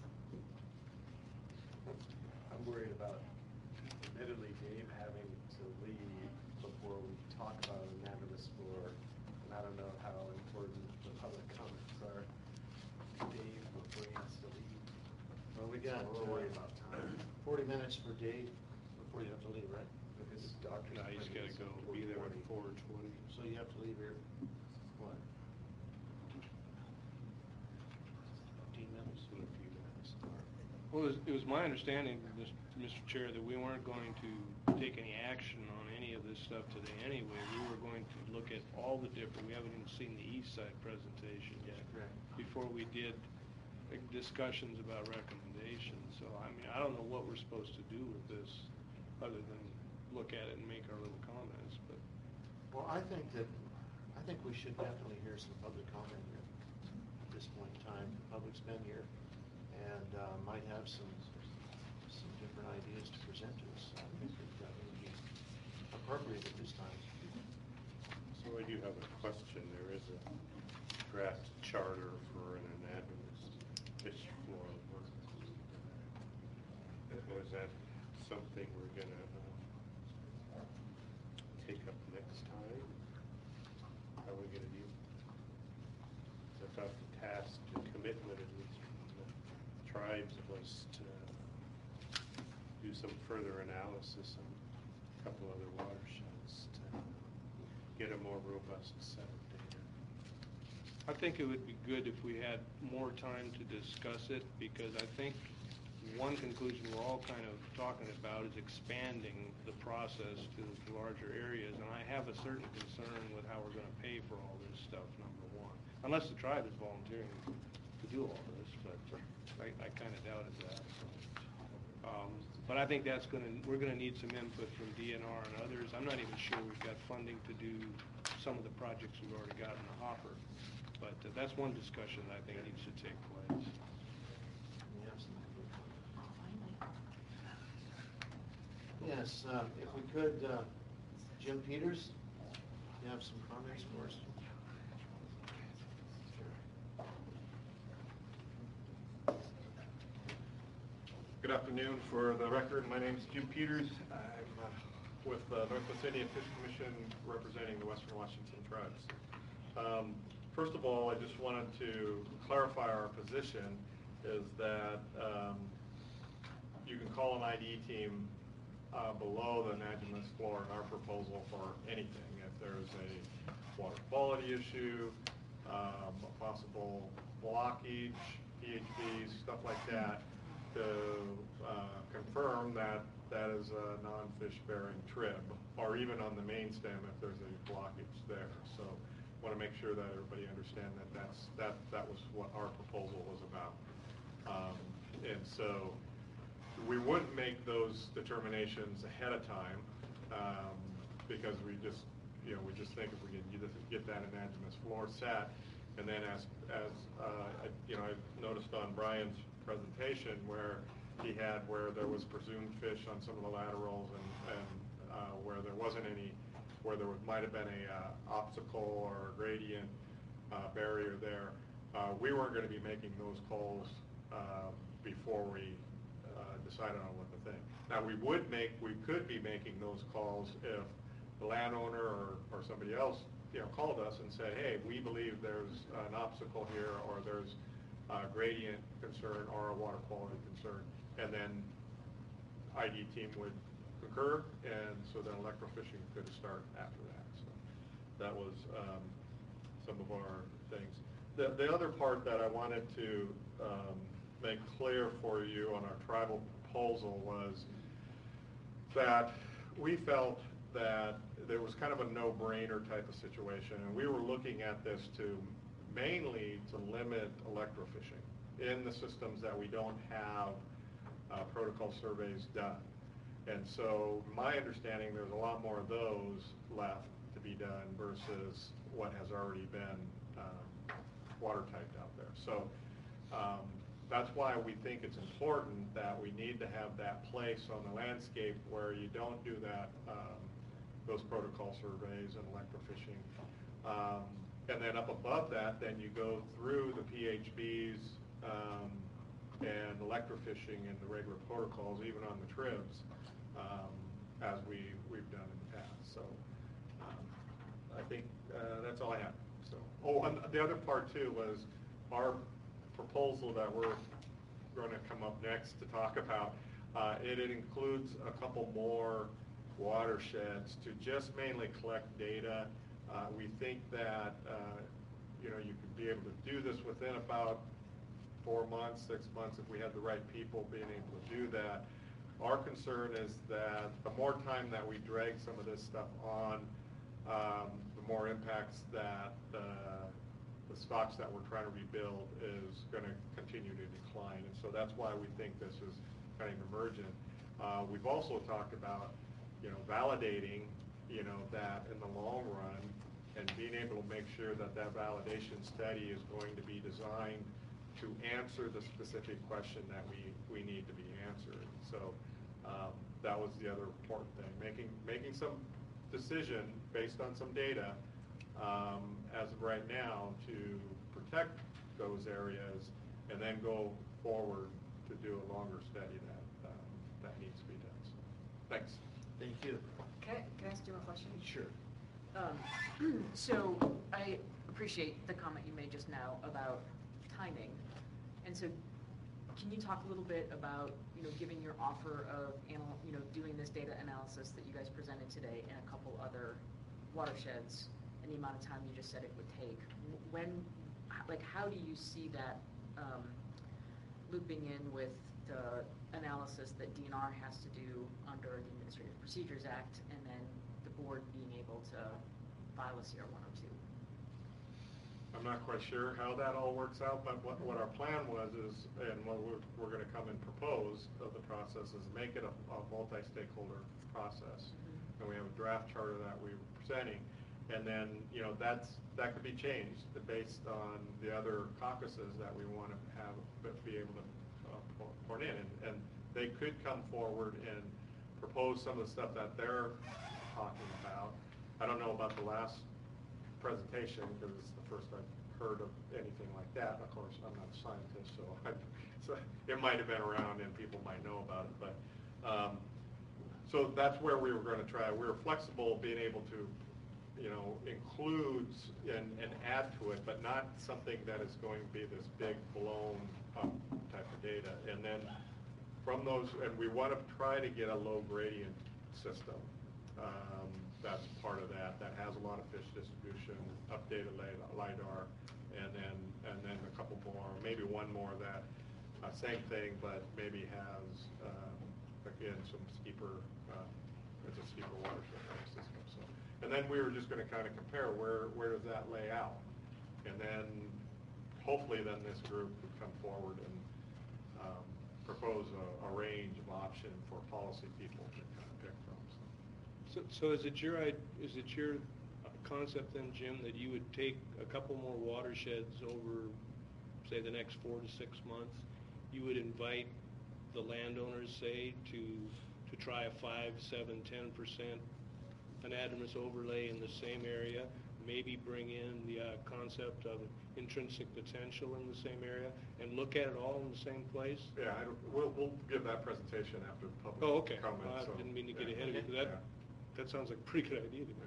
I'm worried about, admittedly, Dave having to leave before we talk about anadromous floor, and I don't know how important the public comments are. Dave, before he has to leave. Well, we So got, I'm a little uh, worried about time. forty minutes for Dave before you have to leave, right? Because doctor's No, he's gotta appointment's go, at be there four at forty. four twenty. So you have to leave here, what? Fifteen minutes? In a few minutes. Well, it was, it was my understanding, Mis- Mister Chair, that we weren't going to take any action on any of this stuff today anyway. We were going to look at all the different, we haven't even seen the east side presentation yet. Correct. Before we did like, discussions about recommendations. So, I mean, I don't know what we're supposed to do with this, other than look at it and make our little comments, but. Well, I think that, I think we should definitely hear some public comment here at this point in time. The public's been here and uh, might have some, some different ideas to present to us. I think that that would be appropriate at this time. So I do have a question. There is a draft charter for an anadromous fish floor work. Was that something we're gonna uh, take up next time? How are we gonna do? I thought the task, the commitment at least from the tribes was to do some further analysis on a couple other watersheds to get a more robust set of data. I think it would be good if we had more time to discuss it, because I think one conclusion we're all kind of talking about is expanding the process to larger areas, and I have a certain concern with how we're gonna pay for all this stuff, number one. Unless the tribe is volunteering to do all this, but I, I kinda doubted that, so. Um, but I think that's gonna, we're gonna need some input from D N R and others. I'm not even sure we've got funding to do some of the projects we've already got in the hopper. But uh, that's one discussion that I think needs to take place. Yes, uh, if we could, uh, Jim Peters, you have some comments for us? Good afternoon. For the record, my name is Jim Peters. I'm uh, with the Northwest Indian Fish Commission representing the Western Washington tribes. Um, first of all, I just wanted to clarify our position is that um, you can call an I D team uh, below the anadromous floor in our proposal for anything. If there's a water quality issue, um, a possible blockage, P H Bs, stuff like that, to uh, confirm that that is a non-fish bearing trib, or even on the main stem if there's a blockage there. So want to make sure that everybody understand that that's, that, that was what our proposal was about. Um, and so we wouldn't make those determinations ahead of time um, because we just, you know, we just think if we can get that anadromous floor set, and then as, as uh, I, you know, I noticed on Brian's presentation where he had where there was presumed fish on some of the laterals and, and uh, where there wasn't any, where there was, might have been a uh, obstacle or a gradient uh, barrier there. Uh, we weren't going to be making those calls uh, before we uh, decided on what to think. Now we would make, we could be making those calls if the landowner or, or somebody else, you know, called us and said, hey, we believe there's an obstacle here, or there's a gradient concern or a water quality concern, and then I D team would concur, and so then electrofishing could start after that. So that was um, some of our things. The, the other part that I wanted to um, make clear for you on our tribal proposal was that we felt that there was kind of a no-brainer type of situation, and we were looking at this to mainly to limit electrofishing in the systems that we don't have uh, protocol surveys done. And so my understanding, there's a lot more of those left to be done versus what has already been um, water typed out there. So um, that's why we think it's important that we need to have that place on the landscape where you don't do that, um, those protocol surveys and electrofishing. Um, and then up above that, then you go through the P H Bs um, and electrofishing and the regular protocols, even on the tribs, um, as we, we've done in the past. So um, I think uh, that's all I have. So, oh, and the other part too was our proposal that we're going to come up next to talk about. Uh, It it includes a couple more watersheds to just mainly collect data. Uh, We think that, uh, you know, you could be able to do this within about four months, six months, if we had the right people being able to do that. Our concern is that the more time that we drag some of this stuff on, um, the more impacts that the, the stocks that we're trying to rebuild is going to continue to decline. And so that's why we think this is kind of emergent. Uh, we've also talked about, you know, validating, you know, that in the long run and being able to make sure that that validation study is going to be designed to answer the specific question that we, we need to be answered. So um, that was the other important thing, making, making some decision based on some data um, as of right now to protect those areas and then go forward to do a longer study that, um, that needs to be done. So, thanks. Thank you. Can I, can I ask you a question? Sure. Um, so I appreciate the comment you made just now about timing. And so can you talk a little bit about, you know, giving your offer of, anal- you know, doing this data analysis that you guys presented today and a couple other watersheds and the amount of time you just said it would take? When, like, how do you see that um, looping in with the analysis that D N R has to do under the Administrative Procedures Act and then the board being able to file a C R one oh two? I'm not quite sure how that all works out, but what, what our plan was is, and what we're, we're going to come and propose of the process is make it a, a multi-stakeholder process. Mm-hmm. And we have a draft charter that we're presenting. And then, you know, that's, that could be changed based on the other caucuses that we want to have, but be able to uh, put in. And, and they could come forward and propose some of the stuff that they're talking about. I don't know about the last presentation because it's the first I've heard of anything like that. Of course, I'm not a scientist, so, I, so it might have been around and people might know about it. But um, so that's where we were going to try. We were flexible, being able to, you know, include and, and add to it, but not something that is going to be this big blown up type of data. And then from those, and we want to try to get a low gradient system. Um, that's part of that. That has a lot of fish distribution, updated LiDAR, and then and then a couple more, maybe one more that uh, same thing, but maybe has um, again some steeper. Uh, it's a steeper watershed system. So, and then we were just going to kind of compare where where does that lay out, and then hopefully then this group would come forward and um, propose a, a range of option for policy people to kind of pick from. So. So, so is it your, is it your concept then, Jim, that you would take a couple more watersheds over, say, the next four to six months? You would invite the landowners, say, to to try a five, seven, ten percent anadromous overlay in the same area, maybe bring in the uh, concept of intrinsic potential in the same area, and look at it all in the same place? Yeah, I don't, we'll, we'll give that presentation after the public Oh, okay. comment. Well, I so, didn't mean to get yeah. ahead of you, 'cause that, Yeah. that sounds like a pretty good idea to me.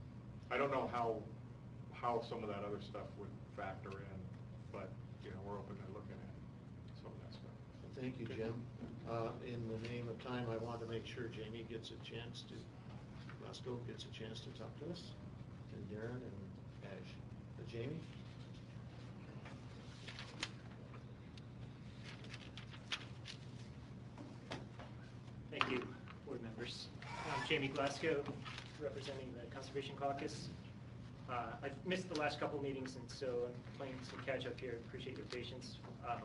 I don't know how how some of that other stuff would factor in, but you know we're open to looking at some of that stuff. Thank you, Jim. Uh, in the name of time, I want to make sure Jamie gets a chance to, Roscoe gets a chance to talk to us, and Darren and Ash. Uh, Jamie? Thank you, board members. I'm Jamie Glasgow, representing the Conservation Caucus. Uh, I've missed the last couple meetings, and so I'm playing some catch up here. Appreciate your patience. Um,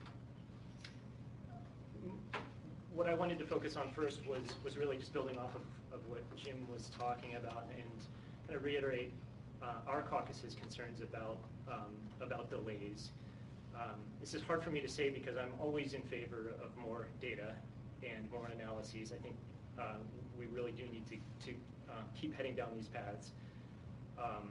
what I wanted to focus on first was was really just building off of, of what Jim was talking about and kind of reiterate uh, our caucus's concerns about um, about delays. Um, this is hard for me to say because I'm always in favor of more data and more analyses. I think uh, we really do need to, to uh, keep heading down these paths. Um,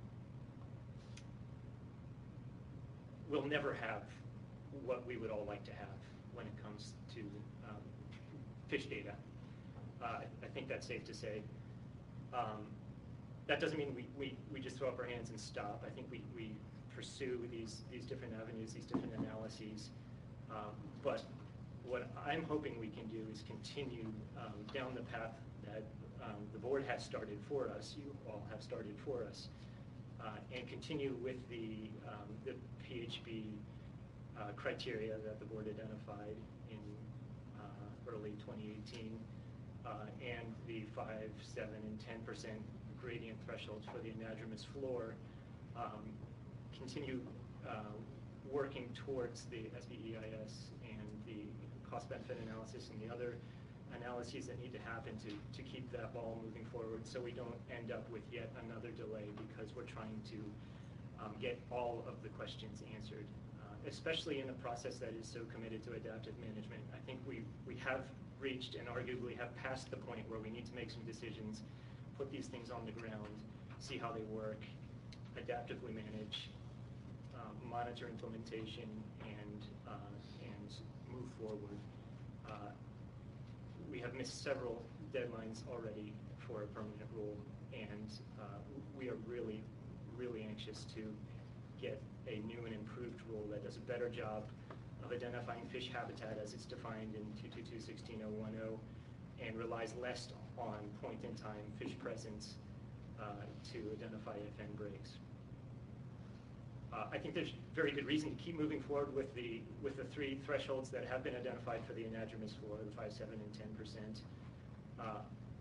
we'll never have what we would all like to have when it comes to um, fish data. Uh, I think that's safe to say. Um, that doesn't mean we, we, we just throw up our hands and stop. I think we, we pursue these, these different avenues, these different analyses. Um, but what I'm hoping we can do is continue um, down the path that um, the board has started for us, you all have started for us, uh, and continue with the, um, the P H B uh, criteria that the board identified in uh, early twenty eighteen, uh, and the five, seven, and ten percent gradient thresholds for the anadromous floor. Um, continue uh, working towards the S B E I S and the cost-benefit analysis and the other analyses that need to happen to, to keep that ball moving forward, so we don't end up with yet another delay because we're trying to um, get all of the questions answered, uh, especially in a process that is so committed to adaptive management. I think we, we have reached and arguably have passed the point where we need to make some decisions, put these things on the ground, see how they work, adaptively manage, um, monitor implementation, and, uh, and move forward. Uh, we have missed several deadlines already for a permanent rule, and uh, we are really, really anxious to get a new and improved rule that does a better job of identifying fish habitat as it's defined in two two two dash one six oh one oh, and relies less on point-in-time fish presence uh, to identify F N breaks. Uh, I think there's very good reason to keep moving forward with the with the three thresholds that have been identified for the anadromous floor, the five, seven, and ten percent. Uh,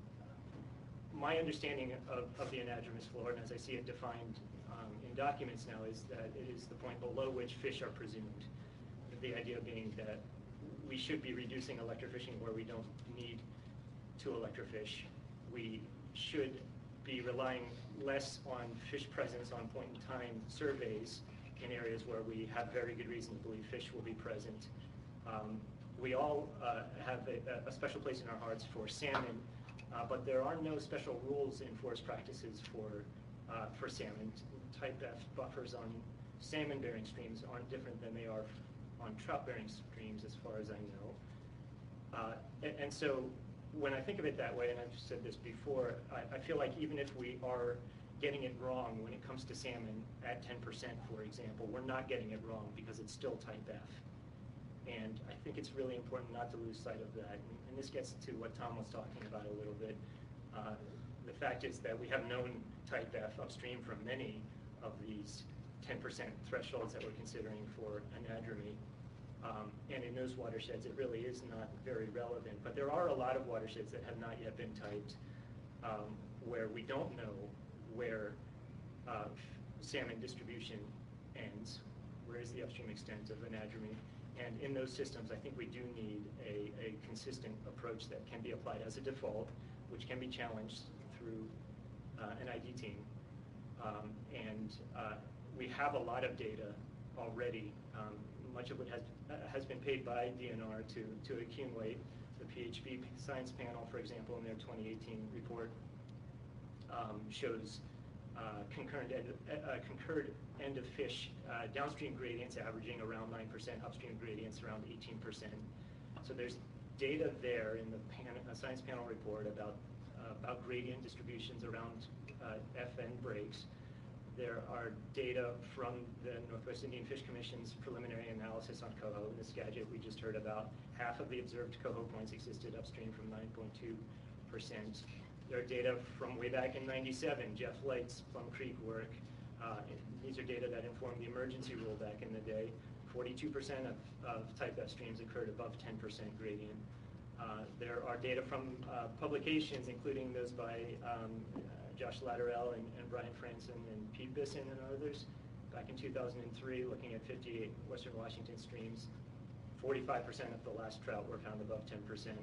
my understanding of, of the anadromous floor, and as I see it defined um, in documents now, is that it is the point below which fish are presumed. The idea being that we should be reducing electrofishing where we don't need to electrofish. We should be relying less on fish presence on point-in-time surveys in areas where we have very good reason to believe fish will be present. Um, we all uh, have a, a special place in our hearts for salmon, uh, but there are no special rules in forest practices for, uh, for salmon. Type F buffers on salmon-bearing streams aren't different than they are on trout-bearing streams, as far as I know. Uh, and, and so when I think of it that way, and I've said this before, I, I feel like even if we are getting it wrong when it comes to salmon at ten percent, for example, we're not getting it wrong because it's still type F. And I think it's really important not to lose sight of that. And, and this gets to what Tom was talking about a little bit. Uh, the fact is that we have known type F upstream from many of these ten percent thresholds that we're considering for anadromy. Um, and in those watersheds, it really is not very relevant. But there are a lot of watersheds that have not yet been typed um, where we don't know where uh, salmon distribution ends, where is the upstream extent of anadromy. And in those systems, I think we do need a, a consistent approach that can be applied as a default, which can be challenged through uh, an I D team. Um, and uh, we have a lot of data already. Um, much of it has, uh, has been paid by D N R to, to accumulate. The P H B Science Panel, for example, in their twenty eighteen report um, shows uh, concurrent end, uh, concurred end of fish uh, downstream gradients averaging around nine percent, upstream gradients around eighteen percent. So there's data there in the pan, uh, Science Panel report about, uh, about gradient distributions around uh, F N breaks. There are data from the Northwest Indian Fish Commission's preliminary analysis on coho. In the Skagit we just heard about, half of the observed coho points existed upstream from nine point two percent. There are data from way back in ninety-seven, Jeff Light's Plum Creek work. Uh, these are data that informed the emergency rule back in the day. forty-two percent of, of type F streams occurred above ten percent gradient. Uh, there are data from uh, publications, including those by um, Josh Latterell and, and Brian Franson and Pete Bisson and others, back in two thousand three, looking at fifty-eight Western Washington streams. forty-five percent of the last trout were found above ten percent.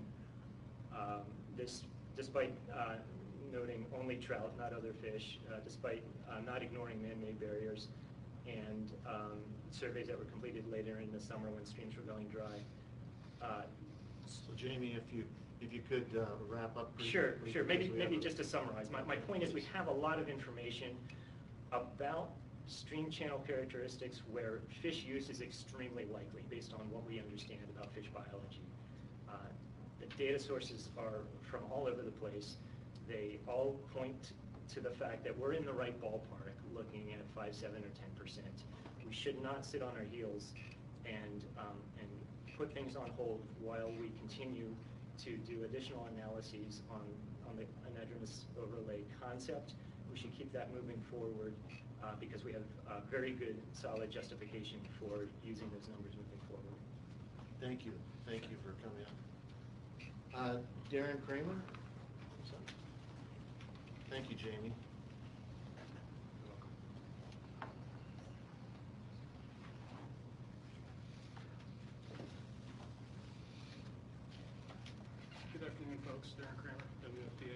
Um, this, despite uh, noting only trout, not other fish, uh, despite uh, not ignoring man-made barriers, and um, surveys that were completed later in the summer when streams were going dry. Uh, So Jamie, if you if you could uh, wrap up. briefly, Sure, please, sure. Maybe, because we maybe have a- just to summarize, my, my point is we have a lot of information about stream channel characteristics where fish use is extremely likely based on what we understand about fish biology. Uh, the data sources are from all over the place. They all point to the fact that we're in the right ballpark looking at five, seven, or ten percent. We should not sit on our heels and, um, and put things on hold while we continue to do additional analyses on, on the anadromous overlay concept. We should keep that moving forward uh, because we have uh, very good, solid justification for using those numbers moving forward. Thank you. Thank you for coming up. Uh, Darren Kramer? Thank you, Jamie. Good afternoon, folks. Darren Kramer, W F P A.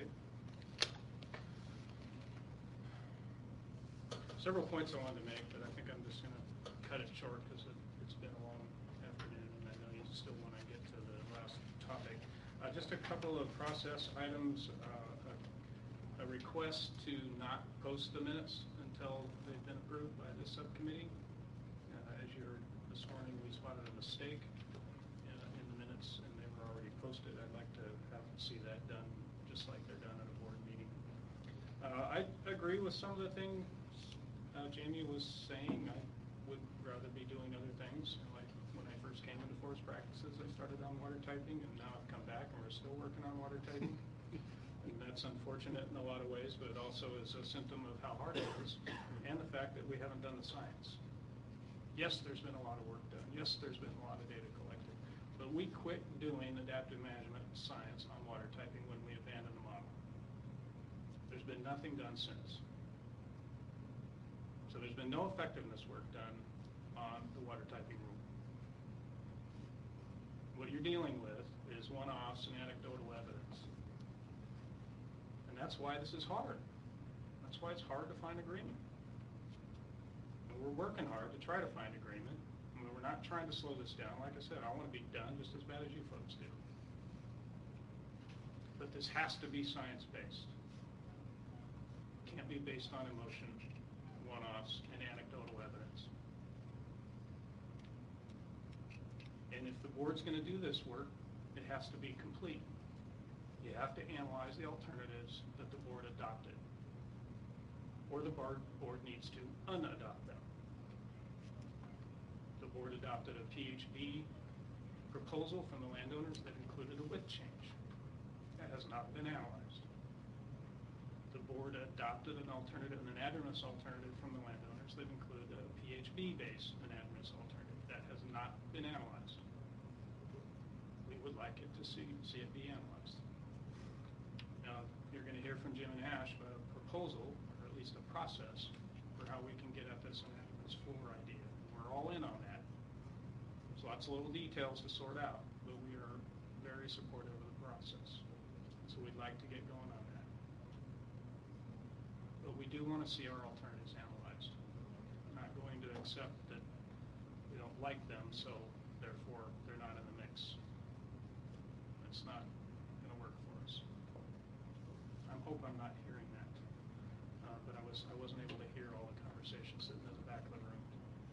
Several points I wanted to make, but I think I'm just going to cut it short because it, it's been a long afternoon, and I know you still want to get to the last topic. Uh, just a couple of process items. Uh, a, a request to not post the minutes until they've been approved by the subcommittee. Uh, as you heard this morning, we spotted a mistake in, in the minutes, and they were already posted. I'd like to have see that done just like they're done at a board meeting. Uh, I agree with some of the things uh, Jamie was saying. I would rather be doing other things. Like when I first came into forest practices, I started on water typing, and now I've come back and we're still working on water typing. And that's unfortunate in a lot of ways, but it also is a symptom of how hard it is, and the fact that we haven't done the science. Yes, there's been a lot of work done. Yes, there's been a lot of data collected. But we quit doing adaptive management science on water typing when we abandoned the model. There's been nothing done since. So there's been no effectiveness work done on the water typing rule. What you're dealing with is one-offs and anecdotal evidence. And that's why this is hard. That's why it's hard to find agreement. And we're working hard to try to find agreement. I mean, we're not trying to slow this down. Like I said, I want to be done just as bad as you folks do. But this has to be science-based. It can't be based on emotion, one-offs, and anecdotal evidence. And if the board's going to do this work, it has to be complete. You have to analyze the alternatives that the board adopted, or the board, board needs to unadopt them. The board adopted a P H B proposal from the landowners that included a width change. That has not been analyzed. The board adopted an alternative, an anadromous alternative from the landowners that included a P H B-based anadromous alternative. That has not been analyzed. We would like it to see, see it be analyzed. Now, you're going to hear from Jim and Ash about a proposal, or at least a process, for how we can get at this anadromous floor idea. We're all in on that. There's lots of little details to sort out, but we are very supportive of the process. So we'd like to get going on that. But we do want to see our alternatives analyzed. We're not going to accept that we don't like them, so therefore they're not in the mix. It's not going to work for us. I hope I'm not hearing that, uh, but I was I wasn't able to hear all the conversations sitting in the back of the room.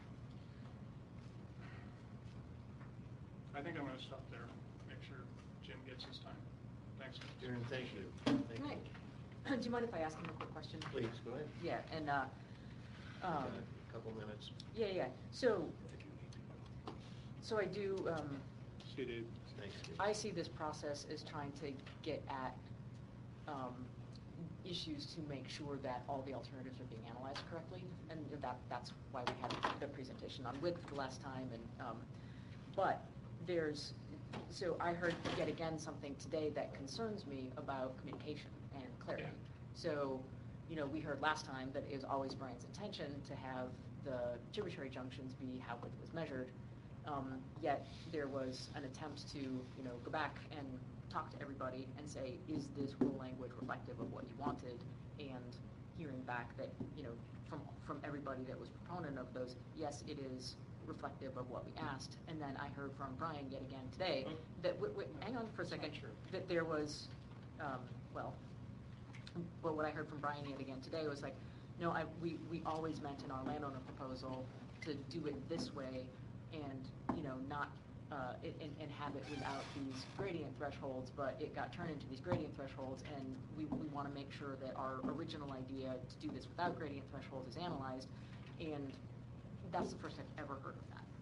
I think I'm going to stop there. Make sure Jim gets his time. Thanks. Darren, thank you. Thank Can you. I- Do you mind if I ask him a quick question? Please, go ahead. Yeah, and, uh, um, Got a couple minutes. yeah, yeah, so, so I do, um, See, Dave. Thanks, Dave. I see this process as trying to get at, um, issues to make sure that all the alternatives are being analyzed correctly, and that, that's why we had the presentation on width the last time, and, um, but there's, so I heard yet again something today that concerns me about communication and clarity. Yeah. So, you know, we heard last time that it was always Brian's intention to have the tributary junctions be how width was measured, um, yet there was an attempt to, you know, go back and talk to everybody and say, is this rule language reflective of what you wanted? And hearing back that, you know, from from everybody that was proponent of those, yes, it is reflective of what we asked. And then I heard from Brian yet again today that, wait, wait, hang on for a second, that there was, um, well, well, what I heard from Brian yet again today was like, no, I, we, we always meant in our landowner proposal to do it this way and, you know, not, uh, it, and, and have it without these gradient thresholds, but it got turned into these gradient thresholds, and we, we want to make sure that our original idea to do this without gradient thresholds is analyzed, and that's the first I've ever heard of that.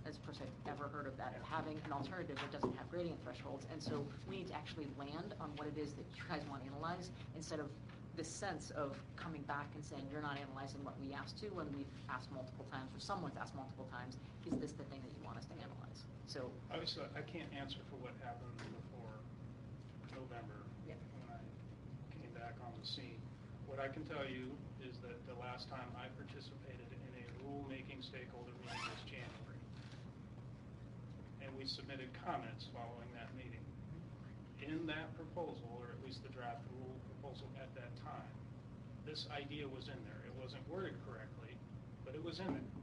as of course I've ever heard of that, of having an alternative that doesn't have gradient thresholds. And so we need to actually land on what it is that you guys want to analyze, instead of this sense of coming back and saying, you're not analyzing what we asked to when we've asked multiple times, or someone's asked multiple times, is this the thing that you want us to analyze? So, Obviously, I can't answer for what happened before November, Yeah. when I came back on the scene. What I can tell you is that the last time I participated in a rulemaking stakeholder meeting was January. And we submitted comments following that meeting. In that proposal, or at least the draft rule proposal at that time, this idea was in there. It wasn't worded correctly, but it was in there.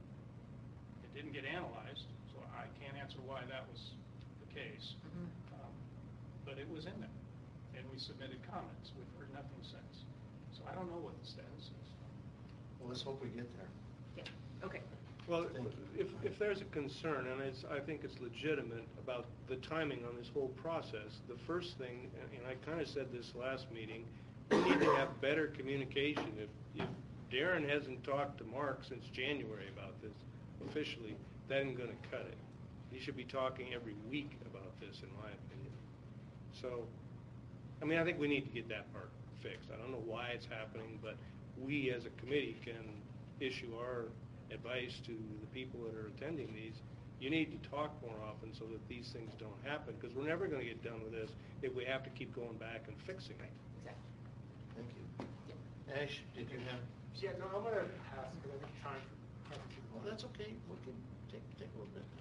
It didn't get analyzed, so I can't answer why that was the case. Um, But it was in there, and we submitted comments. We've heard nothing since. So I don't know what the status is. Well, let's hope we get there. yeah, okay. Well, Thank if, if there's a concern, and it's, I think it's legitimate about the timing on this whole process, the first thing, and I kind of said this last meeting, we need to have better communication. If, if Darren hasn't talked to Mark since January about this officially, that ain't gonna cut it. He should be talking every week about this, in my opinion. So, I mean, I think we need to get that part fixed. I don't know why it's happening, but we as a committee can issue our advice to the people that are attending these. You need to talk more often so that these things don't happen, because we're never going to get done with this if we have to keep going back and fixing it. Exactly. Thank you. Ash, did you have? Yeah, no, I'm gonna pass, because I think time for. Well, that's okay. We can take, take a little bit.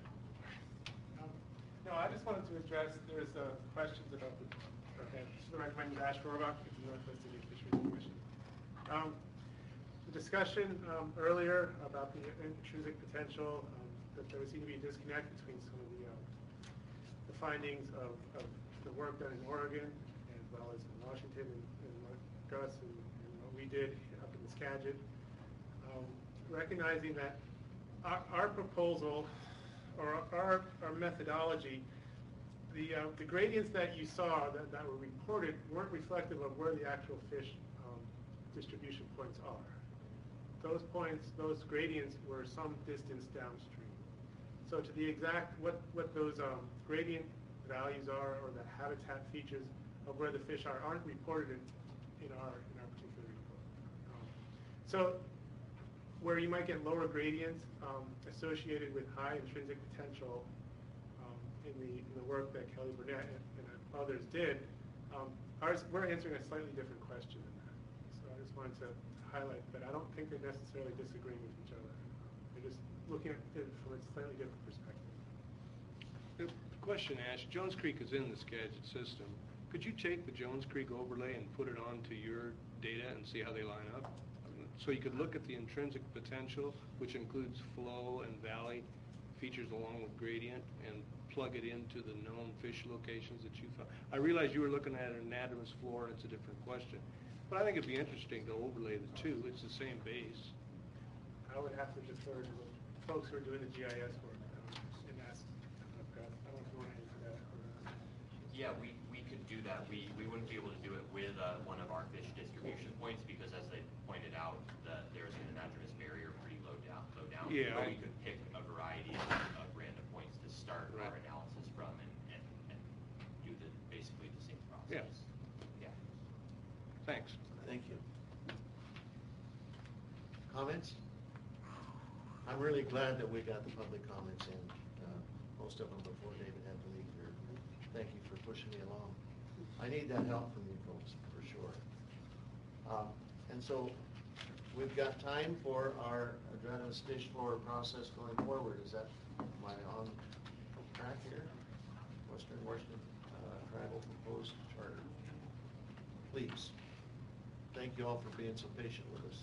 Um, No, I just wanted to address, there's uh, questions about the, okay, so the recommended Ash Rohrbach, the Northwest City Fisheries Commission. Um, The discussion um, earlier about the intrinsic potential, um, that there would seem to be a disconnect between some of the, um, the findings of, of the work done in Oregon, as well as in Washington and, and what Gus and, and what we did up in the Skagit. Um, recognizing that our, our proposal, or our, our methodology, the, uh, the gradients that you saw that, that were reported weren't reflective of where the actual fish um, distribution points are. Those points, those gradients were some distance downstream. So to the exact, what, what those um, gradient values are, or the habitat features of where the fish are, aren't reported in, in, our, in our particular report. Um, so where you might get lower gradients um, associated with high intrinsic potential um, in, the, in the work that Kelly Burnett and, and others did, um, ours, we're answering a slightly different question than that. So I just wanted to highlight that I don't think they're necessarily disagreeing with each other. They're just looking at it from a slightly different perspective. The question, Ash, Jones Creek is in the Skagit system. Could you take the Jones Creek overlay and put it onto your data and see how they line up? So you could look at the intrinsic potential, which includes flow and valley features along with gradient, and plug it into the known fish locations that you found. I realize you were looking at an anadromous floor, and it's a different question. But I think it'd be interesting to overlay the two. It's the same base. I would have to defer to the folks who are doing the G I S work um, and ask. I don't know if you want to answer that. Or, uh, Yeah, we, we could do that. We, we wouldn't be able to do it with uh, one of our fish distribution points, because as they pointed out, that there's an anadromous barrier pretty low down, low down. Yeah, But I- we could pick a variety of, of random points to start our Right. analysis from, and, and, and do the, basically the same process. Yeah. Thanks. Thank you. Comments? I'm really glad that we got the public comments in, uh, most of them before David had to leave here. Thank you for pushing me along. I need that help from you folks, for sure. Um, And so, we've got time for our Adrenaline fish floor process going forward. Is that, am I on track here? Western Washington uh, Tribal Proposed Charter. Please. Thank you all for being so patient with us.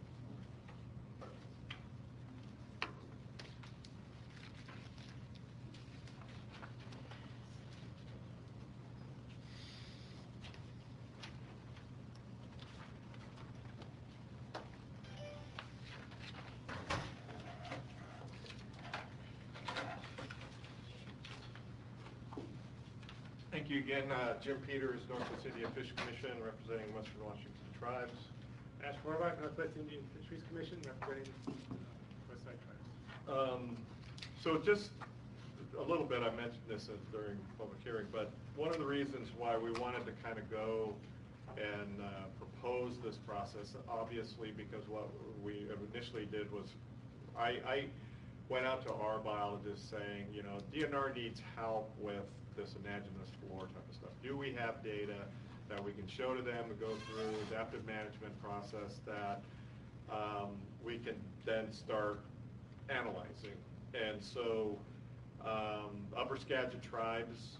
Thank you again, uh, Jim Peters, Northwest Indian Fish Commission, representing Western Washington tribes. Ash Rohrbach, Northwest Indian Fisheries Commission, representing uh, Westside Tribes. Um, so just a little bit, I mentioned this in- during public hearing, but one of the reasons why we wanted to kind of go and uh, propose this process, obviously, because what we initially did was, I, I went out to our biologists saying, you know, D N R needs help with this anadromous floor type of stuff. Do we have data that we can show to them to go through adaptive management process that um, we can then start analyzing? And so um, Upper Skagit tribes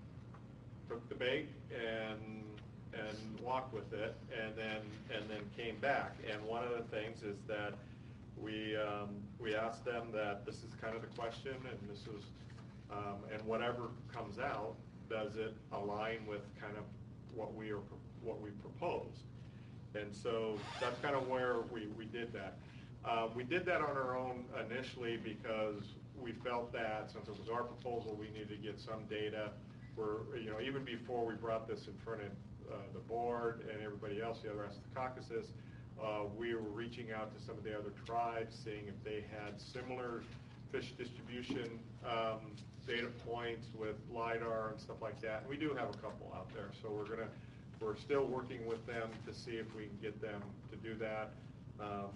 took the bait and and walked with it, and then and then came back. And one of the things is that we um, we asked them that this is kind of the question, and this is um, and whatever comes out, does it align with kind of what we are what we proposed? And so that's kind of where we we did that. Uh, we did that on our own initially because we felt that since it was our proposal, we needed to get some data. We're, you know, even before we brought this in front of uh, the board and everybody else, the rest of the caucuses, uh, we were reaching out to some of the other tribes, seeing if they had similar fish distribution um, data points with LiDAR and stuff like that. And we do have a couple out there, so we're gonna, we're still working with them to see if we can get them to do that. Um,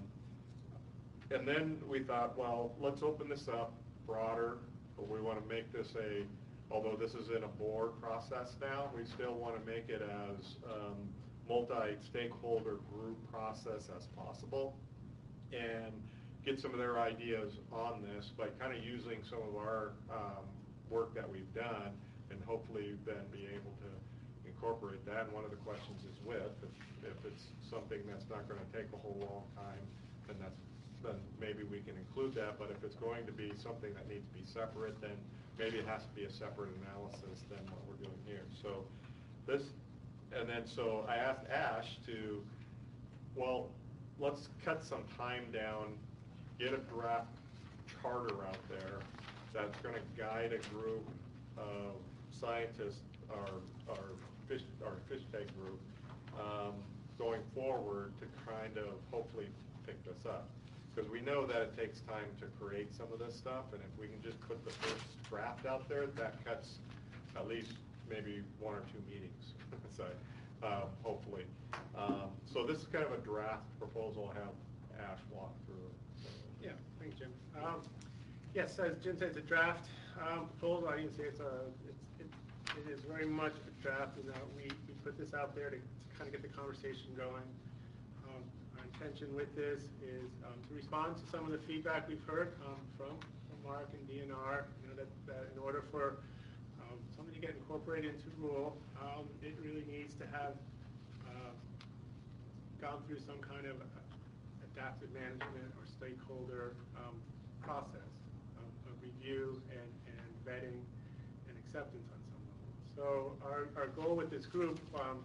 and then we thought, well, let's open this up broader, but we want to make this a, although this is in a board process now, we still want to make it as um, multi-stakeholder group process as possible and get some of their ideas on this by kind of using some of our um, work that we've done, and hopefully then be able to incorporate that. And one of the questions is width. If, if it's something that's not going to take a whole long time, then that's then maybe we can include that. But if it's going to be something that needs to be separate, then maybe it has to be a separate analysis than what we're doing here. So this, and then so I asked Ash to, well, let's cut some time down, get a draft charter out there that's going to guide a group of scientists, our, our fish, our fish tank group, um, going forward to kind of hopefully pick this up. Because we know that it takes time to create some of this stuff, and if we can just put the first draft out there, that cuts at least maybe one or two meetings, so, um, hopefully. Um, so this is kind of a draft proposal. I'll have Ash walk through it. Yeah, thanks, Jim. Um, yes, as Jim said, it's a draft um, proposal. I can say it's a, it's, it, it is very much a draft. You know, we, we put this out there to, to kind of get the conversation going. Um, our intention with this is um, to respond to some of the feedback we've heard um, from, from Mark and D N R. You know, that, that in order for um, something to get incorporated into rule, um, it really needs to have uh, gone through some kind of adaptive management or stakeholder um, process of, of review and, and vetting and acceptance on some level. So our, our goal with this group um,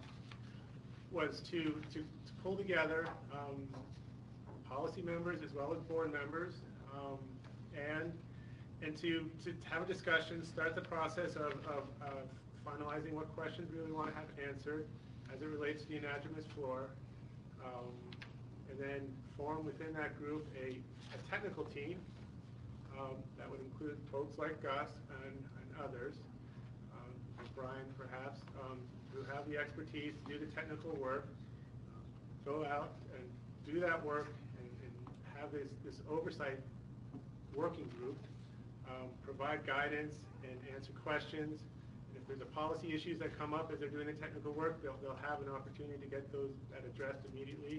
was to, to, to pull together um, policy members as well as board members um, and and to, to have a discussion, start the process of, of, of finalizing what questions we really want to have answered as it relates to the anadromous floor. Um, and then form within that group a, a technical team um, that would include folks like Gus and, and others, um, like Brian perhaps, um, who have the expertise to do the technical work, um, go out and do that work and, and have this, this oversight working group, um, provide guidance and answer questions. And if there's a policy issues that come up as they're doing the technical work, they'll, they'll have an opportunity to get those that addressed immediately,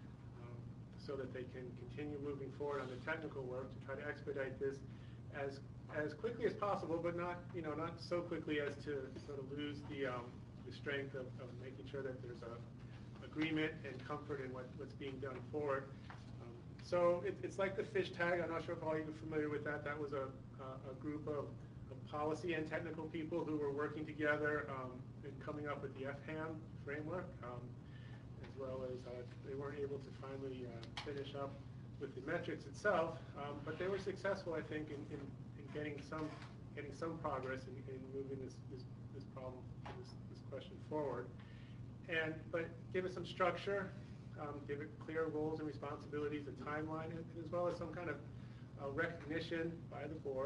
so that they can continue moving forward on the technical work to try to expedite this as as quickly as possible, but not you know not so quickly as to sort of lose the um, the strength of, of making sure that there's a agreement and comfort in what, what's being done forward. Um, so it, it's like the fish tag. I'm not sure if all of you are familiar with that. That was a a, a group of, of policy and technical people who were working together um, in coming up with the F H A M framework. Um, as well as uh, they weren't able to finally uh, finish up with the metrics itself, um, but they were successful, I think, in, in, in getting some getting some progress in, in moving this, this, this problem, this, this question forward. And but give it some structure, um, give it clear roles and responsibilities, a timeline, and, as well as some kind of uh, recognition by the board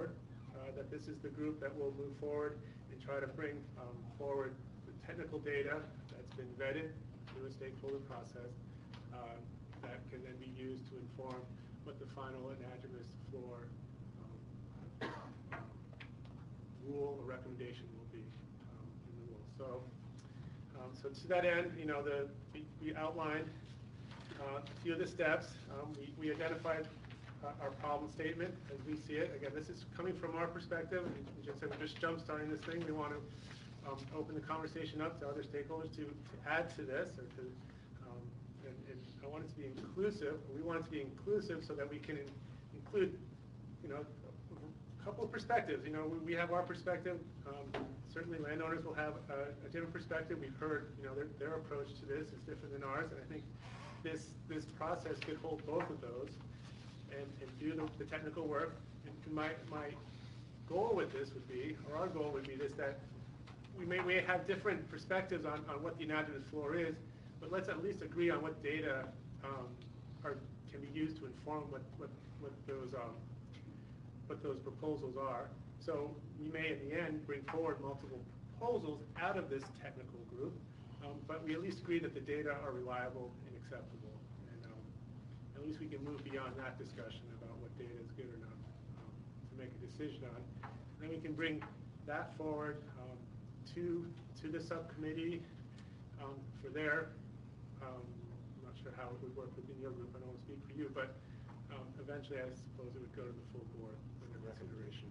uh, that this is the group that will move forward and try to bring um, forward the technical data that's been vetted through a stakeholder process uh, that can then be used to inform what the final anadromous floor um, um, rule or recommendation will be um, in the rule. So, um, so to that end, you know, the we, we outlined uh, a few of the steps. Um, we, we identified uh, our problem statement as we see it. Again, this is coming from our perspective. We just said we're just jump starting this thing. We want to um, open the conversation up to other stakeholders to, to add to this or to um, and, and I want it to be inclusive. We want it to be inclusive so that we can in, include, you know, a couple of perspectives. You know, we, we have our perspective. Um, certainly, landowners will have a, a different perspective. We've heard, you know, their, their approach to this is different than ours, and I think this this process could hold both of those and, and do the, the technical work. And my my goal with this would be, or our goal would be, this that we may we have different perspectives on, on what the anadromous floor is, but let's at least agree on what data um, are can be used to inform what what what those um, what those proposals are. So we may, in the end, bring forward multiple proposals out of this technical group, um, but we at least agree that the data are reliable and acceptable, and um, at least we can move beyond that discussion about what data is good or not um, to make a decision on. And then we can bring that forward um, to to the subcommittee um, for their. Um, I'm not sure how it would work within your group. I don't want to speak for you, but um, eventually, I suppose it would go to the full board for their consideration.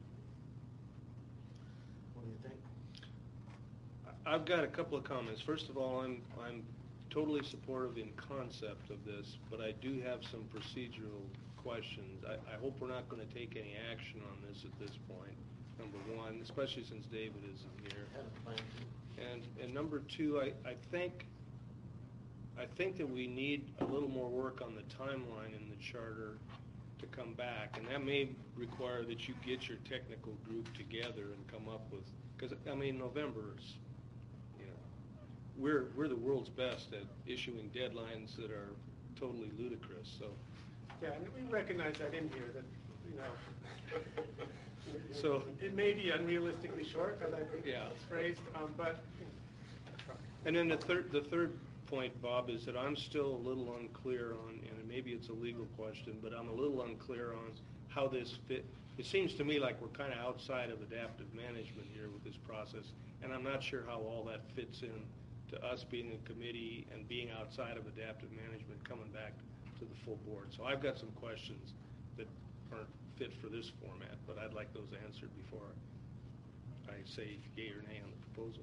What do you think? I've got a couple of comments. First of all, I'm, I'm totally supportive in concept of this, but I do have some procedural questions. I, I hope we're not going to take any action on this at this point, number one, especially since David isn't here. Had a plan to. And, and number two, I, I think, I think that we need a little more work on the timeline in the charter to come back, and that may require that you get your technical group together and come up with, because, I mean, November is, you know, we're, we're the world's best at issuing deadlines that are totally ludicrous, so. Yeah, and we recognize that in here, that, you know, So- it may be unrealistically short, as I think Yeah. it's phrased, um, but. And then the third, the third point, Bob, is that I'm still a little unclear on, and maybe it's a legal question, but I'm a little unclear on how this fit. It seems to me like we're kind of outside of adaptive management here with this process, and I'm not sure how all that fits in to us being a committee and being outside of adaptive management coming back to the full board. So I've got some questions that aren't fit for this format, but I'd like those answered before I say yay or nay on the proposal.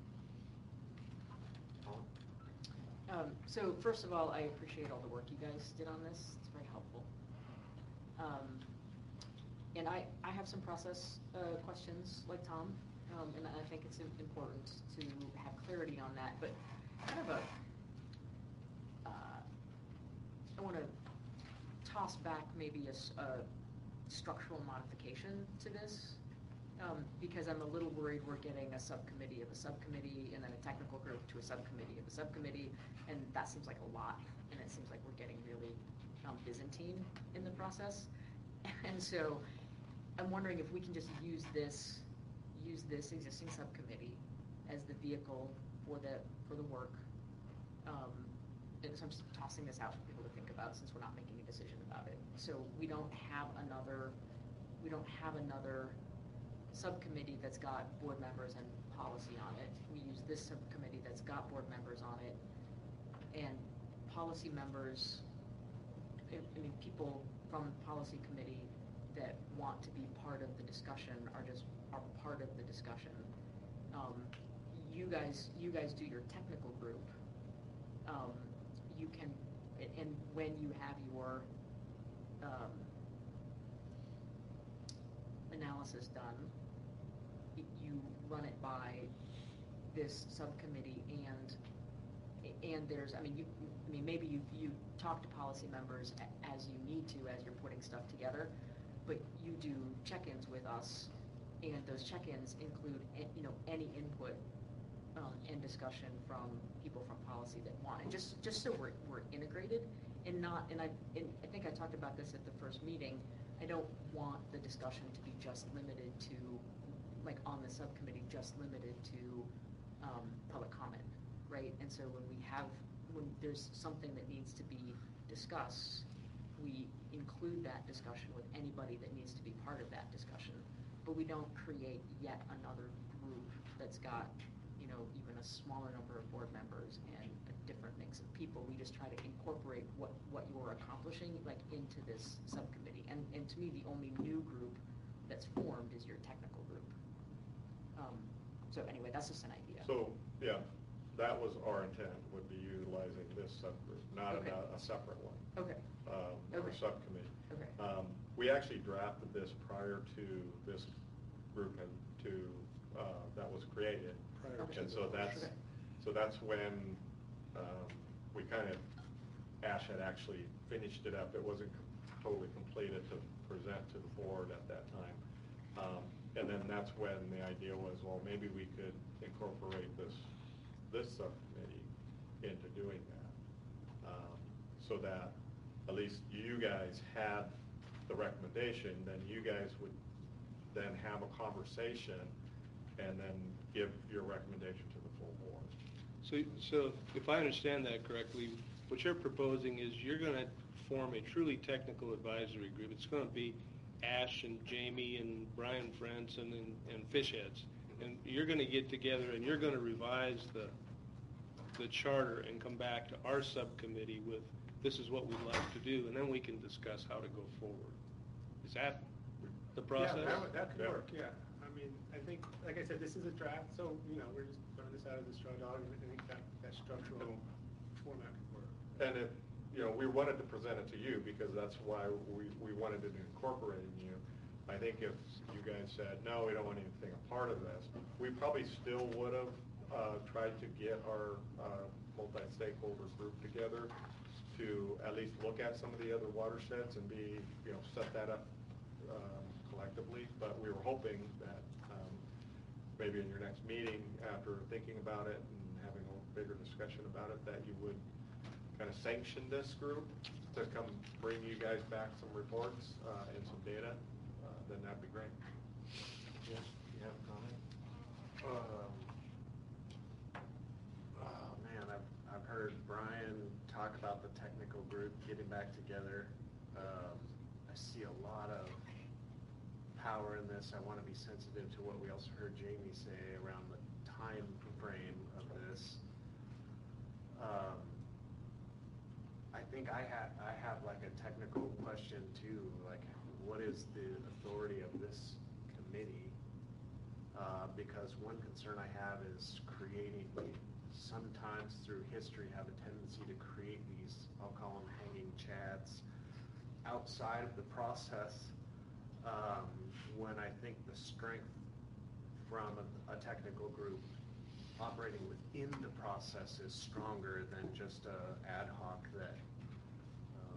Um, so first of all, I appreciate all the work you guys did on this. It's very helpful. Um, and I, I have some process uh, questions like Tom, um, and I think it's important to have clarity on that. But kind of a, uh, I want to toss back maybe a, s- a structural modification to this. Um, because I'm a little worried we're getting a subcommittee of a subcommittee and then a technical group to a subcommittee of a subcommittee, and that seems like a lot, and it seems like we're getting really um, Byzantine in the process. And so I'm wondering if we can just use this, use this existing subcommittee as the vehicle for the, for the work. Um, and so I'm just tossing this out for people to think about since we're not making a decision about it. So we don't have another, we don't have another subcommittee that's got board members and policy on it. We use this subcommittee that's got board members on it, and policy members, I I mean, people from the policy committee that want to be part of the discussion are just, are part of the discussion. Um, you guys, you guys do your technical group. Um, you can, and when you have your um, analysis done, you run it by this subcommittee, and and there's, I mean, you, I mean, maybe you you talk to policy members a- as you need to as you're putting stuff together, but you do check-ins with us, and those check-ins include, a- you know, any input um, and discussion from people from policy that want it, just just so we're we're integrated, and not, and I, and I think I talked about this at the first meeting, I don't want the discussion to be just limited to, like on the subcommittee, just limited to um, public comment, right? And so when we have, when there's something that needs to be discussed, we include that discussion with anybody that needs to be part of that discussion. But we don't create yet another group that's got, you know, even a smaller number of board members and a different mix of people. We just try to incorporate what, what you're accomplishing, like, into this subcommittee. And, and to me, the only new group that's formed is your technical group. Um, so anyway, that's just an idea. So, yeah, that was our intent, would be utilizing this subgroup, not Okay. a, a separate one. Okay. Um, or Okay. subcommittee. Okay. Um, we actually drafted this prior to this group and to, uh, that was created. Prior to And so the- that's, okay. so that's when, um, we kind of, Ash had actually finished it up. It wasn't com- totally completed to present to the board at that time. Um, and then that's when the idea was, well, maybe we could incorporate this, this subcommittee into doing that. Um, so that at least you guys had the recommendation, then you guys would then have a conversation and then give your recommendation to the full board. So, so if I understand that correctly, what you're proposing is you're going to form a truly technical advisory group. It's going to be Ash and Jamie and Brian Franson and, and Fishheads. And you're going to get together and you're going to revise the, the charter and come back to our subcommittee with, this is what we'd like to do, and then we can discuss how to go forward. Is that the process? Yeah, that would, that could Yeah. work, yeah. I mean, I think, like I said, this is a draft, so, you know, we're just throwing this out as a straw dog, and I think that, that structural format could work. And if, you know, we wanted to present it to you because that's why we, we wanted to incorporate in you. I think if you guys said, no, we don't want anything a part of this, we probably still would have uh, tried to get our uh, multi-stakeholder group together to at least look at some of the other watersheds and be, you know, set that up um, collectively. But we were hoping that um, maybe in your next meeting, after thinking about it and having a bigger discussion about it, that you would kind of sanction this group to come bring you guys back some reports uh, and some data, uh, then that'd be great. Yes, you have a comment? Um, Oh, man, I've, I've heard Brian talk about the technical group getting back together. Um, I see a lot of power in this. I want to be sensitive to what we also heard Jamie say around the time frame of this. Um, I think I have, I have like a technical question too, like what is the authority of this committee? Uh, because one concern I have is creating, sometimes through history have a tendency to create these, I'll call them hanging chads, outside of the process, um, when I think the strength from a, a technical group operating within the process is stronger than just a ad hoc that um,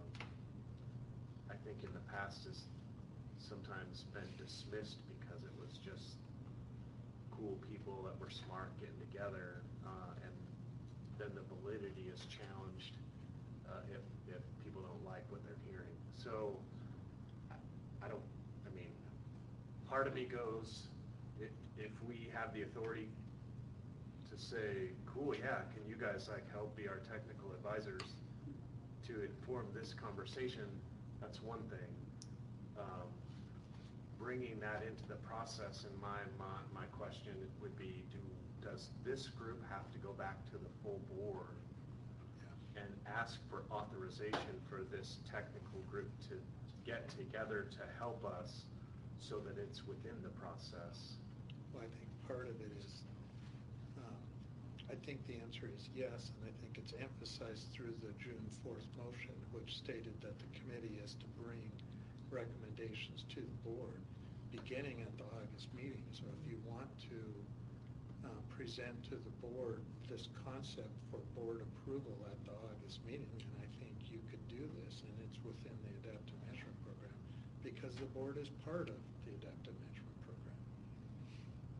I think in the past has sometimes been dismissed because it was just cool people that were smart getting together, uh, and then the validity is challenged uh, if, if people don't like what they're hearing. So I, I don't, I mean, part of me goes, if, if we have the authority to say, cool, yeah, can you guys like help be our technical advisors to inform this conversation, that's one thing. Um, bringing that into the process, in my, my, my question would be, do, does this group have to go back to the full board and ask for authorization for this technical group to get together to help us so that it's within the process? Well, I think part of it is, um, I think the answer is yes, and I think it's emphasized through the June fourth motion, which stated that the committee is to bring recommendations to the board beginning at the August meeting. So if you want to uh, present to the board this concept for board approval at the August meeting, then I think you could do this, and it's within the adaptive measurement program because the board is part of the adaptive measurement program.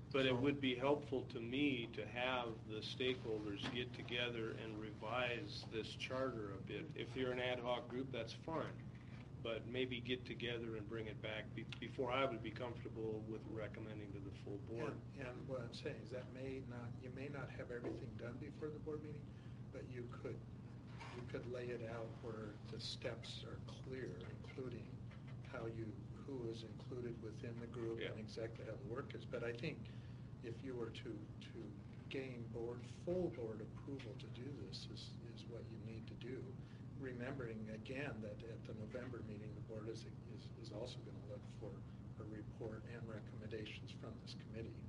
But it would be helpful to me to have the stakeholders get together and revise this charter a bit. If you're an ad hoc group, that's fine, but maybe get together and bring it back be- before I would be comfortable with recommending to the full board. And, and what I'm saying is that may not, you may not have everything done before the board meeting, but you could, you could lay it out where the steps are clear, including how you, who is included within the group Yeah. and exactly how the work is. But I think if you were to, to gain board, full board approval to do this is, is what you need to do. Remembering again that at the November meeting, the board is, is, is also going to look for a report and recommendations from this committee.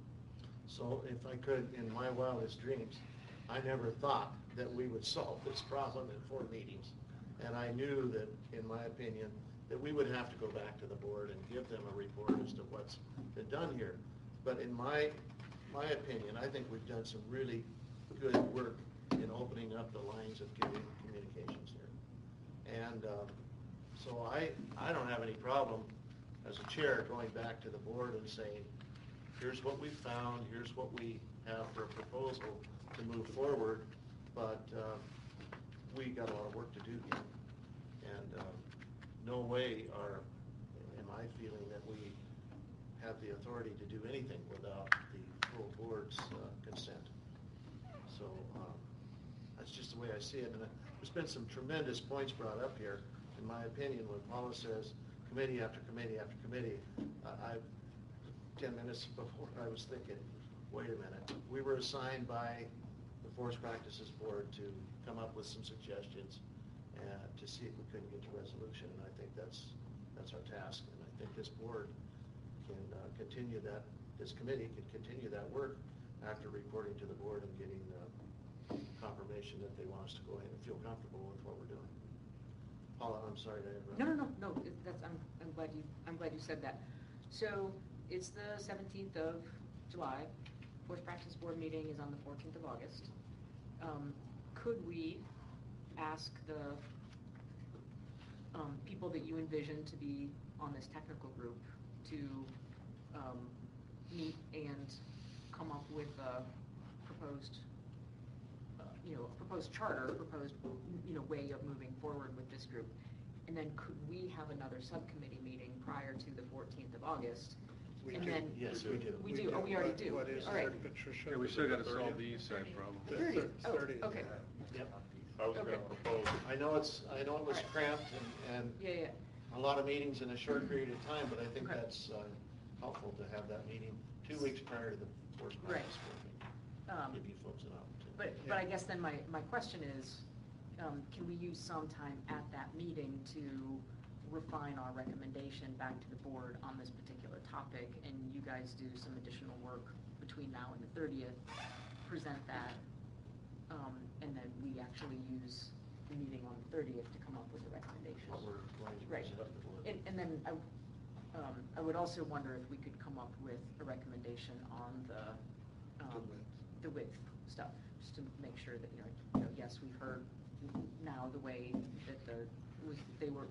So if I could, in my wildest dreams, I never thought that we would solve this problem in four meetings. And I knew that, in my opinion, that we would have to go back to the board and give them a report as to what's been done here. But in my, my opinion, I think we've done some really good work in opening up the lines of commu- communications here. And um, so I, I don't have any problem as a chair going back to the board and saying, here's what we found, here's what we have for a proposal to move forward, but uh, we got a lot of work to do here. And um, no way are, am I feeling that we have the authority to do anything without the full board's uh, consent. So um, that's just the way I see it. And uh, there's been some tremendous points brought up here, in my opinion, when Paula says committee after committee after committee. Uh, I, ten minutes before, I was thinking, wait a minute, we were assigned by the Forest Practices Board to come up with some suggestions and to see if we couldn't get to resolution, and I think that's that's our task. And I think this board can uh, continue that, this committee can continue that work after reporting to the board and getting uh, confirmation that they want us to go ahead and feel comfortable with what we're doing. Paula, I'm sorry to interrupt. No, no, no, no, it- that's, I'm, I'm glad you, I'm glad you said that. So, it's the seventeenth of July, Forest Practice Board meeting is on the fourteenth of August. Um, Could we ask the um, people that you envision to be on this technical group to um, meet and come up with a proposed, uh, you know, a proposed charter, proposed, you know, way of moving forward with this group? And then could we have another subcommittee meeting prior to the fourteenth of August? We And do. then- Yes, we do. We do, oh, we already What- do. What is All right. it, Patricia? Yeah, we still got to solve the east side problem. The thirty. thir- Oh, thirty, okay. yeah. Yep. I was going to Okay. propose, I know it's, I know it was All right. cramped and, and Yeah, yeah. a lot of meetings in a short period of time, but I think Okay. that's uh, helpful to have that meeting two weeks prior to the Forest Right. Practice Board meeting. Um, Give you folks an opportunity. But, but I guess then my, my question is, um, can we use some time at that meeting to refine our recommendation back to the board on this particular topic, and you guys do some additional work between now and the thirtieth, present that, um, and then we actually use the meeting on the thirtieth to come up with a recommendation? What we're going to Right. present to the board. And, and then I, um, I would also wonder if we could come up with a recommendation on the, um, the width stuff, just to make sure that, you know, you know, yes, we've heard now the way that the, was, they were,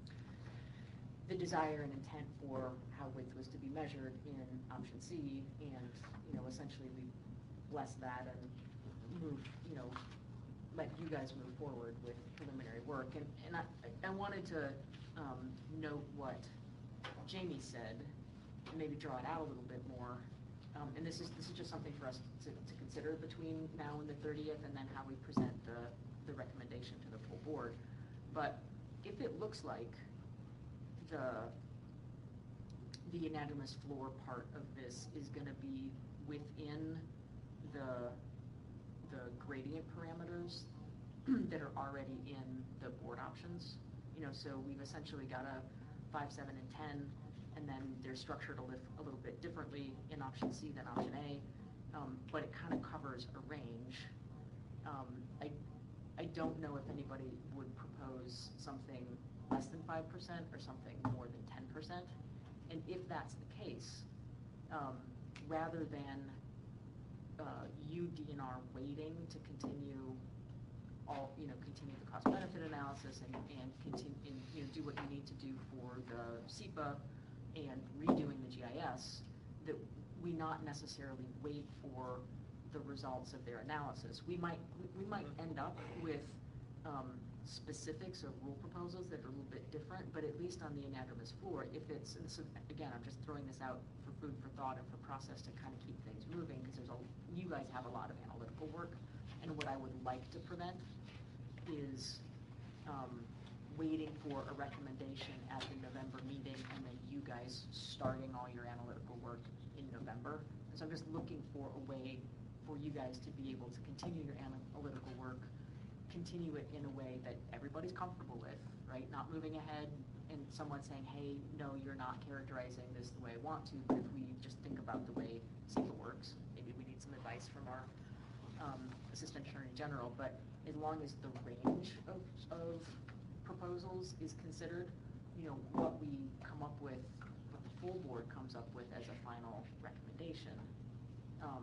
the desire and intent for how width was to be measured in option C, and, you know, essentially we blessed that and moved, you know, let you guys move forward with preliminary work. And, and I, I wanted to um, note what Jamie said, and maybe draw it out a little bit more. Um, and this is, this is just something for us to, to consider between now and the thirtieth, and then how we present the, the recommendation to the full board. But if it looks like the, the anadromous floor part of this is gonna be within the, the gradient parameters that are already in the board options, you know, so we've essentially got a five, seven, and ten, and then they're structured a little, a little bit differently in option C than option A, um, but it kind of covers a range. Um, I, I don't know if anybody would propose something less than five percent or something more than ten percent. And if that's the case, um, rather than uh, you D N R waiting to continue all, you know, continue the cost benefit analysis and, and continue, and, you know, do what you need to do for the S E P A and redoing the G I S, that we not necessarily wait for the results of their analysis. We might, we- we might end up with um, specifics of rule proposals that are a little bit different, but at least on the anadromous floor, if it's, and so, again, I'm just throwing this out for food for thought and for process to kind of keep things moving, because there's a, you guys have a lot of analytical work, and what I would like to prevent is um, waiting for a recommendation at the November meeting and then you guys starting all your analytical work in November. So I'm just looking for a way for you guys to be able to continue your analytical work, continue it in a way that everybody's comfortable with, right? Not moving ahead and someone saying, hey, no, you're not characterizing this the way I want to, but if we just think about the way SEQA works, maybe we need some advice from our um, Assistant Attorney General, but as long as the range of, of proposals is considered, you know, what we come up with, what the full board comes up with as a final recommendation, um,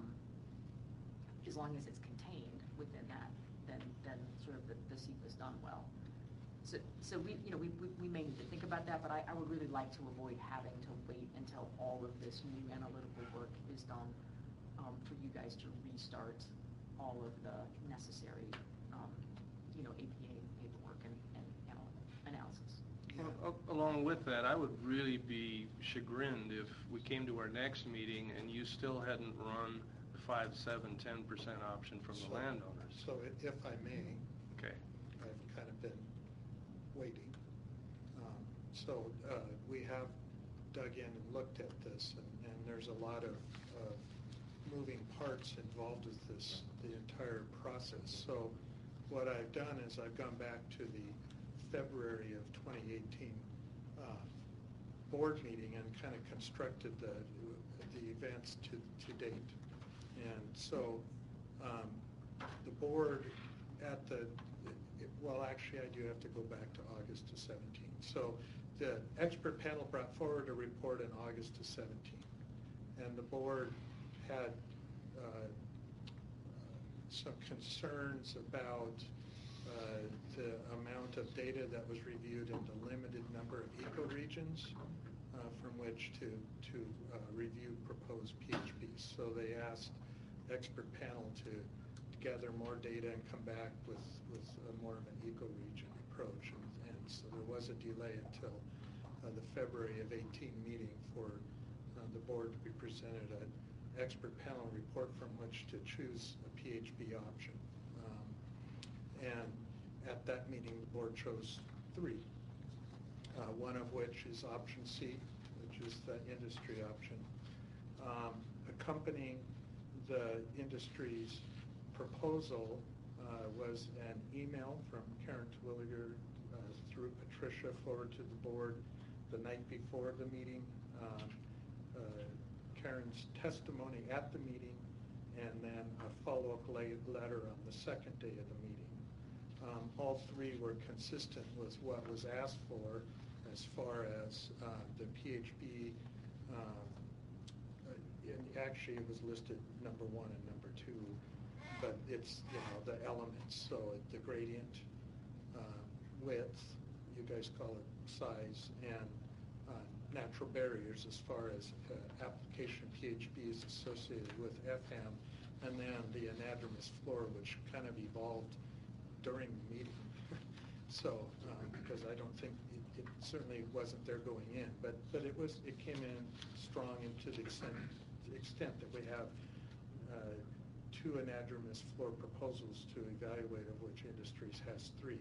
as long as it's contained within that, then then sort of the, the SEQA's done well. So, so we, you know, we, we, we may need to think about that, but I, I would really like to avoid having to wait until all of this new analytical work is done um, for you guys to restart all of the necessary, um, you know, A P A paperwork and, and anal- analysis. Well, a- along with that, I would really be chagrined if we came to our next meeting and you still hadn't run the five, seven, ten percent option from the So- landowners. So i- if I may, Okay. I've kind of been waiting. Um, So uh, we have dug in and looked at this, and, and there's a lot of uh, moving parts involved with this, the entire process. So what I've done is I've gone back to the February of twenty eighteen uh, board meeting and kind of constructed the, the events to, to date. And so um, the board at the, well, actually, I do have to go back to August of seventeen. So the expert panel brought forward a report in August of seventeen. And the board had uh, some concerns about uh, the amount of data that was reviewed and the limited number of ecoregions uh, from which to, to uh, review proposed P H Ps. So they asked expert panel to gather more data and come back with, with a more of an ecoregion approach. And, and so there was a delay until uh, the February of eighteen meeting for uh, the board to be presented an expert panel report from which to choose a P H B option. Um, and at that meeting, the board chose three, uh, one of which is option C, which is the industry option. Um, accompanying the industry's proposal uh, was an email from Karen Twilliger uh, through Patricia forward to the board the night before the meeting. Um, uh, Karen's testimony at the meeting, and then a follow-up letter on the second day of the meeting. Um, all three were consistent with what was asked for as far as uh, the P H B. Um, uh, and actually, it was listed number one and number two, but it's, you know, the elements. So the gradient, uh, width, you guys call it size, and uh, natural barriers as far as uh, application P H B is associated with F A M, and then the anadromous floor, which kind of evolved during the meeting. So, um, because I don't think, it, it certainly wasn't there going in, but, but it was, it came in strong and to the extent, the extent that we have uh, two anadromous floor proposals to evaluate, of which Industries has three.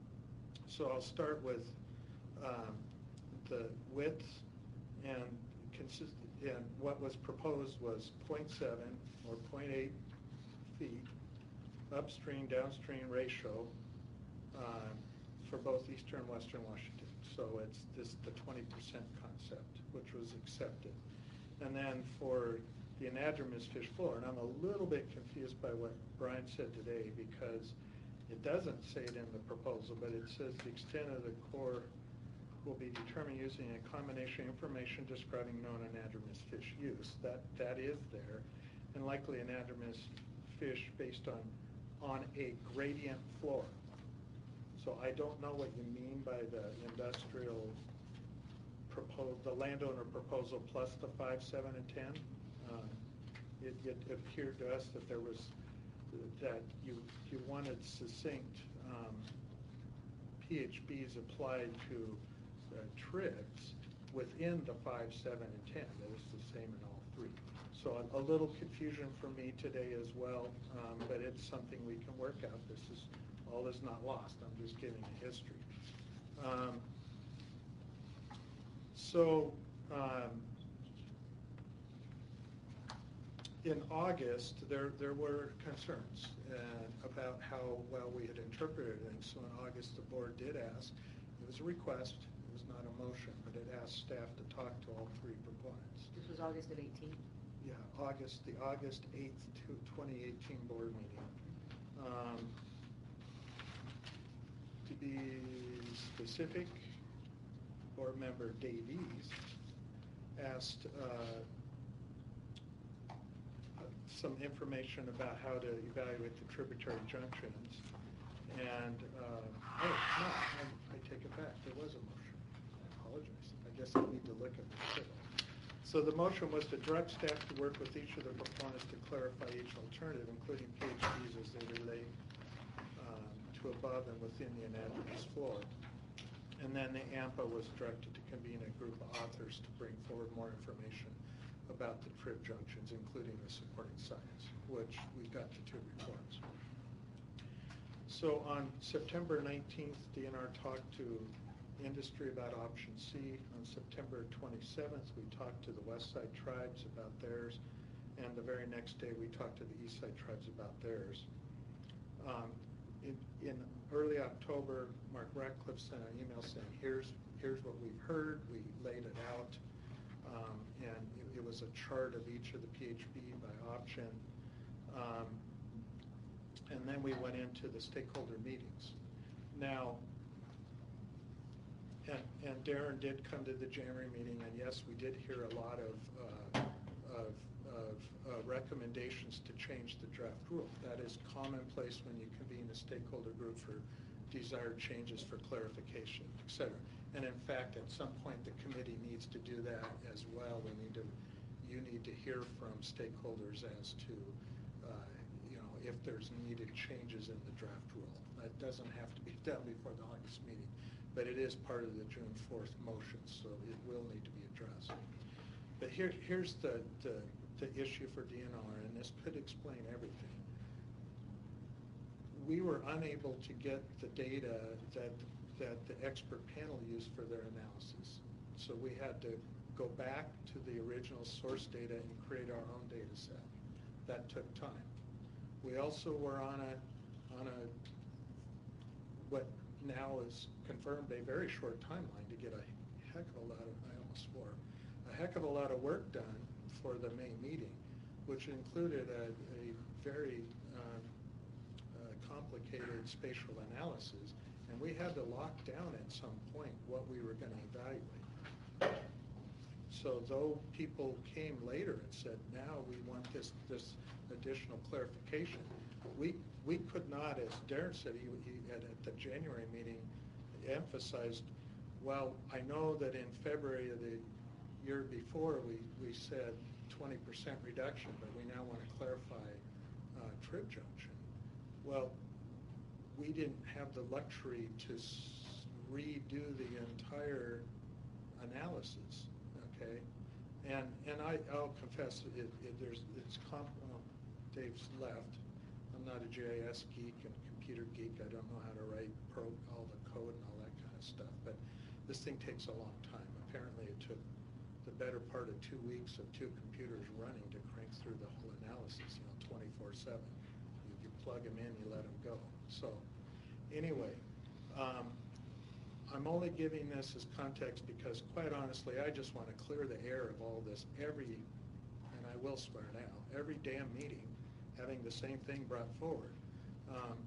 So I'll start with um, the width, and consist, and what was proposed was zero point seven or zero point eight feet upstream, downstream ratio uh, for both eastern and western Washington. So it's this the twenty percent concept, which was accepted. And then for the anadromous fish floor, and I'm a little bit confused by what Brian said today, because it doesn't say it in the proposal, but it says the extent of the core will be determined using a combination of information describing known anadromous fish use. That that is there, and likely anadromous fish based on on a gradient floor. So I don't know what you mean by the industrial proposal, the landowner proposal plus the five, seven, and ten. Um, It, it appeared to us that there was, that you, you wanted succinct um, P H Bs applied to uh, tribs within the five, seven, and ten, that it's the same in all three. So a, a little confusion for me today as well, um, but it's something we can work out. This is, all is not lost, I'm just giving a history. Um, so, um, in August, there, there were concerns uh, about how well we had interpreted things. So in August, the board did ask, it was a request, it was not a motion, but it asked staff to talk to all three proponents. This was August of eighteen? Yeah, August, the August eighth, twenty eighteen board meeting. Um, to be specific, board member Davies asked uh, some information about how to evaluate the tributary junctions. And, uh, oh, no, I, I take it back. There was a motion. I apologize. I guess I need to look at the table. So the motion was to direct staff to work with each of the proponents to clarify each alternative, including P H Bs as they relate um, to above and within the unanimous floor. And then the A M P A was directed to convene a group of authors to bring forward more information about the trib junctions, including the supporting science, which we got the two reports. So on September nineteenth, D N R talked to industry about option C. On September twenty-seventh, we talked to the West Side tribes about theirs, and the very next day we talked to the East Side tribes about theirs. Um, in, in early October, Mark Ratcliffe sent an email saying, here's, here's what we've heard, we laid it out. Um, and it, it was a chart of each of the P H B by option. Um, and then we went into the stakeholder meetings. Now, and, and Darren did come to the January meeting, and yes, we did hear a lot of, uh, of, of uh, recommendations to change the draft rule. That is commonplace when you convene a stakeholder group for desired changes for clarification, et cetera. And in fact, at some point, the committee needs to do that as well. We need to, you need to hear from stakeholders as to, uh, you know, if there's needed changes in the draft rule. That doesn't have to be done before the August meeting, but it is part of the June fourth motion, so it will need to be addressed. But here, here's the, the, the issue for D N R, and this could explain everything. We were unable to get the data that that the expert panel used for their analysis. So we had to go back to the original source data and create our own data set. That took time. We also were on a, on a, what now is confirmed, a very short timeline to get a heck of a lot of, I almost swore, a heck of a lot of work done for the May meeting, which included a, a very um, uh, complicated spatial analysis. And we had to lock down at some point what we were going to evaluate. So though people came later and said, now we want this, this additional clarification, we, we could not, as Darren said, he, he at, at the January meeting, emphasized, well, I know that in February of the year before, we, we said twenty percent reduction, but we now want to clarify uh, trib junction. Well, we didn't have the luxury to redo the entire analysis, okay? And and I, I'll confess, it, it, there's, it's, comp, well, Dave's left. I'm not a J I S geek and computer geek. I don't know how to write pro, all the code and all that kind of stuff, but this thing takes a long time. Apparently it took the better part of two weeks of two computers running to crank through the whole analysis, you know, twenty-four seven. You plug them in, you let them go. So anyway, um, I'm only giving this as context because, quite honestly, I just want to clear the air of all this every, and I will swear now, every damn meeting having the same thing brought forward. Um,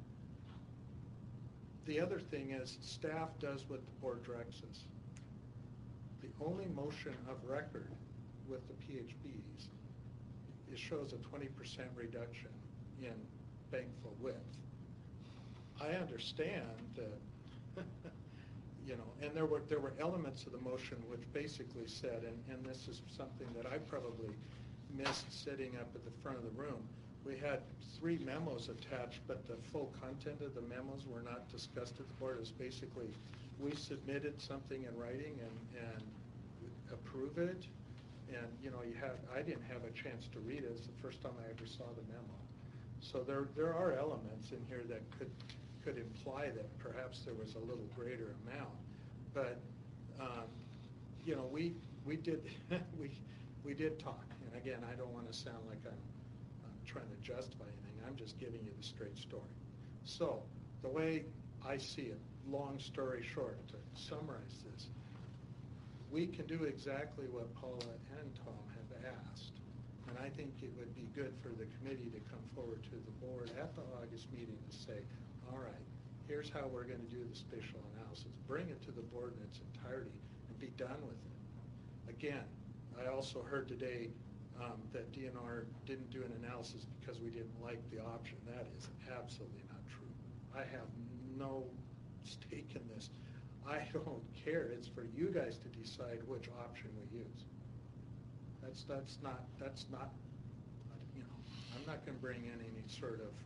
the other thing is staff does what the board directs us. The only motion of record with the P H Bs, it shows a twenty percent reduction in bankful width. I understand that, you know, and there were there were elements of the motion which basically said, and, and this is something that I probably missed sitting up at the front of the room. We had three memos attached, but the full content of the memos were not discussed at the board. It was basically, we submitted something in writing and, and approve it. And, you know, you have, I didn't have a chance to read it. It's the first time I ever saw the memo. So there, there are elements in here that could, could imply that perhaps there was a little greater amount. But, um, you know, we, we did, we, we did talk. And again, I don't want to sound like I'm, I'm trying to justify anything. I'm just giving you the straight story. So the way I see it, long story short, to summarize this, we can do exactly what Paula and Tom have asked. And I think it would be good for the committee to come forward to the board at the August meeting to say, all right, here's how we're going to do the spatial analysis. Bring it to the board in its entirety and be done with it. Again, I also heard today um, that D N R didn't do an analysis because we didn't like the option. That is absolutely not true. I have no stake in this. I don't care. It's for you guys to decide which option we use. That's that's not that's not you know. I'm not going to bring in any sort of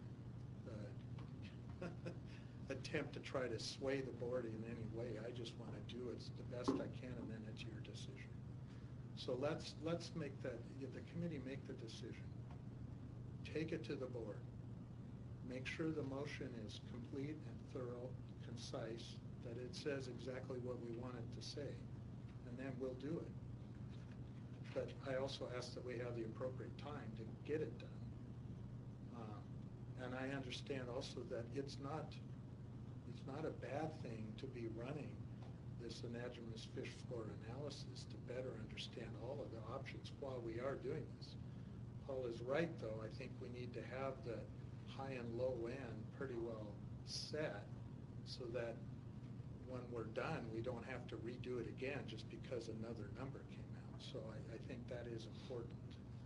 uh, attempt to try to sway the board in any way. I just want to do it the best I can, and then it's your decision. So let's let's make that the committee make the decision. Take it to the board. Make sure the motion is complete and thorough, concise, that it says exactly what we want it to say, and then we'll do it. But I also ask that we have the appropriate time to get it done. Um, and I understand also that it's not it's not a bad thing to be running this anadromous fish floor analysis to better understand all of the options while we are doing this. Paul is right, though. I think we need to have the high and low end pretty well set so that when we're done, we don't have to redo it again just because another number came out. So I, I think that is important.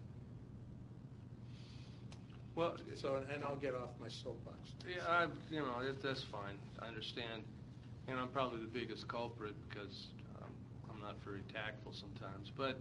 Well, so and I'll get off my soapbox. Yeah, I, you know, it, that's fine. I understand, and I'm probably the biggest culprit because um, I'm not very tactful sometimes. But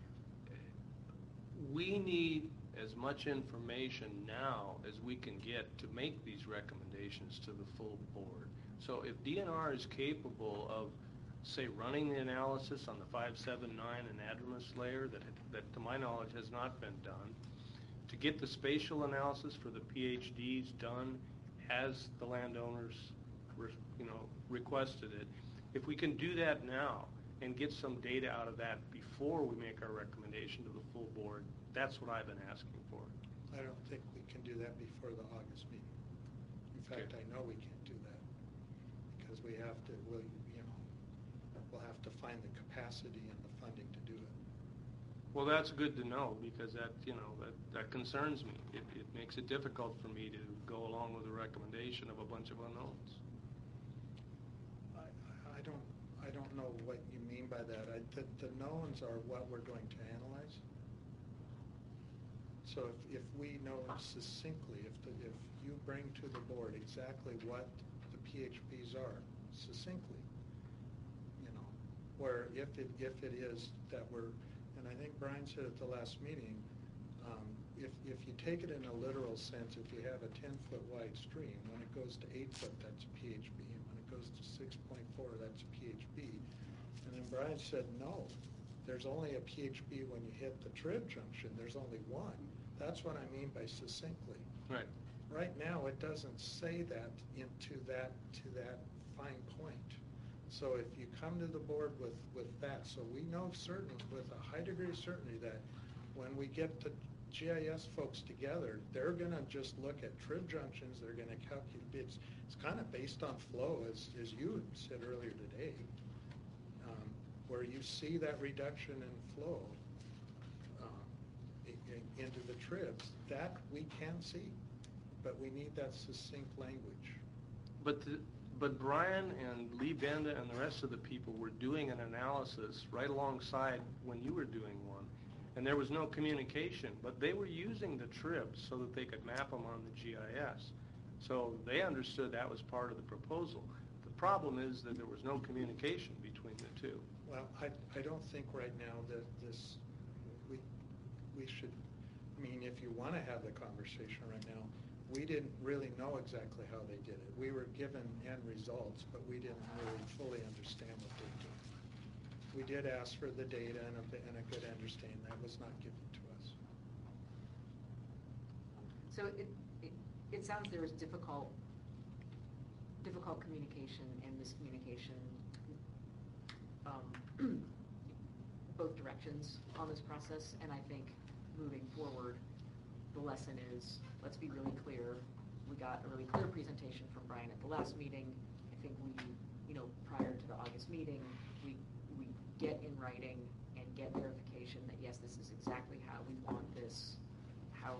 we need as much information now as we can get to make these recommendations to the full board. So if D N R is capable of, say, running the analysis on the five seven nine anadromous layer that, that to my knowledge has not been done, to get the spatial analysis for the P H Ds done as the landowners, you know, requested it, if we can do that now and get some data out of that before we make our recommendation to the full board, that's what I've been asking for. I don't think we can do that before the August meeting. In fact, Okay. I know we can't do that because we have to, we'll, you know, we'll have to find the capacity and the funding to do it. Well, that's good to know because that, you know, that, that concerns me. It, it makes it difficult for me to go along with a recommendation of a bunch of unknowns. I, I don't, I don't know what you mean by that. I, the, the knowns are what we're going to analyze. So if, if we know succinctly, if the, if you bring to the board exactly what the P H Ps are, succinctly, you know, where if it, if it is that we're, and I think Brian said at the last meeting, um, if, if you take it in a literal sense, if you have a ten foot wide stream, when it goes to eight foot, that's a P H B, and when it goes to six point four, that's a P H B. And then Brian said, no, there's only a P H B when you hit the trib junction, there's only one. That's what I mean by succinctly. Right. Right now, it doesn't say that into that, to that fine point. So if you come to the board with, with that, so we know certain, with a high degree of certainty that when we get the G I S folks together, they're gonna just look at trib junctions, they're gonna calculate, it's, it's kind of based on flow, as, as you said earlier today, um, where you see that reduction in flow um, i- i- into the tribs, that we can see, but we need that succinct language. But the, but Brian and Lee Benda and the rest of the people were doing an analysis right alongside when you were doing one, and there was no communication, but they were using the tribs so that they could map them on the G I S. So they understood that was part of the proposal. The problem is that there was no communication between the two. Well, I, I don't think right now that this, we, we should, I mean, if you want to have the conversation right now, we didn't really know exactly how they did it. We were given end results, but we didn't really fully understand what they did. We did ask for the data and a, and a good understanding. That was not given to us. So it, it, it sounds there was difficult, difficult communication and miscommunication, um, both directions on this process, and I think moving forward, the lesson is, let's be really clear. We got a really clear presentation from Brian at the last meeting. I think we, you know, prior to the August meeting, we, we get in writing and get verification that yes, this is exactly how we want this, how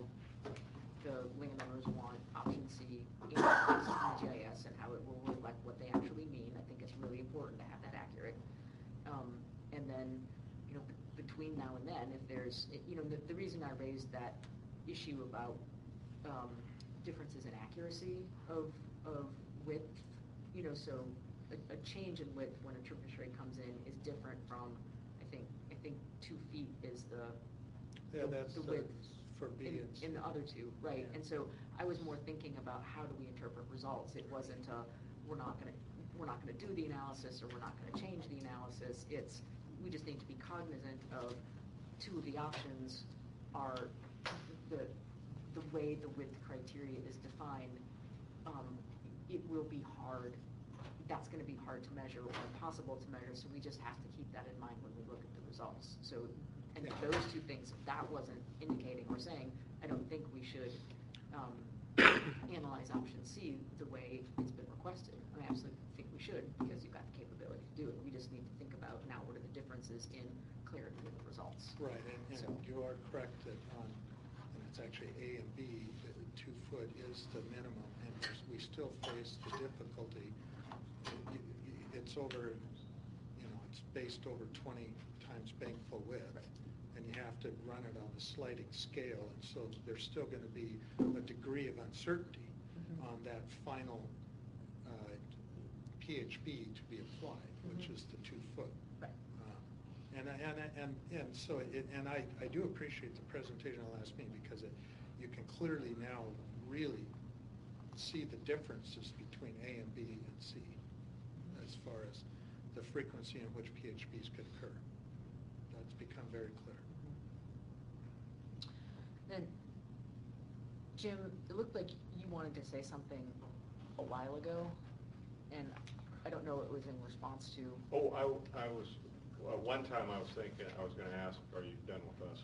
the landowners want option C in G I S and how it will reflect what they actually mean. I think it's really important to have that accurate. Um, and then, you know, b- between now and then, if there's, you know, the, the reason I raised that issue about um, differences in accuracy of, of width, you know, so a, a change in width when a tributary comes in is different from, I think, I think two feet is the, Yeah, the, that's the the- width for B in, and C. in the other two, right? Yeah. And so I was more thinking about how do we interpret results. It wasn't a, we're not going to, we're not going to do the analysis or we're not going to change the analysis. It's, we just need to be cognizant of two of the options are the, the way the width criteria is defined. Um, it will be hard, that's going to be hard to measure or impossible to measure, so we just have to keep that in mind when we look at the results. So, and Yeah. those two things, if that wasn't indicating or saying, I don't think we should um, analyze option C the way it's been requested. I absolutely think we should, because you've got the capability to do it. We just need to think about now what are the differences in clarity of the results. Right, and, and So- you are correct that on, and it's actually A and B, the two foot is the minimum, and there's- we still face the difficulty. It- it- It's over, you know, it's based over twenty times bank full width, and you have to run it on a sliding scale, and so there's still going to be a degree of uncertainty Mhm. on that final uh, P H B to be applied, which Mhm. is the two foot. Right. Uh, And, and, and, and so, it, and I, I do appreciate the presentation on the last meeting, because it, you can clearly now really see the differences between A and B and C as far as the frequency in which P H Bs could occur. That's become very clear. Then, Jim, it looked like you wanted to say something a while ago, and I don't know, it was in response to. Oh, I, I was, uh, one time I was thinking, I was gonna ask, are you done with us?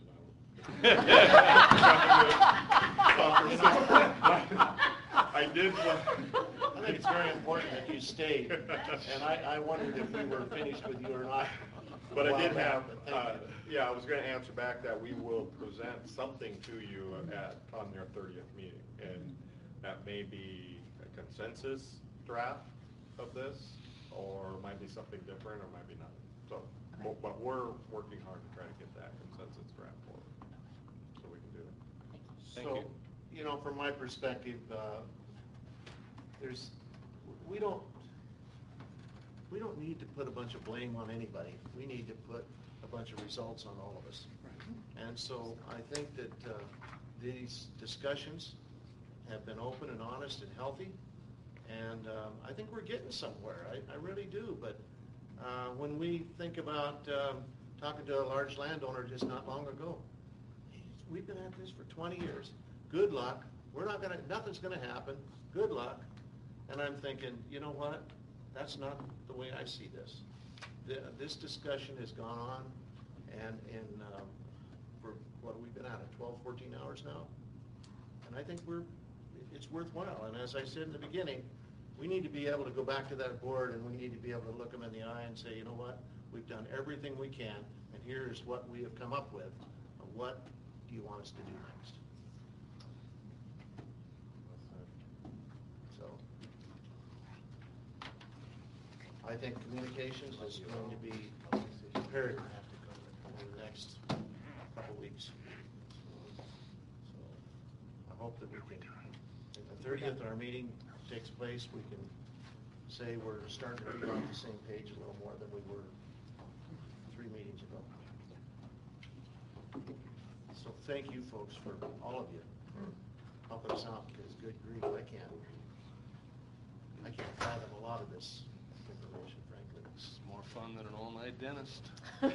And I, I did. I think it's very important that you stayed, and I, I wondered if we were finished with you or not. But a I while did back, have, but thank uh, you. yeah, I was gonna answer back that we will present something to you at, on your thirtieth meeting. And that may be a consensus draft of this, or might be something different, or might be not. So, but, but we're working hard to try to get that consensus draft forward, so we can do it. Thank So, you. you know, from my perspective, uh, there's, we don't, we don't need to put a bunch of blame on anybody. We need to put a bunch of results on all of us. And so I think that uh, these discussions have been open and honest and healthy, and um, I think we're getting somewhere. I, I really do, but uh, when we think about um, talking to a large landowner just not long ago, we've been at this for twenty years. Good luck. We're not gonna, nothing's gonna happen. Good luck. And I'm thinking, you know what? That's not the way I see this. The, this discussion has gone on, and in um, for what have we been at it, twelve, fourteen hours now, and I think we're, it's worthwhile. And as I said in the beginning, we need to be able to go back to that board, and we need to be able to look them in the eye and say, you know what? We've done everything we can, and here's what we have come up with. What do you want us to do next? So, I think communications is going to be imperative in the next couple weeks. So, I hope that we can, if the thirtieth, our meeting takes place, we can say we're starting to be on the same page a little more than we were three meetings ago. So thank you folks for, all of you, for helping us out, because good grief, I can't, I can't fathom a lot of this information, frankly. This is more fun than an all-night dentist.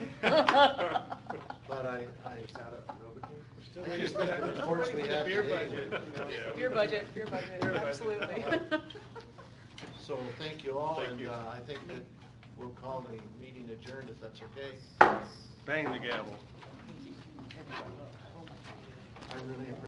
But I, I. Still I just waiting for that- unfortunately have beer today. budget, you know. Beer budget, beer budget, Beer budget. absolutely. So thank you all, Thank and you. uh, I think that we'll call the meeting adjourned if that's okay. Bang the gavel. I really appreciate